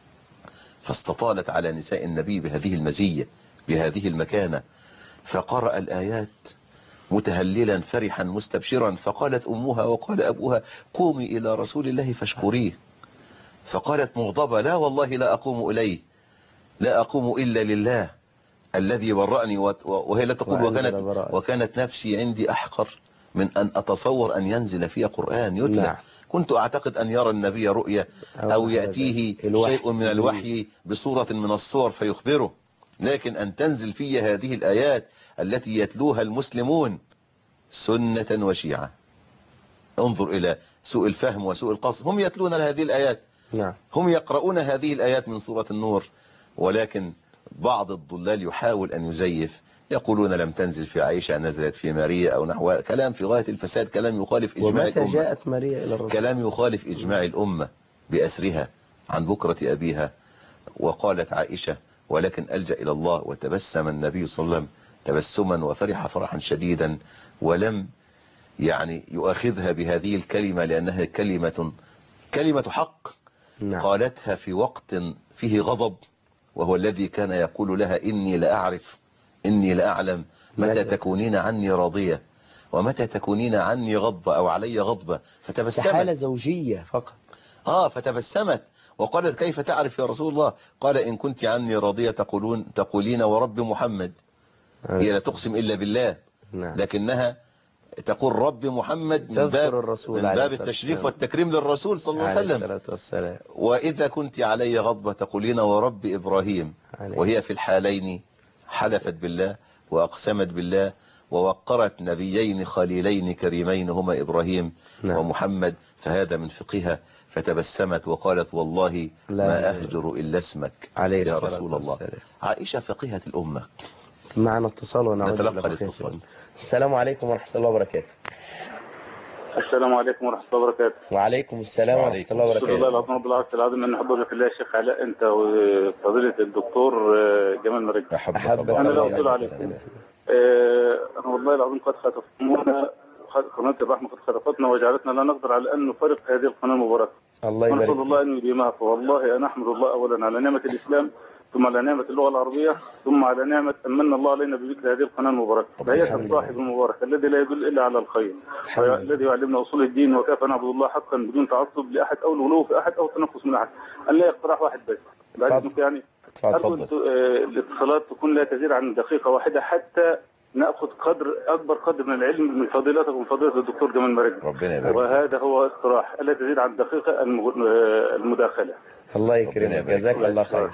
Speaker 3: فاستطالت على نساء النبي بهذه المزية بهذه المكانة، فقرأ الآيات متهللا فرحا مستبشرا، فقالت أمها وقال أبوها قومي إلى رسول الله فاشكريه، فقالت مغضبة لا والله لا أقوم إليه، لا أقوم إلا لله الذي برأني، وهي لا تقول وكانت, وكانت نفسي عندي أحقر من أن أتصور أن ينزل فيها قرآن يتلى. نعم. كنت أعتقد أن يرى النبي رؤيا أو يأتيه شيء من الوحي بصورة من الصور فيخبره، لكن أن تنزل في هذه الآيات التي يتلوها المسلمون سنة وشيعة. انظر إلى سوء الفهم وسوء القصد، هم يتلون هذه الآيات،
Speaker 2: نعم.
Speaker 3: هم يقرؤون هذه الآيات من سورة النور، ولكن بعض الضلال يحاول أن يزيف، يقولون لم تنزل في عائشة، نزلت في ماريا أو نحوها، كلام في غاية الفساد، كلام يخالف إجماع الأمة.
Speaker 2: ومتى جاءت ماريا إلى الرسول؟
Speaker 3: كلام يخالف إجماع الأمة بأسرها عن بكرة أبيها. وقالت عائشة ولكن ألجأ إلى الله، وتبسم النبي صلى الله عليه وسلم تبسما وفرح فرحا شديدا، ولم يعني يؤخذها بهذه الكلمة لأنها كلمة كلمة حق.
Speaker 2: نعم.
Speaker 3: قالتها في وقت فيه غضب، وهو الذي كان يقول لها إني لأعرف إني لأعلم متى تكونين عني راضية ومتى تكونين عني غضبة أو علي غضبة، فتبسمت.
Speaker 2: حالة زوجية فقط.
Speaker 3: آه فتبسمت وقالت كيف تعرف يا رسول الله؟ قال إن كنت عني راضية تقولون تقولين ورب محمد. هي لا تقسم إلا بالله.
Speaker 2: نعم.
Speaker 3: لكنها تقول رب محمد من باب,
Speaker 2: الرسول
Speaker 3: من باب التشريف والتكريم للرسول صلى الله عليه وسلم.
Speaker 2: والسلام.
Speaker 3: وإذا كنت علي غضبة تقولين ورب إبراهيم. وهي في الحالين حلفت بالله وأقسمت بالله ووقرت نبيين خليلين كريمين هما إبراهيم نعم. ومحمد، فهذا من فقهها، فتبسمت وقالت والله ما أهجر إلا اسمك يا رسول الله. عائشة فقهة الأمة.
Speaker 2: معنا اتصال ونعود
Speaker 3: نتلقى الاتصال.
Speaker 2: السلام عليكم ورحمة الله وبركاته.
Speaker 9: السلام عليكم ورحمة الله وبركاته.
Speaker 2: وعليكم السلام ورحمة الله وبركاته.
Speaker 9: بسم الله العظيم رب العرش العظيم أن أحبك في الله الشيخ علاء، أنت وفضيلة الدكتور جمال مريج.
Speaker 2: أحبك
Speaker 9: أنا لا أطول عليكم. أنا والله العظيم قد خطفتمونا، قناة الرحمة قد خطفتنا وجعلتنا لا نقدر على أن نفرق هذه القناة المباركة.
Speaker 2: الله يبارك.
Speaker 9: نسأل الله أن يديمها، فوالله أنا أحمد الله أولا على نعمة الإسلام، ثم على نعمة اللغة العربية، ثم على نعمة أمن الله علينا بذكر هذه القناة المباركة. فهي صاحب المبارك الذي لا يدل إلا على الخير، الذي يعلمنا أصول الدين وكيف نعبد الله حقا بدون تعصب لأحد أو الغلو في أحد أو تنقص من أحد. أن لا اقتراح واحد بس بعد يعني أرجو الاتصالات تكون لا تزيد عن دقيقة واحدة حتى نأخذ قدر أكبر قدر من العلم من فضيلتكم فضيلة الدكتور جمال مريج.
Speaker 3: ربنا يبارك.
Speaker 9: وهذا هو اقتراح ألا تزيد عن دقيقة المداخلة.
Speaker 2: الله يكرمك، جزاك الله خير.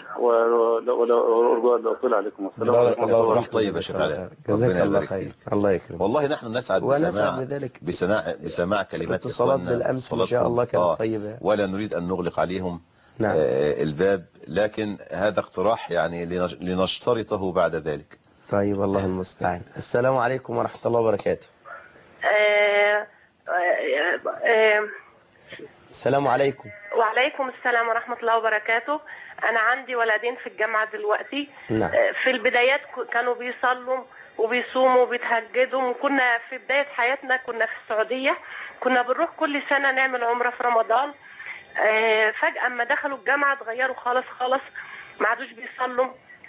Speaker 9: وأرجو أن أطلع عليكم.
Speaker 3: السلام عليكم. الله طيب يا شيخ علاء.
Speaker 2: جزاك الله خير. الله يكرمك.
Speaker 3: والله نحن نسعد بسماع بسماع بسماع كلمات
Speaker 2: اتصالات بالأمس إن شاء الله كانت طيبة،
Speaker 3: ولا نريد أن نغلق عليهم نعم. آه الباب، لكن هذا اقتراح يعني لنشترطه بعد ذلك.
Speaker 2: طيب الله المستعان. السلام عليكم ورحمة الله وبركاته.
Speaker 10: آه آه آه
Speaker 2: السلام عليكم.
Speaker 10: وعليكم السلام ورحمة الله وبركاته. أنا عندي ولدين في الجامعة دلوقتي.
Speaker 2: نعم.
Speaker 10: في البدايات كانوا بيصلوا وبيصوموا وبيتهجدوا، وكنا في بداية حياتنا كنا في السعودية، كنا بنروح كل سنة نعمل عمرة في رمضان. فجأة أما دخلوا الجامعة اتغيروا خالص خالص، ما عادوش بيصلوا.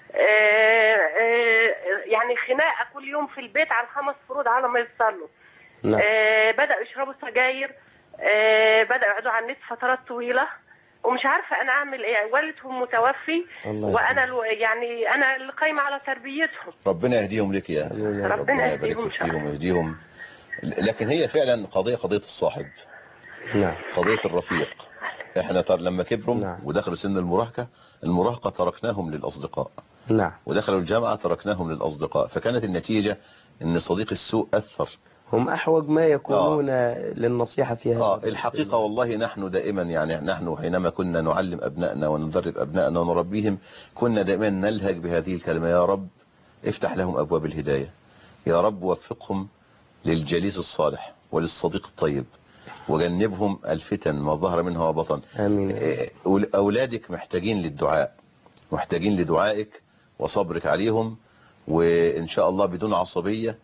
Speaker 10: يعني خناقة كل يوم في البيت على خمس فروض على ما يصلوا.
Speaker 2: نعم.
Speaker 10: بدأوا يشربوا سجاير، آه بدأوا يقعدوا على النت فترات طويلة، ومش عارفة أنا أعمل إيه. والدهم متوفي وأنا يعني أنا اللي قايمة على تربيتهم.
Speaker 3: ربنا يهديهم لك يا
Speaker 10: ربنا, ربنا يهديهم
Speaker 3: فيهم ويهديهم. لكن هي فعلا قضية قضية الصاحب.
Speaker 2: نعم.
Speaker 3: قضية الرفيق. احنا لما كبروا
Speaker 2: نعم.
Speaker 3: ودخلوا سن المراهقة المراهقة تركناهم للأصدقاء
Speaker 2: نعم.
Speaker 3: ودخلوا الجامعة تركناهم للأصدقاء، فكانت النتيجة أن صديق السوء أثر.
Speaker 2: هم أحوج ما يكونون آه. للنصيحة في هذا.
Speaker 3: آه الحقيقة والله نحن دائما يعني نحن حينما كنا نعلم أبنائنا وندرب أبنائنا ونربيهم كنا دائما نلهج بهذه الكلمة: يا رب افتح لهم أبواب الهداية، يا رب وفقهم للجليس الصالح وللصديق الطيب، وجنبهم الفتن ما ظهر منها وبطن.
Speaker 2: آمين.
Speaker 3: أولادك محتاجين للدعاء، محتاجين لدعائك وصبرك عليهم، وإن شاء الله بدون عصبية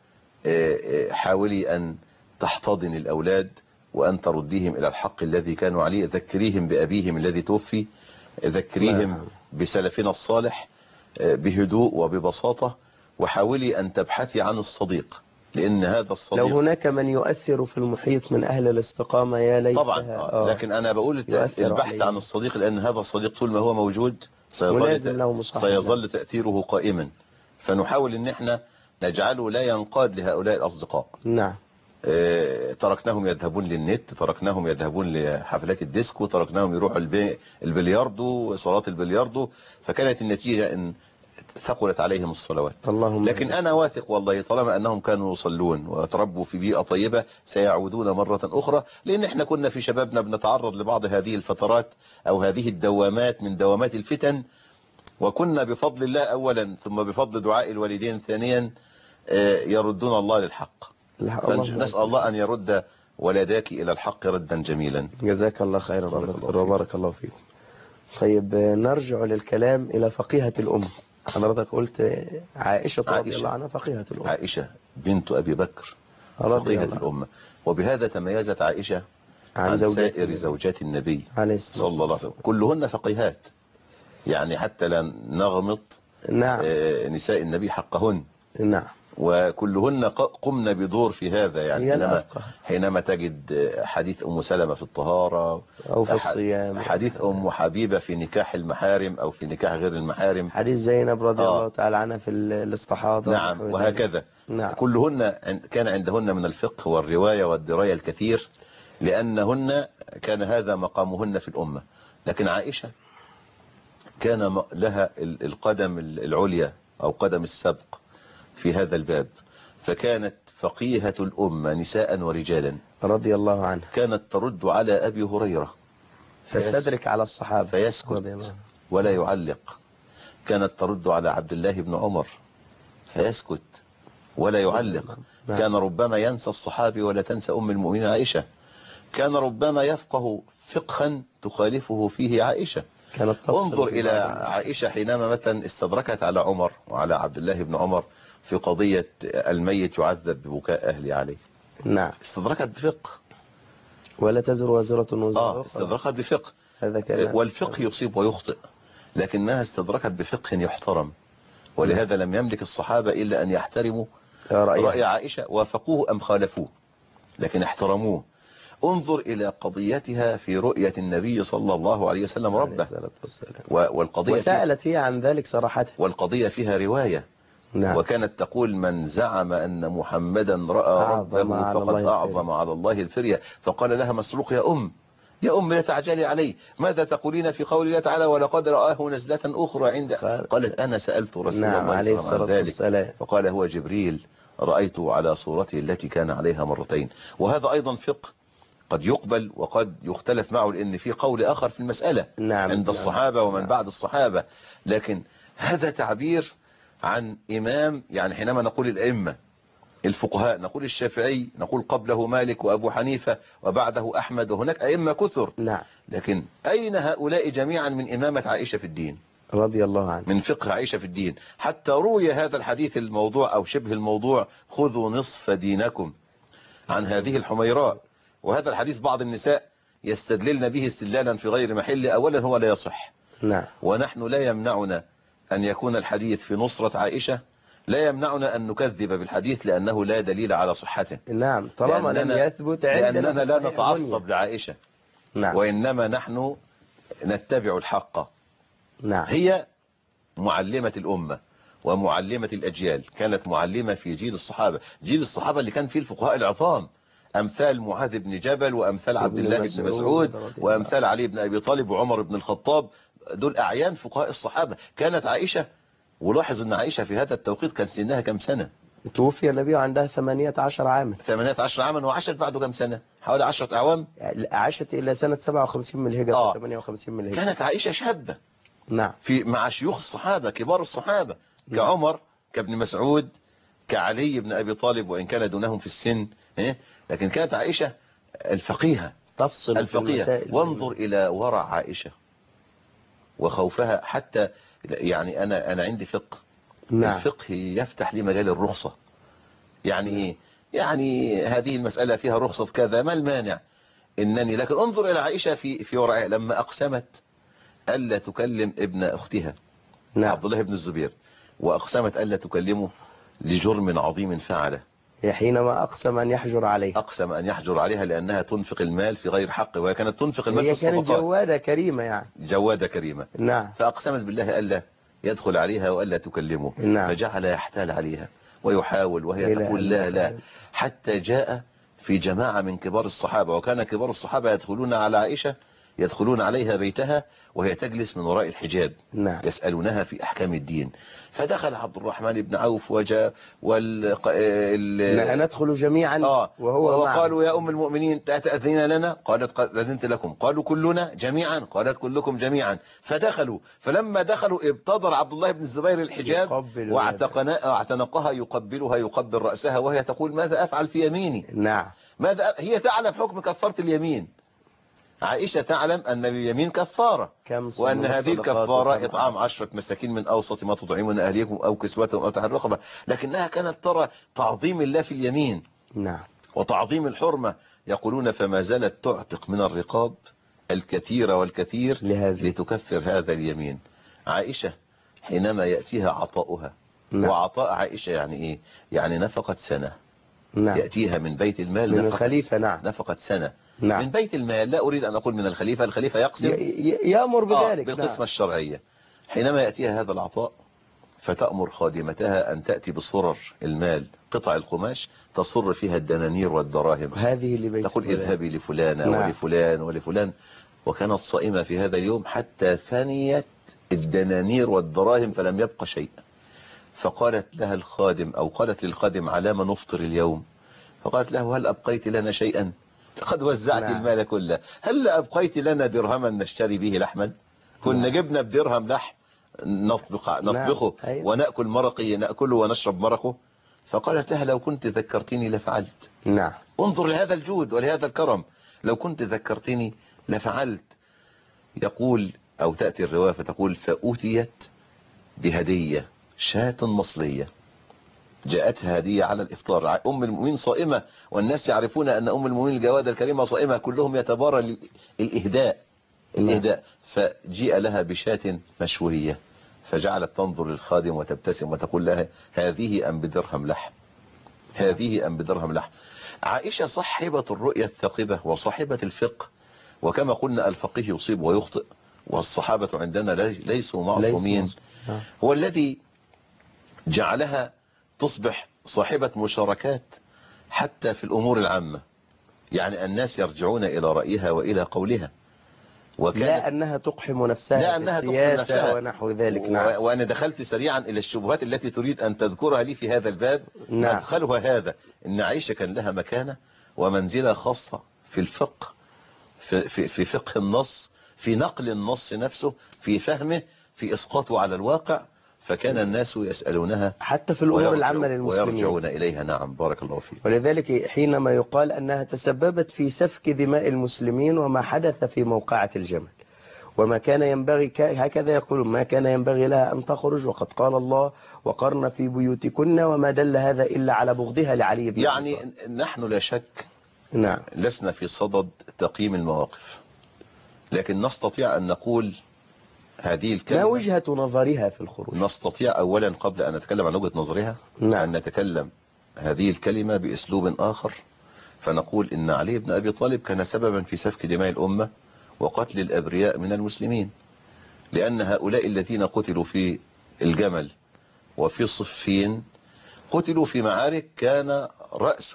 Speaker 3: حاولي أن تحتضن الأولاد وأن ترديهم إلى الحق الذي كانوا عليه. ذكريهم بأبيهم الذي توفي، ذكريهم بسلفنا الصالح بهدوء وببساطة، وحاولي أن تبحثي عن الصديق، لأن هذا الصديق
Speaker 2: لو هناك من يؤثر في المحيط من أهل الاستقامة يا ليت.
Speaker 3: طبعا آه. لكن أنا بقول البحث عليه. عن الصديق، لأن هذا الصديق طول ما هو موجود سيظل, سيظل تأثيره قائما، فنحاول أن احنا نجعله لا ينقاد لهؤلاء الأصدقاء.
Speaker 2: نعم.
Speaker 3: اه تركناهم يذهبون للنت، تركناهم يذهبون لحفلات الديسكو، تركناهم يروحوا البلياردو، صلاة البلياردو، فكانت النتيجة أن ثقلت عليهم الصلوات.
Speaker 2: اللهم
Speaker 3: لكن أنا واثق والله طالما أنهم كانوا يصلون وتربوا في بيئة طيبة سيعودون مرة أخرى، لأن احنا كنا في شبابنا بنتعرض لبعض هذه الفترات أو هذه الدوامات من دوامات الفتن، وكنا بفضل الله أولا ثم بفضل دعاء الوالدين ثانيا يردون الله للحق. نسأل الله أن يرد ولداك إلى الحق ردا جميلا.
Speaker 2: جزاك الله خيرا دكتور وبارك الله فيكم. طيب نرجع للكلام إلى فقيهة الأم. حضرتك قلت عائشة رضي الله عنها فقيهة الأم.
Speaker 3: عائشة بنت أبي بكر فقيهة الأمة، وبهذا تميزت عائشة عن, عن سائر زوجات النبي صلى الله عليه وسلم، كلهن فقيهات، يعني حتى لا نغمط
Speaker 2: نعم.
Speaker 3: نساء النبي حقهن.
Speaker 2: نعم.
Speaker 3: وكلهن قمنا بدور في هذا، يعني حينما, حينما تجد حديث أم سلمة في الطهارة
Speaker 2: أو في الصيام،
Speaker 3: حديث أم حبيبة في نكاح المحارم أو في نكاح غير المحارم،
Speaker 2: حديث زينب رضي آه. الله تعالى عنها في الاستحاضة.
Speaker 3: نعم وهكذا.
Speaker 2: نعم.
Speaker 3: كلهن كان عندهن من الفقه والرواية والدراية الكثير، لأنهن كان هذا مقامهن في الأمة. لكن عائشة كان لها القدم العليا أو قدم السبق في هذا الباب، فكانت فقيهة الأمة نساء ورجالا
Speaker 2: رضي الله عنها.
Speaker 3: كانت ترد على أبي هريرة
Speaker 2: تستدرك على الصحابة
Speaker 3: فيسكت ولا يعلق، كانت ترد على عبد الله بن عمر فيسكت ولا يعلق، كان ربما ينسى الصحابي ولا تنسى أم المؤمنين عائشة، كان ربما يفقه فقها تخالفه فيه عائشة. انظر إلى عائشة حينما مثلا استدركت على عمر وعلى عبد الله بن عمر في قضية الميت يعذب ببكاء أهلي عليه.
Speaker 2: نعم.
Speaker 3: استدركت بفقه
Speaker 2: ولا تزر وازرة وزر
Speaker 3: آه استدركت بفقه.
Speaker 2: هذا كلام.
Speaker 3: والفقه يصيب ويخطئ، لكنها استدركت بفقه يحترم، ولهذا لم يملك الصحابة إلا أن يحترموا رأي, رأي عائشة، وافقوه أم خالفوه، لكن احترموه. انظر إلى قضيتها في رؤية النبي صلى الله عليه وسلم ربه، والقضية
Speaker 2: وسألت هي عن ذلك صراحة،
Speaker 3: والقضية فيها رواية.
Speaker 2: نعم.
Speaker 3: وكانت تقول: من زعم أن محمدا رأى ربه فقد أعظم على الله الفرية. فقال لها مسروق: يا أم يا أم لا تعجلي علي، ماذا تقولين في قول الله تعالى: ولقد رآه نزلة أخرى عند. قالت: أنا سألت رسول
Speaker 2: نعم
Speaker 3: الله
Speaker 2: عليه الصلاة والسلام،
Speaker 3: فقال: هو جبريل، رأيته على صورته التي كان عليها مرتين. وهذا أيضا فقه قد يقبل وقد يختلف معه، لأن في قول آخر في المسألة
Speaker 2: نعم.
Speaker 3: عند الصحابة ومن بعد الصحابة، لكن هذا تعبير عن إمام. يعني حينما نقول الأئمة الفقهاء نقول الشافعي، نقول قبله مالك وأبو حنيفة وبعده أحمد، وهناك أئمة كثر.
Speaker 2: نعم.
Speaker 3: لكن أين هؤلاء جميعا من إمامة عائشة في الدين
Speaker 2: رضي الله عنه،
Speaker 3: من فقه عائشة في الدين؟ حتى روي هذا الحديث الموضوع أو شبه الموضوع: خذوا نصف دينكم، عن هذه الحميراء. وهذا الحديث بعض النساء يستدللن به استدلالا في غير محله. أولا هو لا يصح.
Speaker 2: نعم.
Speaker 3: ونحن لا يمنعنا أن يكون الحديث في نصرة عائشة، لا يمنعنا أن نكذب بالحديث لأنه لا دليل على صحته.
Speaker 2: نعم، طالما لم يثبت عندنا،
Speaker 3: لأننا لا نتعصب لعائشة.
Speaker 2: نعم.
Speaker 3: وإنما نحن نتبع الحق.
Speaker 2: نعم.
Speaker 3: هي معلمة الأمة ومعلمة الأجيال، كانت معلمة في جيل الصحابة، جيل الصحابة اللي كان فيه الفقهاء العظام، أمثال معاذ بن جبل وأمثال عبد الله بن مسعود وأمثال علي بن أبي طالب وعمر بن الخطاب، دول أعيان فقهاء الصحابة. كانت عائشة ولاحظ ان عائشة في هذا التوقيت كان سنها كم سنة؟
Speaker 2: توفي النبي عندها ثمانية عشر عاما.
Speaker 3: ثمانية عشر عاما، وعاشت بعده كم سنة؟ حوالي عشرة أعوام.
Speaker 2: عاشت إلى سنة سبعة وخمسين من الهجرة
Speaker 3: آه.
Speaker 2: ثمانية وخمسين من الهجرة.
Speaker 3: كانت عائشة شابة.
Speaker 2: نعم.
Speaker 3: في مع شيوخ الصحابة كبار الصحابة كعمر، كابن مسعود، كعلي بن أبي طالب، وإن كان دونهم في السن، لكن كانت عائشة الفقيهة
Speaker 2: تفصل
Speaker 3: الفقيهة. وانظر إلى ورع عائشة وخوفها، حتى يعني أنا أنا عندي فقه. نعم. الفقه يفتح لي مجال الرخصة. يعني إيه؟ يعني هذه المسألة فيها رخصة كذا، ما المانع إنني، لكن انظر إلى عائشة في في ورعها لما أقسمت ألا تكلم ابن أختها. نعم. عبد الله بن الزبير، وأقسمت ألا تكلمه لجرم عظيم فعله.
Speaker 2: حينما أقسم أن يحجر عليها.
Speaker 3: أقسم أن يحجر عليها لأنها تنفق المال في غير حقه، وهي كانت تنفق المال في الصدقات.
Speaker 2: هي كانت جوادة كريمة يعني.
Speaker 3: جوادة كريمة.
Speaker 2: نعم.
Speaker 3: فأقسمت بالله ألا يدخل عليها وألا تكلمه. نعم. فجعل يحتال عليها ويحاول، وهي تقول لا لا، حتى جاء في جماعة من كبار الصحابة، وكان كبار الصحابة يدخلون على عائشة، يدخلون عليها بيتها وهي تجلس من وراء الحجاب. نعم. يسألونها في أحكام الدين. فدخل عبد الرحمن بن عوف وجاء وال ال...
Speaker 2: ندخل جميعا.
Speaker 3: آه. وهو وقالوا يا أم المؤمنين تأذين لنا؟ قالت قد أذنت لكم. قالوا كلنا جميعا؟ قالت كلكم جميعا. فدخلوا، فلما دخلوا ابتدر عبد الله بن الزبير الحجاب واعتنقها يقبلها يقبل رأسها، وهي تقول ماذا أفعل في يميني؟
Speaker 2: نعم.
Speaker 3: ماذا؟ هي تعلم حكم كفارة اليمين. عائشة تعلم أن اليمين كفارة، وأن هذه الكفارة إطعام عشرة مساكين من أوسط ما تطعمون أهليكم أو كسوتهم أو تحرير رقبة، لكنها كانت ترى تعظيم الله في اليمين.
Speaker 2: نعم.
Speaker 3: وتعظيم الحرمة. يقولون فما زالت تعتق من الرقاب الكثير والكثير لهذه. لتكفر هذا اليمين. عائشة حينما يأتيها عطاؤها. نعم. وعطاء عائشة يعني إيه؟ يعني نفقة سنة.
Speaker 2: نعم.
Speaker 3: يأتيها من بيت المال
Speaker 2: من الخليفة. نعم.
Speaker 3: نفقة سنة.
Speaker 2: نعم.
Speaker 3: من بيت المال، لا أريد أن أقول من الخليفة، الخليفة يقسم
Speaker 2: يأمر بذلك.
Speaker 3: آه بالقسمة. نعم. الشرعية. حينما يأتيها هذا العطاء فتأمر خادمتها أن تأتي بصرر المال، قطع القماش تصر فيها الدنانير والدراهم،
Speaker 2: هذه اللي بيت
Speaker 3: تقول فلان. اذهبي لفلانة. نعم. ولفلان ولفلان. وكانت صائمة في هذا اليوم حتى فنيت الدنانير والدراهم فلم يبق شيء. فقالت لها الخادم، أو قالت للخادم على ما نفطر اليوم؟ فقالت له هل أبقيت لنا شيئا؟ قد وزعت. نعم. المال كله. هل أبقيت لنا درهما نشتري به لحما؟ كنا. نعم. جبنا بدرهم لحم نطبخ نطبخه. نعم. أيوه. ونأكل مرقه، نأكله ونشرب مرقه. فقالت لها لو كنت ذكرتني لفعلت.
Speaker 2: نعم.
Speaker 3: انظر لهذا الجود ولهذا الكرم، لو كنت ذكرتني لفعلت. يقول أو تأتي الرواية فتقول فأوتيت بهدية شاة مصلية، جاءتها هدية على الإفطار. أم المؤمنين صائمة، والناس يعرفون أن أم المؤمنين الجوادة الكريمة صائمة، كلهم يتبارى الإهداء الإهداء. فجيء لها بشاة مشوية، فجعلت تنظر للخادم وتبتسم وتقول لها هذه أم بدرهم لحم، هذه أم بدرهم لحم. عائشة صاحبة الرؤية الثاقبة وصاحبة الفقه، وكما قلنا الفقيه يصيب ويخطئ، والصحابة عندنا ليسوا معصومين. هو الذي جعلها تصبح صاحبة مشاركات حتى في الأمور العامة، يعني الناس يرجعون إلى رأيها وإلى قولها.
Speaker 2: لا أنها تقحم نفسها
Speaker 3: لا
Speaker 2: في
Speaker 3: أنها
Speaker 2: السياسة
Speaker 3: نفسها
Speaker 2: ونحو ذلك.
Speaker 3: و...
Speaker 2: نعم.
Speaker 3: وأنا دخلت سريعا إلى الشبهات التي تريد أن تذكرها لي في هذا الباب.
Speaker 2: نعم.
Speaker 3: مدخلها هذا، إن عائشة كان لها مكانة ومنزلة خاصة في الفقه، في, في, في فقه النص، في نقل النص نفسه، في فهمه، في إسقاطه على الواقع. فكان الناس يسألونها
Speaker 2: حتى في الأمور العامة للمسلمين
Speaker 3: ويرجعون إليها. نعم، بارك الله فيك.
Speaker 2: ولذلك حينما يقال أنها تسببت في سفك دماء المسلمين وما حدث في موقعة الجمل، وما كان ينبغي، هكذا يقولون، ما كان ينبغي لها أن تخرج، وقد قال الله وقرن في بيوتكن، وما دل هذا إلا على بغضها لعلي بن
Speaker 3: يعني نحن لا شك
Speaker 2: نعم
Speaker 3: لسنا في صدد تقييم المواقف، لكن نستطيع أن نقول هذه الكلمة
Speaker 2: ما وجهة نظرها في الخروج.
Speaker 3: نستطيع أولا قبل أن نتكلم عن وجهة نظرها
Speaker 2: نعم.
Speaker 3: أن نتكلم هذه الكلمة بأسلوب آخر، فنقول إن علي بن أبي طالب كان سببا في سفك دماء الأمة وقتل الأبرياء من المسلمين، لأن هؤلاء الذين قتلوا في الجمل وفي صفين قتلوا في معارك كان رأس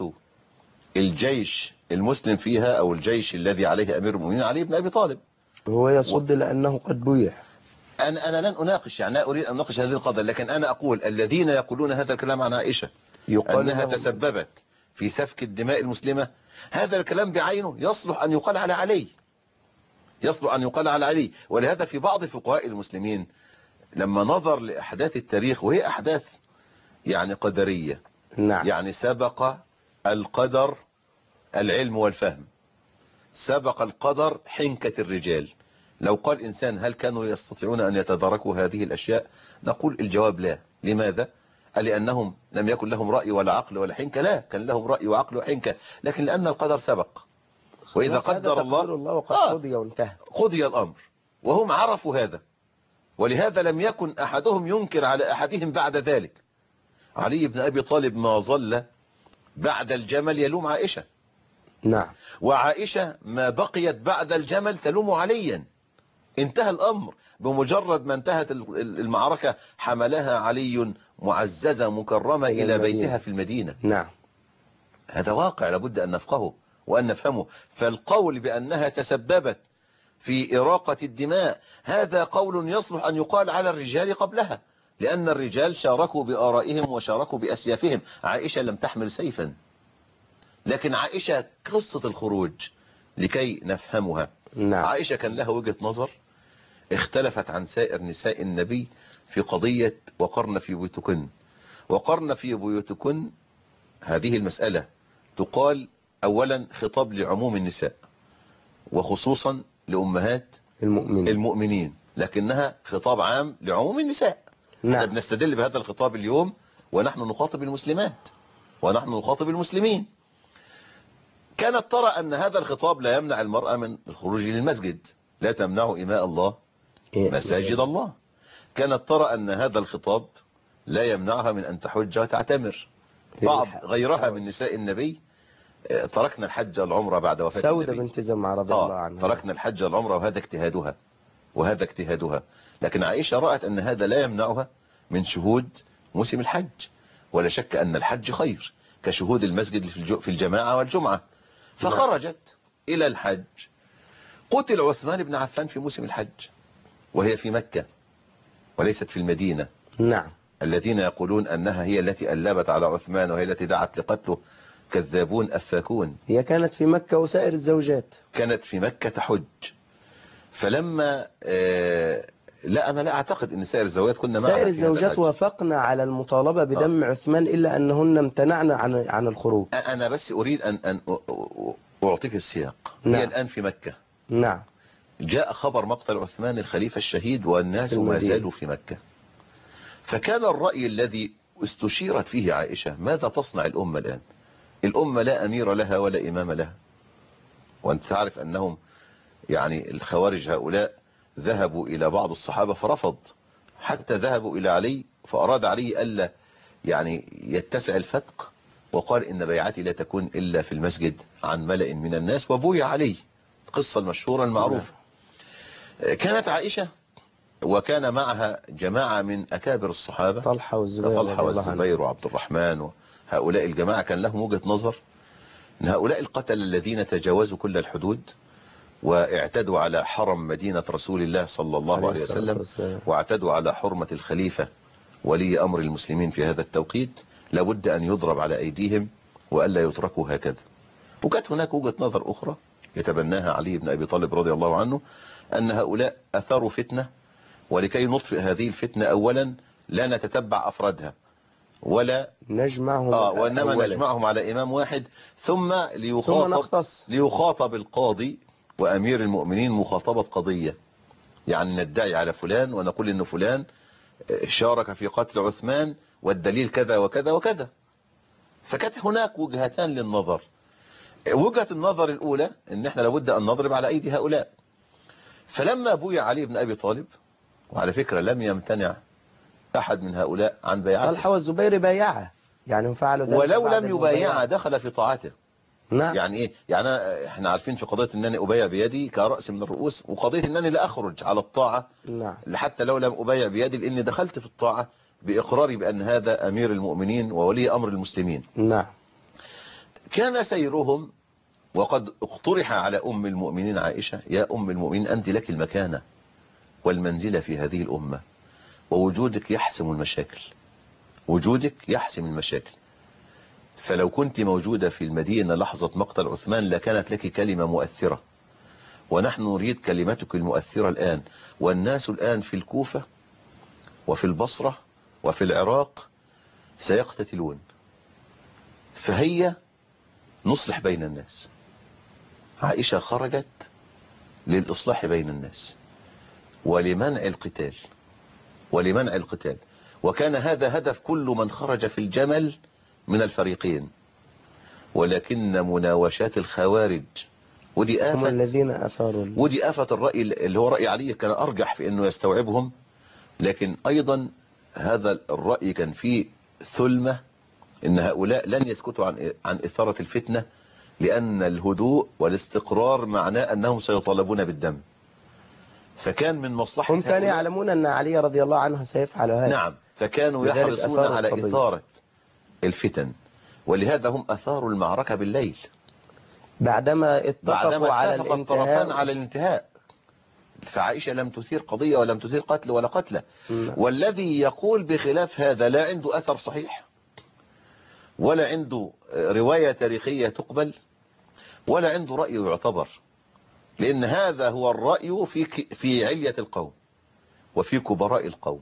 Speaker 3: الجيش المسلم فيها، أو الجيش الذي عليه أمير المؤمنين علي بن أبي طالب.
Speaker 2: هو يصد و... لأنه قد بويع.
Speaker 3: أنا أنا لن أناقش، يعني لا أريد أن أناقش هذه القضية، لكن أنا أقول الذين يقولون هذا الكلام عن عائشة أنها تسببت في سفك الدماء المسلمة، هذا الكلام بعينه يصلح أن يقال على علي، يصلح أن يقال على علي. ولهذا في بعض فقهاء المسلمين لما نظر لأحداث التاريخ، وهي أحداث يعني قدرية،
Speaker 2: نعم.
Speaker 3: يعني سبق القدر العلم والفهم، سبق القدر حنكة الرجال. لو قال إنسان هل كانوا يستطيعون أن يتداركوا هذه الأشياء، نقول الجواب لا. لماذا؟ لأنهم لم يكن لهم رأي ولا عقل ولا حنكة؟ لا، كان لهم رأي وعقل وحنكة، لكن لأن القدر سبق. وإذا قدر الله,
Speaker 2: الله وقد آه قضي وانتهى،
Speaker 3: قضي الأمر، وهم عرفوا هذا. ولهذا لم يكن أحدهم ينكر على أحدهم بعد ذلك. علي بن أبي طالب ما ظل بعد الجمل يلوم عائشة،
Speaker 2: نعم،
Speaker 3: وعائشة ما بقيت بعد الجمل تلوم عليا. انتهى الأمر، بمجرد ما انتهت المعركة حملها علي معززة مكرمة إلى, إلى بيتها في المدينة.
Speaker 2: نعم،
Speaker 3: هذا واقع لابد أن نفقهه وأن نفهمه. فالقول بأنها تسببت في إراقة الدماء هذا قول يصلح أن يقال على الرجال قبلها، لأن الرجال شاركوا بآرائهم وشاركوا بأسيافهم. عائشة لم تحمل سيفا، لكن عائشة قصة الخروج لكي نفهمها.
Speaker 2: نعم.
Speaker 3: عائشة كان لها وجهة نظر اختلفت عن سائر نساء النبي في قضية وقرن في بيوتكن. وقرن في بيوتكن هذه المسألة تقال أولا خطاب لعموم النساء وخصوصا لأمهات
Speaker 2: المؤمنين,
Speaker 3: المؤمنين. لكنها خطاب عام لعموم النساء.
Speaker 2: نعم.
Speaker 3: احنا بنستدل بهذا الخطاب اليوم ونحن نخاطب المسلمات ونحن نخاطب المسلمين. كانت ترى أن هذا الخطاب لا يمنع المرأة من الخروج للمسجد، لا تمنع إماء الله مساجد الله. كانت ترى أن هذا الخطاب لا يمنعها من أن تحج وتعتمر. بعض غيرها من نساء النبي تركنا الحج والعمرة بعد وفاة
Speaker 2: سودة بنت زمعة رضي الله عنها،
Speaker 3: تركنا الحج والعمرة، وهذا اجتهادها وهذا اجتهادها. لكن عائشة رأت أن هذا لا يمنعها من شهود موسم الحج، ولا شك أن الحج خير كشهود المسجد في الجماعة والجمعة. فخرجت إلى الحج. قتل عثمان بن عفان في موسم الحج وهي في مكة وليست في المدينة.
Speaker 2: نعم.
Speaker 3: الذين يقولون أنها هي التي ألبت على عثمان وهي التي دعت لقتله كذابون أفاكون.
Speaker 2: هي كانت في مكة وسائر الزوجات
Speaker 3: كانت في مكة تحج. فلما آه لا أنا لا أعتقد أن سائر الزوجات كنا معها.
Speaker 2: سائر الزوجات وافقنا على المطالبة بدم آه. عثمان إلا أنهن امتنعن عن عن الخروج.
Speaker 3: أنا بس أريد أن أن أعطيك السياق. نعم. هي الآن في مكة.
Speaker 2: نعم.
Speaker 3: جاء خبر مقتل عثمان الخليفة الشهيد والناس ما زالوا في مكة. فكان الرأي الذي استشيرت فيه عائشة ماذا تصنع الأمة الآن؟ الأمة لا أمير لها ولا إمام لها. وأنت تعرف أنهم يعني الخوارج هؤلاء ذهبوا إلى بعض الصحابة فرفض، حتى ذهبوا إلى علي فأراد علي ألا يعني يتسع الفتق، وقال إن بيعتي لا تكون إلا في المسجد عن ملأ من الناس، وبويع علي. القصة المشهورة المعروفة. كانت عائشة وكان معها جماعة من أكابر الصحابة،
Speaker 2: طلحة والزبير,
Speaker 3: طلحة والزبير وعبد الرحمن، وهؤلاء الجماعة كان لهم وجهة نظر أن هؤلاء القتل الذين تجاوزوا كل الحدود واعتدوا على حرم مدينة رسول الله صلى الله عليه وسلم، واعتدوا على حرمة الخليفة ولي أمر المسلمين في هذا التوقيت، لابد أن يضرب على أيديهم وألا يتركوا هكذا. وكانت هناك وجهة نظر أخرى يتبناها علي بن أبي طالب رضي الله عنه، أن هؤلاء أثاروا فتنة، ولكي نطفئ هذه الفتنة أولا لا نتتبع أفرادها ولا
Speaker 2: نجمعهم
Speaker 3: آه وإنما أولاً. نجمعهم على إمام واحد، ثم ليخاطب,
Speaker 2: ثم
Speaker 3: ليخاطب القاضي وأمير المؤمنين مخاطبة قضية، يعني ندعي على فلان ونقول إن فلان شارك في قتل عثمان والدليل كذا وكذا وكذا. فكانت هناك وجهتان للنظر. وجهة النظر الأولى إن إحنا لابد أن نضرب على أيدي هؤلاء. فلما بويع علي بن أبي طالب، وعلى فكرة لم يمتنع أحد من هؤلاء عن بيعته،
Speaker 2: طلحة والزبير بايعه، يعني فعلوا ذلك،
Speaker 3: ولو لم يبايعه دخل في طاعته.
Speaker 2: نعم.
Speaker 3: يعني إيه؟ يعني إحنا عارفين في قضية أنني أبايع بيدي كرأس من الرؤوس، وقضية أنني لا أخرج على الطاعة.
Speaker 2: نعم.
Speaker 3: حتى لو لم أبايع بيدي لأني دخلت في الطاعة بإقراري بأن هذا أمير المؤمنين وولي أمر المسلمين.
Speaker 2: نعم.
Speaker 3: كان سيرهم وقد اقترح على أم المؤمنين عائشة: يا أم المؤمنين أنت لك المكانة، والمنزلة في هذه الأمة، ووجودك يحسم المشاكل، وجودك يحسم المشاكل. فلو كنت موجودة في المدينة لحظة مقتل عثمان لكانت لك كلمة مؤثرة، ونحن نريد كلمتك المؤثرة الآن. والناس الآن في الكوفة وفي البصرة وفي العراق سيقتتلون، فهي نصلح بين الناس. عائشة خرجت للإصلاح بين الناس ولمنع القتال ولمنع القتال وكان هذا هدف كل من خرج في الجمل من الفريقين. ولكن مناوشات الخوارج ودي آفة
Speaker 2: هم الذين أثاروا
Speaker 3: ودي آفة الرأي اللي هو رأي علي كان أرجح في أنه يستوعبهم، لكن أيضا هذا الرأي كان فيه ثلمة إن هؤلاء لن يسكتوا عن عن إثارة الفتنة، لأن الهدوء والاستقرار معناه أنهم سيطالبون بالدم. فكان من مصلحة
Speaker 2: هم كانوا يعلمون أن علي رضي الله عنه سيفعل هذا.
Speaker 3: نعم، فكانوا يحرصون على القضية. إثارة الفتن، ولهذا هم أثاروا المعركة بالليل
Speaker 2: بعدما اتفقوا
Speaker 3: بعدما
Speaker 2: على
Speaker 3: اتفق
Speaker 2: الانتهاء.
Speaker 3: الطرفان على الانتهاء. فعائشة لم تثير قضية ولم تثير قتل ولا قتلة. والذي يقول بخلاف هذا لا عنده أثر صحيح، ولا عنده رواية تاريخية تقبل، ولا عنده رأي يعتبر، لأن هذا هو الرأي في في علية القوم وفي كبراء القوم.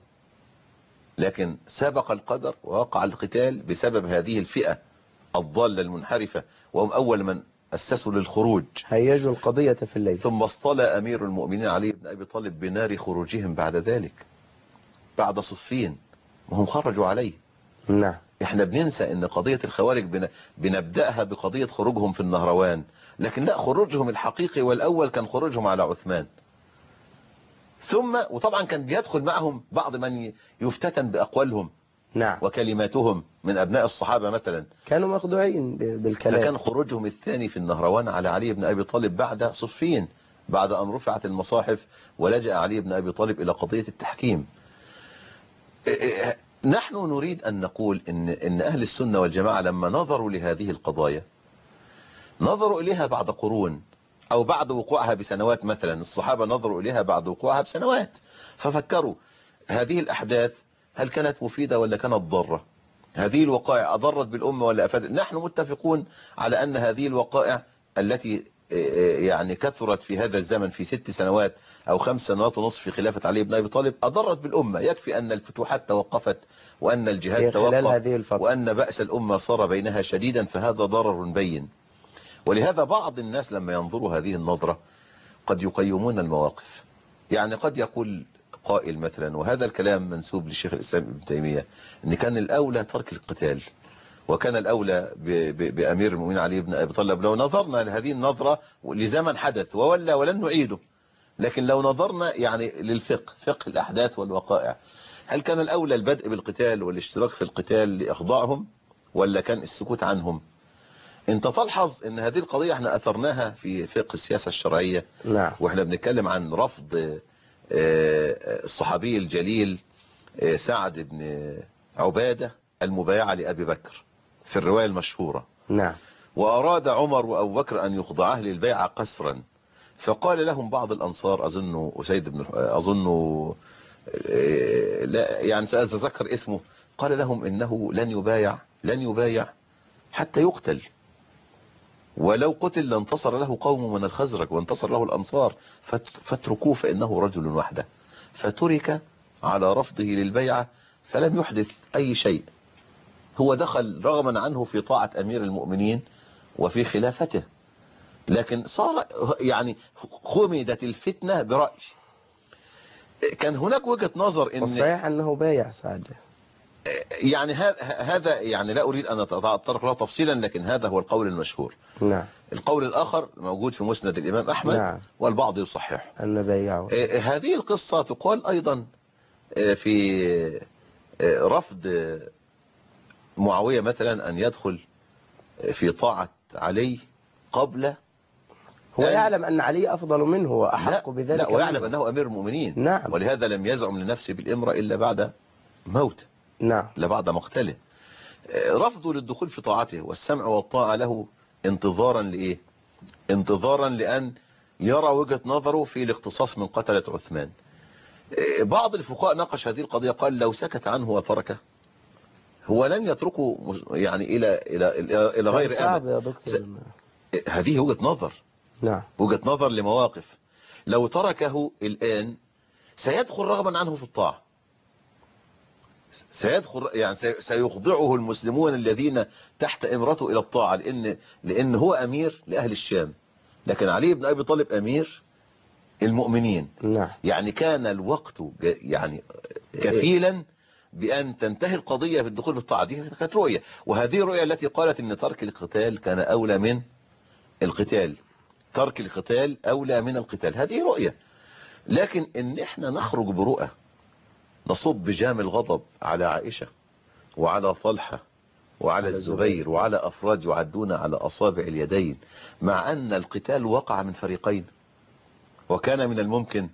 Speaker 3: لكن سبق القدر ووقع القتال بسبب هذه الفئة الضالة المنحرفة، وهم أول من أسسوا للخروج،
Speaker 2: هيجوا القضية في الليل.
Speaker 3: ثم اصطلى أمير المؤمنين علي بن أبي طالب بنار خروجهم بعد ذلك، بعد صفين وهم خرجوا عليه.
Speaker 2: نعم.
Speaker 3: احنا بننسى ان قضية الخوارج بن... بنبدأها بقضية خروجهم في النهروان، لكن لا، خروجهم الحقيقي والأول كان خروجهم على عثمان. ثم وطبعا كان بيدخل معهم بعض من يفتتن بأقوالهم
Speaker 2: نعم
Speaker 3: وكلماتهم من أبناء الصحابة مثلا،
Speaker 2: كانوا مخدوعين بالكلام.
Speaker 3: فكان خروجهم الثاني في النهروان على علي بن أبي طالب بعد صفين، بعد أن رفعت المصاحف ولجأ علي بن أبي طالب إلى قضية التحكيم. نحن نريد أن نقول إن, إن أهل السنة والجماعة لما نظروا لهذه القضايا نظروا إليها بعد قرون أو بعد وقوعها بسنوات. مثلا الصحابة نظروا إليها بعد وقوعها بسنوات، ففكروا هذه الأحداث هل كانت مفيدة ولا كانت ضارة؟ هذه الوقائع أضرت بالأمة ولا أفادت؟ نحن متفقون على أن هذه الوقائع التي يعني كثرت في هذا الزمن في ست سنوات أو خمس سنوات ونصف في خلافة علي بن أبي طالب أضرت بالأمة. يكفي أن الفتوحات توقفت وأن الجهاد توقف وأن بأس الأمة صار بينها شديدا، فهذا ضرر بين. ولهذا بعض الناس لما ينظروا هذه النظرة قد يقيمون المواقف. يعني قد يقول قائل مثلا، وهذا الكلام منسوب للشيخ الإسلام ابن تيمية، أن كان الأولى ترك القتال، وكان الأولى بأمير المؤمنين علي بن أبي طالب. لو نظرنا لهذه النظرة لزمن حدث وولى ولن نعيده، لكن لو نظرنا يعني للفقه، فقه الأحداث والوقائع، هل كان الأولى البدء بالقتال والاشتراك في القتال لإخضاعهم ولا كان السكوت عنهم؟ انت تلحظ ان هذه القضية احنا أثرناها في فقه السياسة الشرعية.
Speaker 2: نعم.
Speaker 3: واحنا بنتكلم عن رفض الصحابي الجليل سعد بن عبادة المبايعة لأبي بكر في الرواية المشهورة.
Speaker 2: نعم.
Speaker 3: وأراد عمر وأبو بكر أن يخضعاه للبيعة قسرا، فقال لهم بعض الأنصار، أظن أسيد بن أظن لا يعني سأتذكر اسمه، قال لهم إنه لن يبايع لن يبايع حتى يقتل، ولو قتل لانتصر له قوم من الخزرج وانتصر له الأنصار، فاتركوه فإنه رجل وحده. فترك على رفضه للبيعة فلم يحدث أي شيء. هو دخل رغما عنه في طاعة أمير المؤمنين وفي خلافته، لكن صار يعني خمدت الفتنة برأي. كان هناك وجهة نظر إن
Speaker 2: والصحيح أنه بايع سعد،
Speaker 3: يعني هذا يعني لا أريد أن أتطرق له تفصيلا، لكن هذا هو القول المشهور.
Speaker 2: نعم.
Speaker 3: القول الآخر موجود في مسند الإمام أحمد. نعم. والبعض يصحح
Speaker 2: أن بايعه.
Speaker 3: هذه القصة تقال أيضا في رفض معاوية مثلا أن يدخل في طاعة علي قبل
Speaker 2: هو يعلم أن علي أفضل منه وأحق بذلك.
Speaker 3: لا، ويعلم أنه أمير المؤمنين.
Speaker 2: نعم.
Speaker 3: ولهذا لم يزعم لنفسه بالإمرة إلا بعد موت.
Speaker 2: نعم.
Speaker 3: لا بعد مقتله. رفضه للدخول في طاعته والسمع والطاعة له انتظارا لإيه؟ انتظارا لأن يرى وجهة نظره في الاقتصاص من قتلة عثمان. بعض الفقهاء ناقش هذه القضية، قال لو سكت عنه وتركه هو لن يتركه يعني إلى إلى إلى غير
Speaker 2: صعب يا دكتور.
Speaker 3: هذه وجهة نظر.
Speaker 2: نعم.
Speaker 3: وجهة نظر لمواقف. لو تركه الآن سيدخل رغبا عنه في الطاعة، سيدخل يعني سيخضعه المسلمون الذين تحت إمرته إلى الطاعة، لأن لأن هو أمير لأهل الشام، لكن علي بن أبي طالب أمير المؤمنين.
Speaker 2: نعم.
Speaker 3: يعني كان الوقت يعني كفيلا بأن تنتهي القضية في الدخول في الطاعة. دي كانت رؤية، وهذه الرؤية التي قالت أن ترك القتال كان أولى من القتال، ترك القتال أولى من القتال، هذه رؤية. لكن إن إحنا نخرج برؤى نصب بجام الغضب على عائشة وعلى طلحة وعلى الزبير وعلى أفراد يعدون على أصابع اليدين، مع أن القتال وقع من فريقين، وكان من الممكن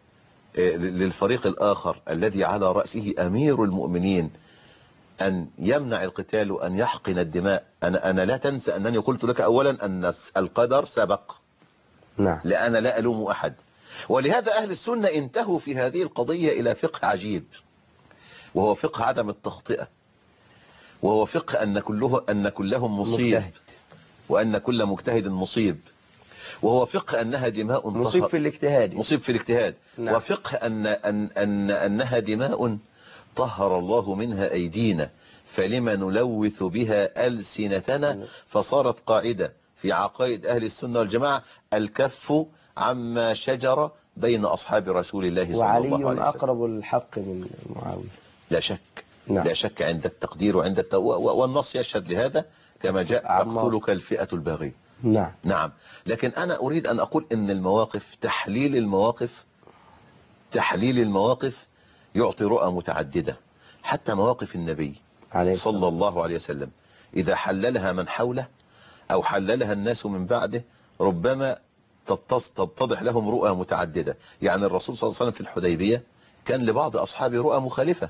Speaker 3: للفريق الآخر الذي على رأسه أمير المؤمنين أن يمنع القتال وأن يحقن الدماء. أنا, أنا لا تنسى أنني قلت لك أولا أن القدر سبق.
Speaker 2: نعم.
Speaker 3: لأنا لا ألوم أحد. ولهذا أهل السنة انتهوا في هذه القضية إلى فقه عجيب، وهو فقه عدم التخطئة، وهو فقه أن كله أن كلهم مصيب مجتهد. وأن كل مجتهد مصيب، وهو فقه أنها دماء
Speaker 2: مصيب في الاجتهاد
Speaker 3: مصيب في الاجتهاد
Speaker 2: نعم.
Speaker 3: وفقه أن أن أن أنها دماء طهر الله منها أيدينا فلما نلوث بها ألسنتنا، فصارت قاعدة في عقائد أهل السنة والجماعة: الكف عما شجر بين أصحاب رسول الله صلى الله عليه وسلم.
Speaker 2: وعلي أقرب الحق من معاوية
Speaker 3: لا شك.
Speaker 2: نعم.
Speaker 3: لا شك عند التقدير وعند الت... والنص يشهد لهذا كما جاء: تقتلك الفئة الباغية.
Speaker 2: نعم.
Speaker 3: نعم. لكن أنا أريد أن أقول إن المواقف، تحليل المواقف تحليل المواقف يعطي رؤى متعددة. حتى مواقف النبي صلى الله عليه وسلم إذا حللها من حوله أو حللها الناس من بعده ربما تتضح لهم رؤى متعددة. يعني الرسول صلى الله عليه وسلم في الحديبية كان لبعض أصحابه رؤى مخالفة،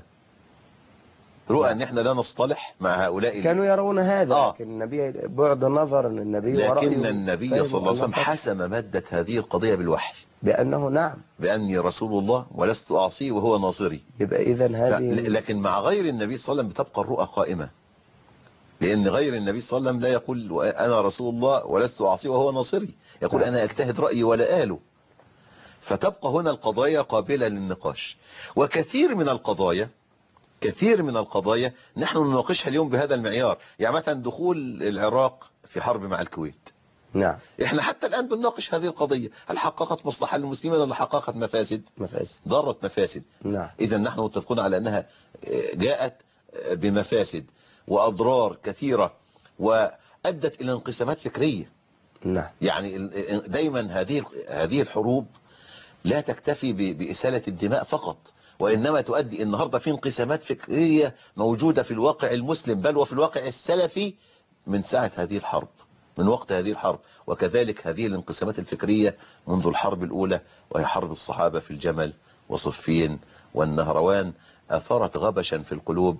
Speaker 3: رؤى أن احنا لا نصطلح مع هؤلاء.
Speaker 2: كانوا يرون هذا
Speaker 3: آه.
Speaker 2: لكن النبي بعد نظر النبي
Speaker 3: لكن النبي صلى الله عليه وسلم حسم مادة هذه القضية بالوحي
Speaker 2: بأنه نعم
Speaker 3: بأني رسول الله ولست أعصيه وهو ناصري.
Speaker 2: يبقى إذن هذه
Speaker 3: ف... لكن مع غير النبي صلى الله عليه وسلم بتبقى الرؤى قائمة، لأن غير النبي صلى الله عليه وسلم لا يقول أنا رسول الله ولست أعصيه وهو ناصري، يقول نعم. أنا أجتهد رأيي ولا آله. فتبقى هنا القضايا قابلة للنقاش. وكثير من القضايا كثير من القضايا نحن نناقشها اليوم بهذا المعيار. يعني مثلا دخول العراق في حرب مع الكويت،
Speaker 2: نعم،
Speaker 3: احنا حتى الآن بنناقش هذه القضية: هل حققت مصلحة للمسلمين ولا حققت مفاسد؟
Speaker 2: مفاسد
Speaker 3: ضرت مفاسد.
Speaker 2: نعم.
Speaker 3: إذا نحن متفقون على أنها جاءت بمفاسد وأضرار كثيرة وأدت إلى انقسامات فكرية.
Speaker 2: نعم.
Speaker 3: يعني دايما هذه هذه الحروب لا تكتفي بإسالة الدماء فقط، وإنما تؤدي النهاردة في انقسامات فكرية موجودة في الواقع المسلم بل وفي الواقع السلفي من ساعة هذه الحرب، من وقت هذه الحرب. وكذلك هذه الانقسامات الفكرية منذ الحرب الأولى، وهي حرب الصحابة في الجمل وصفين والنهروان، أثارت غبشا في القلوب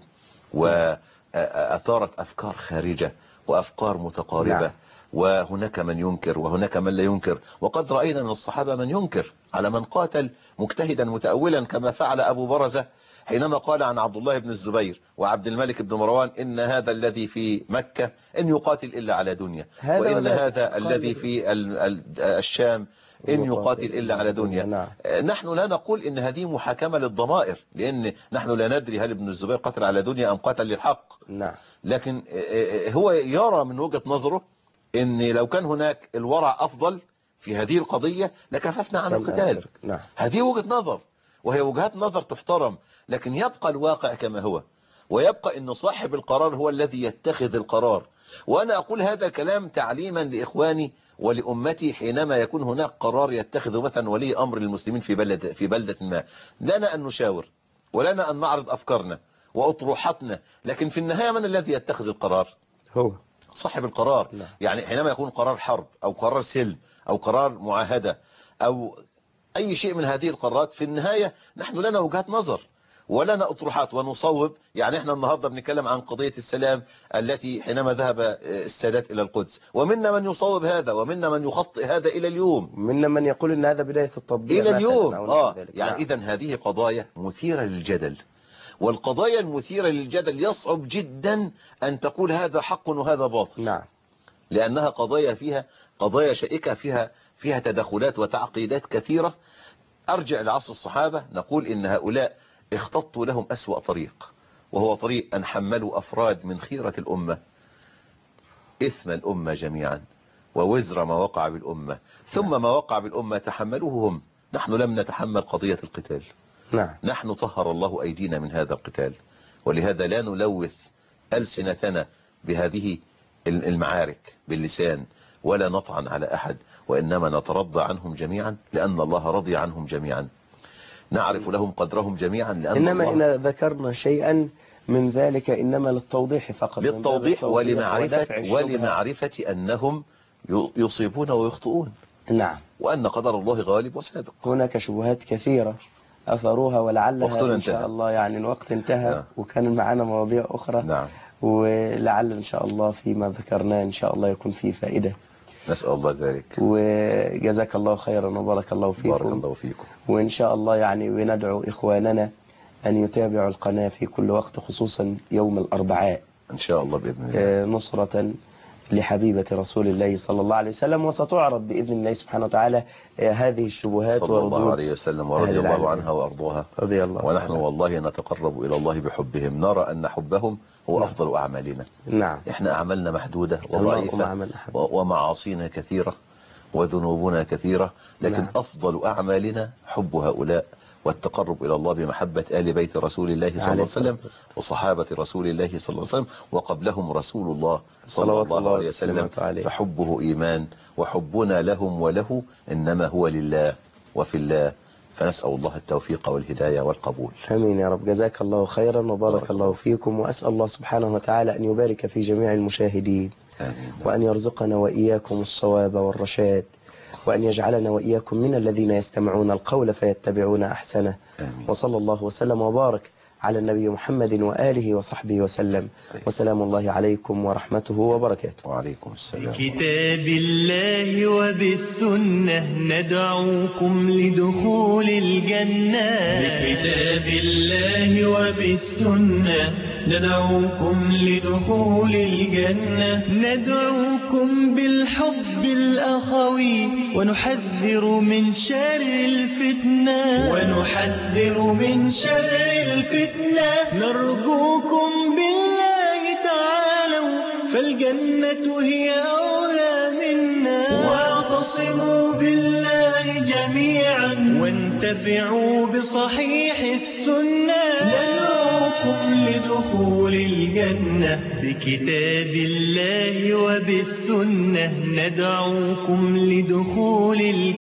Speaker 3: وأثارت أفكار خارجة وأفكار متقاربة. نعم. وهناك من ينكر وهناك من لا ينكر، وقد رأينا من الصحابة من ينكر على من قاتل مجتهدا متأولا كما فعل أبو برزة حينما قال عن عبد الله بن الزبير وعبد الملك بن مروان: إن هذا الذي في مكة إن يقاتل إلا على دنيا، وإن هذا الذي في الشام إن يقاتل إلا على دنيا. نعم. نحن لا نقول إن هذه محاكمة للضمائر، لأن نحن لا ندري هل ابن الزبير قتل على دنيا أم قتل للحق. نعم. لكن هو يرى من وجهة نظره إن لو كان هناك الورع أفضل في هذه القضية لكففنا عن القتال. نعم. هذه وجهة نظر، وهي وجهات نظر تحترم، لكن يبقى الواقع كما هو، ويبقى أن صاحب القرار هو الذي يتخذ القرار. وأنا أقول هذا الكلام تعليما لإخواني ولأمتي حينما يكون هناك قرار يتخذ مثلا ولي أمر للمسلمين في بلد في بلدة ما، لنا أن نشاور ولنا أن نعرض أفكارنا وأطروحاتنا، لكن في النهاية من الذي يتخذ القرار؟ هو صاحب القرار. لا. يعني حينما يكون قرار حرب أو قرار سلم أو قرار معاهدة أو أي شيء من هذه القرارات، في النهاية نحن لنا وجهات نظر ولنا أطروحات ونصوب. يعني احنا النهاردة بنتكلم عن قضية السلام التي حينما ذهب السادات إلى القدس، ومنا من يصوب هذا ومنا من يخطئ هذا إلى اليوم،
Speaker 2: منا من يقول إن هذا بداية التطبيع
Speaker 3: إلى اليوم. آه يعني
Speaker 2: نعم.
Speaker 3: إذن هذه قضايا مثيرة للجدل، والقضايا المثيرة للجدل يصعب جدا أن تقول هذا حق وهذا باطل.
Speaker 2: نعم.
Speaker 3: لأنها قضايا فيها قضايا شائكة، فيها فيها تدخلات وتعقيدات كثيرة. أرجع لعصر الصحابة، نقول إن هؤلاء اختطوا لهم أسوأ طريق، وهو طريق أن حملوا أفراد من خيرة الأمة إثم الأمة جميعا ووزر ما وقع بالأمة، ثم ما وقع بالأمة تحملوه هم. نحن لم نتحمل قضية القتال.
Speaker 2: نعم.
Speaker 3: نحن طهر الله أيدينا من هذا القتال، ولهذا لا نلوث ألسنتنا بهذه المعارك باللسان، ولا نطعن على أحد، وإنما نترضى عنهم جميعا لأن الله رضي عنهم جميعا، نعرف لهم قدرهم جميعا لأن
Speaker 2: إنما
Speaker 3: الله
Speaker 2: إن ذكرنا شيئا من ذلك إنما للتوضيح فقط،
Speaker 3: للتوضيح ولمعرفة, ولمعرفة أنهم يصيبون ويخطئون.
Speaker 2: نعم.
Speaker 3: وأن قدر الله غالب وسابق.
Speaker 2: هناك شبهات كثيرة أثروها ولعلها إن شاء الله يعني الوقت انتهى. نعم. وكان معنا مواضيع أخرى.
Speaker 3: نعم.
Speaker 2: ولعل إن شاء الله فيما ذكرناه إن شاء الله يكون فيه فائدة.
Speaker 3: نسأل الله ذلك.
Speaker 2: وجزاك الله خيرا وبارك الله فيكم.
Speaker 3: بارك الله فيكم.
Speaker 2: وإن شاء الله يعني وندعو إخواننا أن يتابعوا القناة في كل وقت، خصوصا يوم الأربعاء
Speaker 3: إن شاء الله بإذن الله،
Speaker 2: نصرة لحبيبة رسول الله صلى الله عليه وسلم. وستعرض بإذن الله سبحانه وتعالى هذه الشبهات
Speaker 3: صلى الله عليه وسلم ورضي الله عنها وأرضاها.
Speaker 2: رضي الله.
Speaker 3: ونحن والله نتقرب إلى الله بحبهم، نرى أن حبهم هو
Speaker 2: نعم.
Speaker 3: أفضل أعمالنا.
Speaker 2: نعم.
Speaker 3: إحنا أعمالنا محدودة وضعيفة ومعاصينا كثيرة وذنوبنا كثيرة، لكن نعم. أفضل أعمالنا حب هؤلاء والتقرب إلى الله بمحبة آل بيت رسول الله صلى الله عليه وسلم وصحابة رسول الله صلى الله عليه وسلم، وقبلهم رسول الله صلى الله عليه وسلم. فحبه إيمان، وحبنا لهم وله إنما هو لله وفي الله، فنسأل الله التوفيق والهداية والقبول.
Speaker 2: آمين يا رب. جزاك الله خيرا وبارك الله فيكم، وأسأل الله سبحانه وتعالى أن يبارك في جميع المشاهدين.
Speaker 3: آمين.
Speaker 2: وأن يرزقنا وإياكم الصواب والرشاد، وأن يجعلنا وإياكم من الذين يستمعون القول فيتبعون أحسنه.
Speaker 3: آمين.
Speaker 2: وصلى الله وسلم وبارك على النبي محمد وآله وصحبه وسلم. وسلام الله عليكم ورحمته وبركاته.
Speaker 3: وعليكم السلام.
Speaker 1: بكتاب الله وبالسنة ندعوكم لدخول الجنة. بكتاب الله وبالسنة ندعوكم لدخول الجنة. ندعوكم بالحب الأخوي ونحذر من شر الفتنة. ونحذر من شر الفتنة. نرجوكم بالله تعالوا فالجنة هي أولى منا. واعتصموا بالله جميعا وانتفعوا بصحيح السنة. ندعوكم لدخول الجنة بكتاب الله وبالسنة. ندعوكم لدخول الجنة.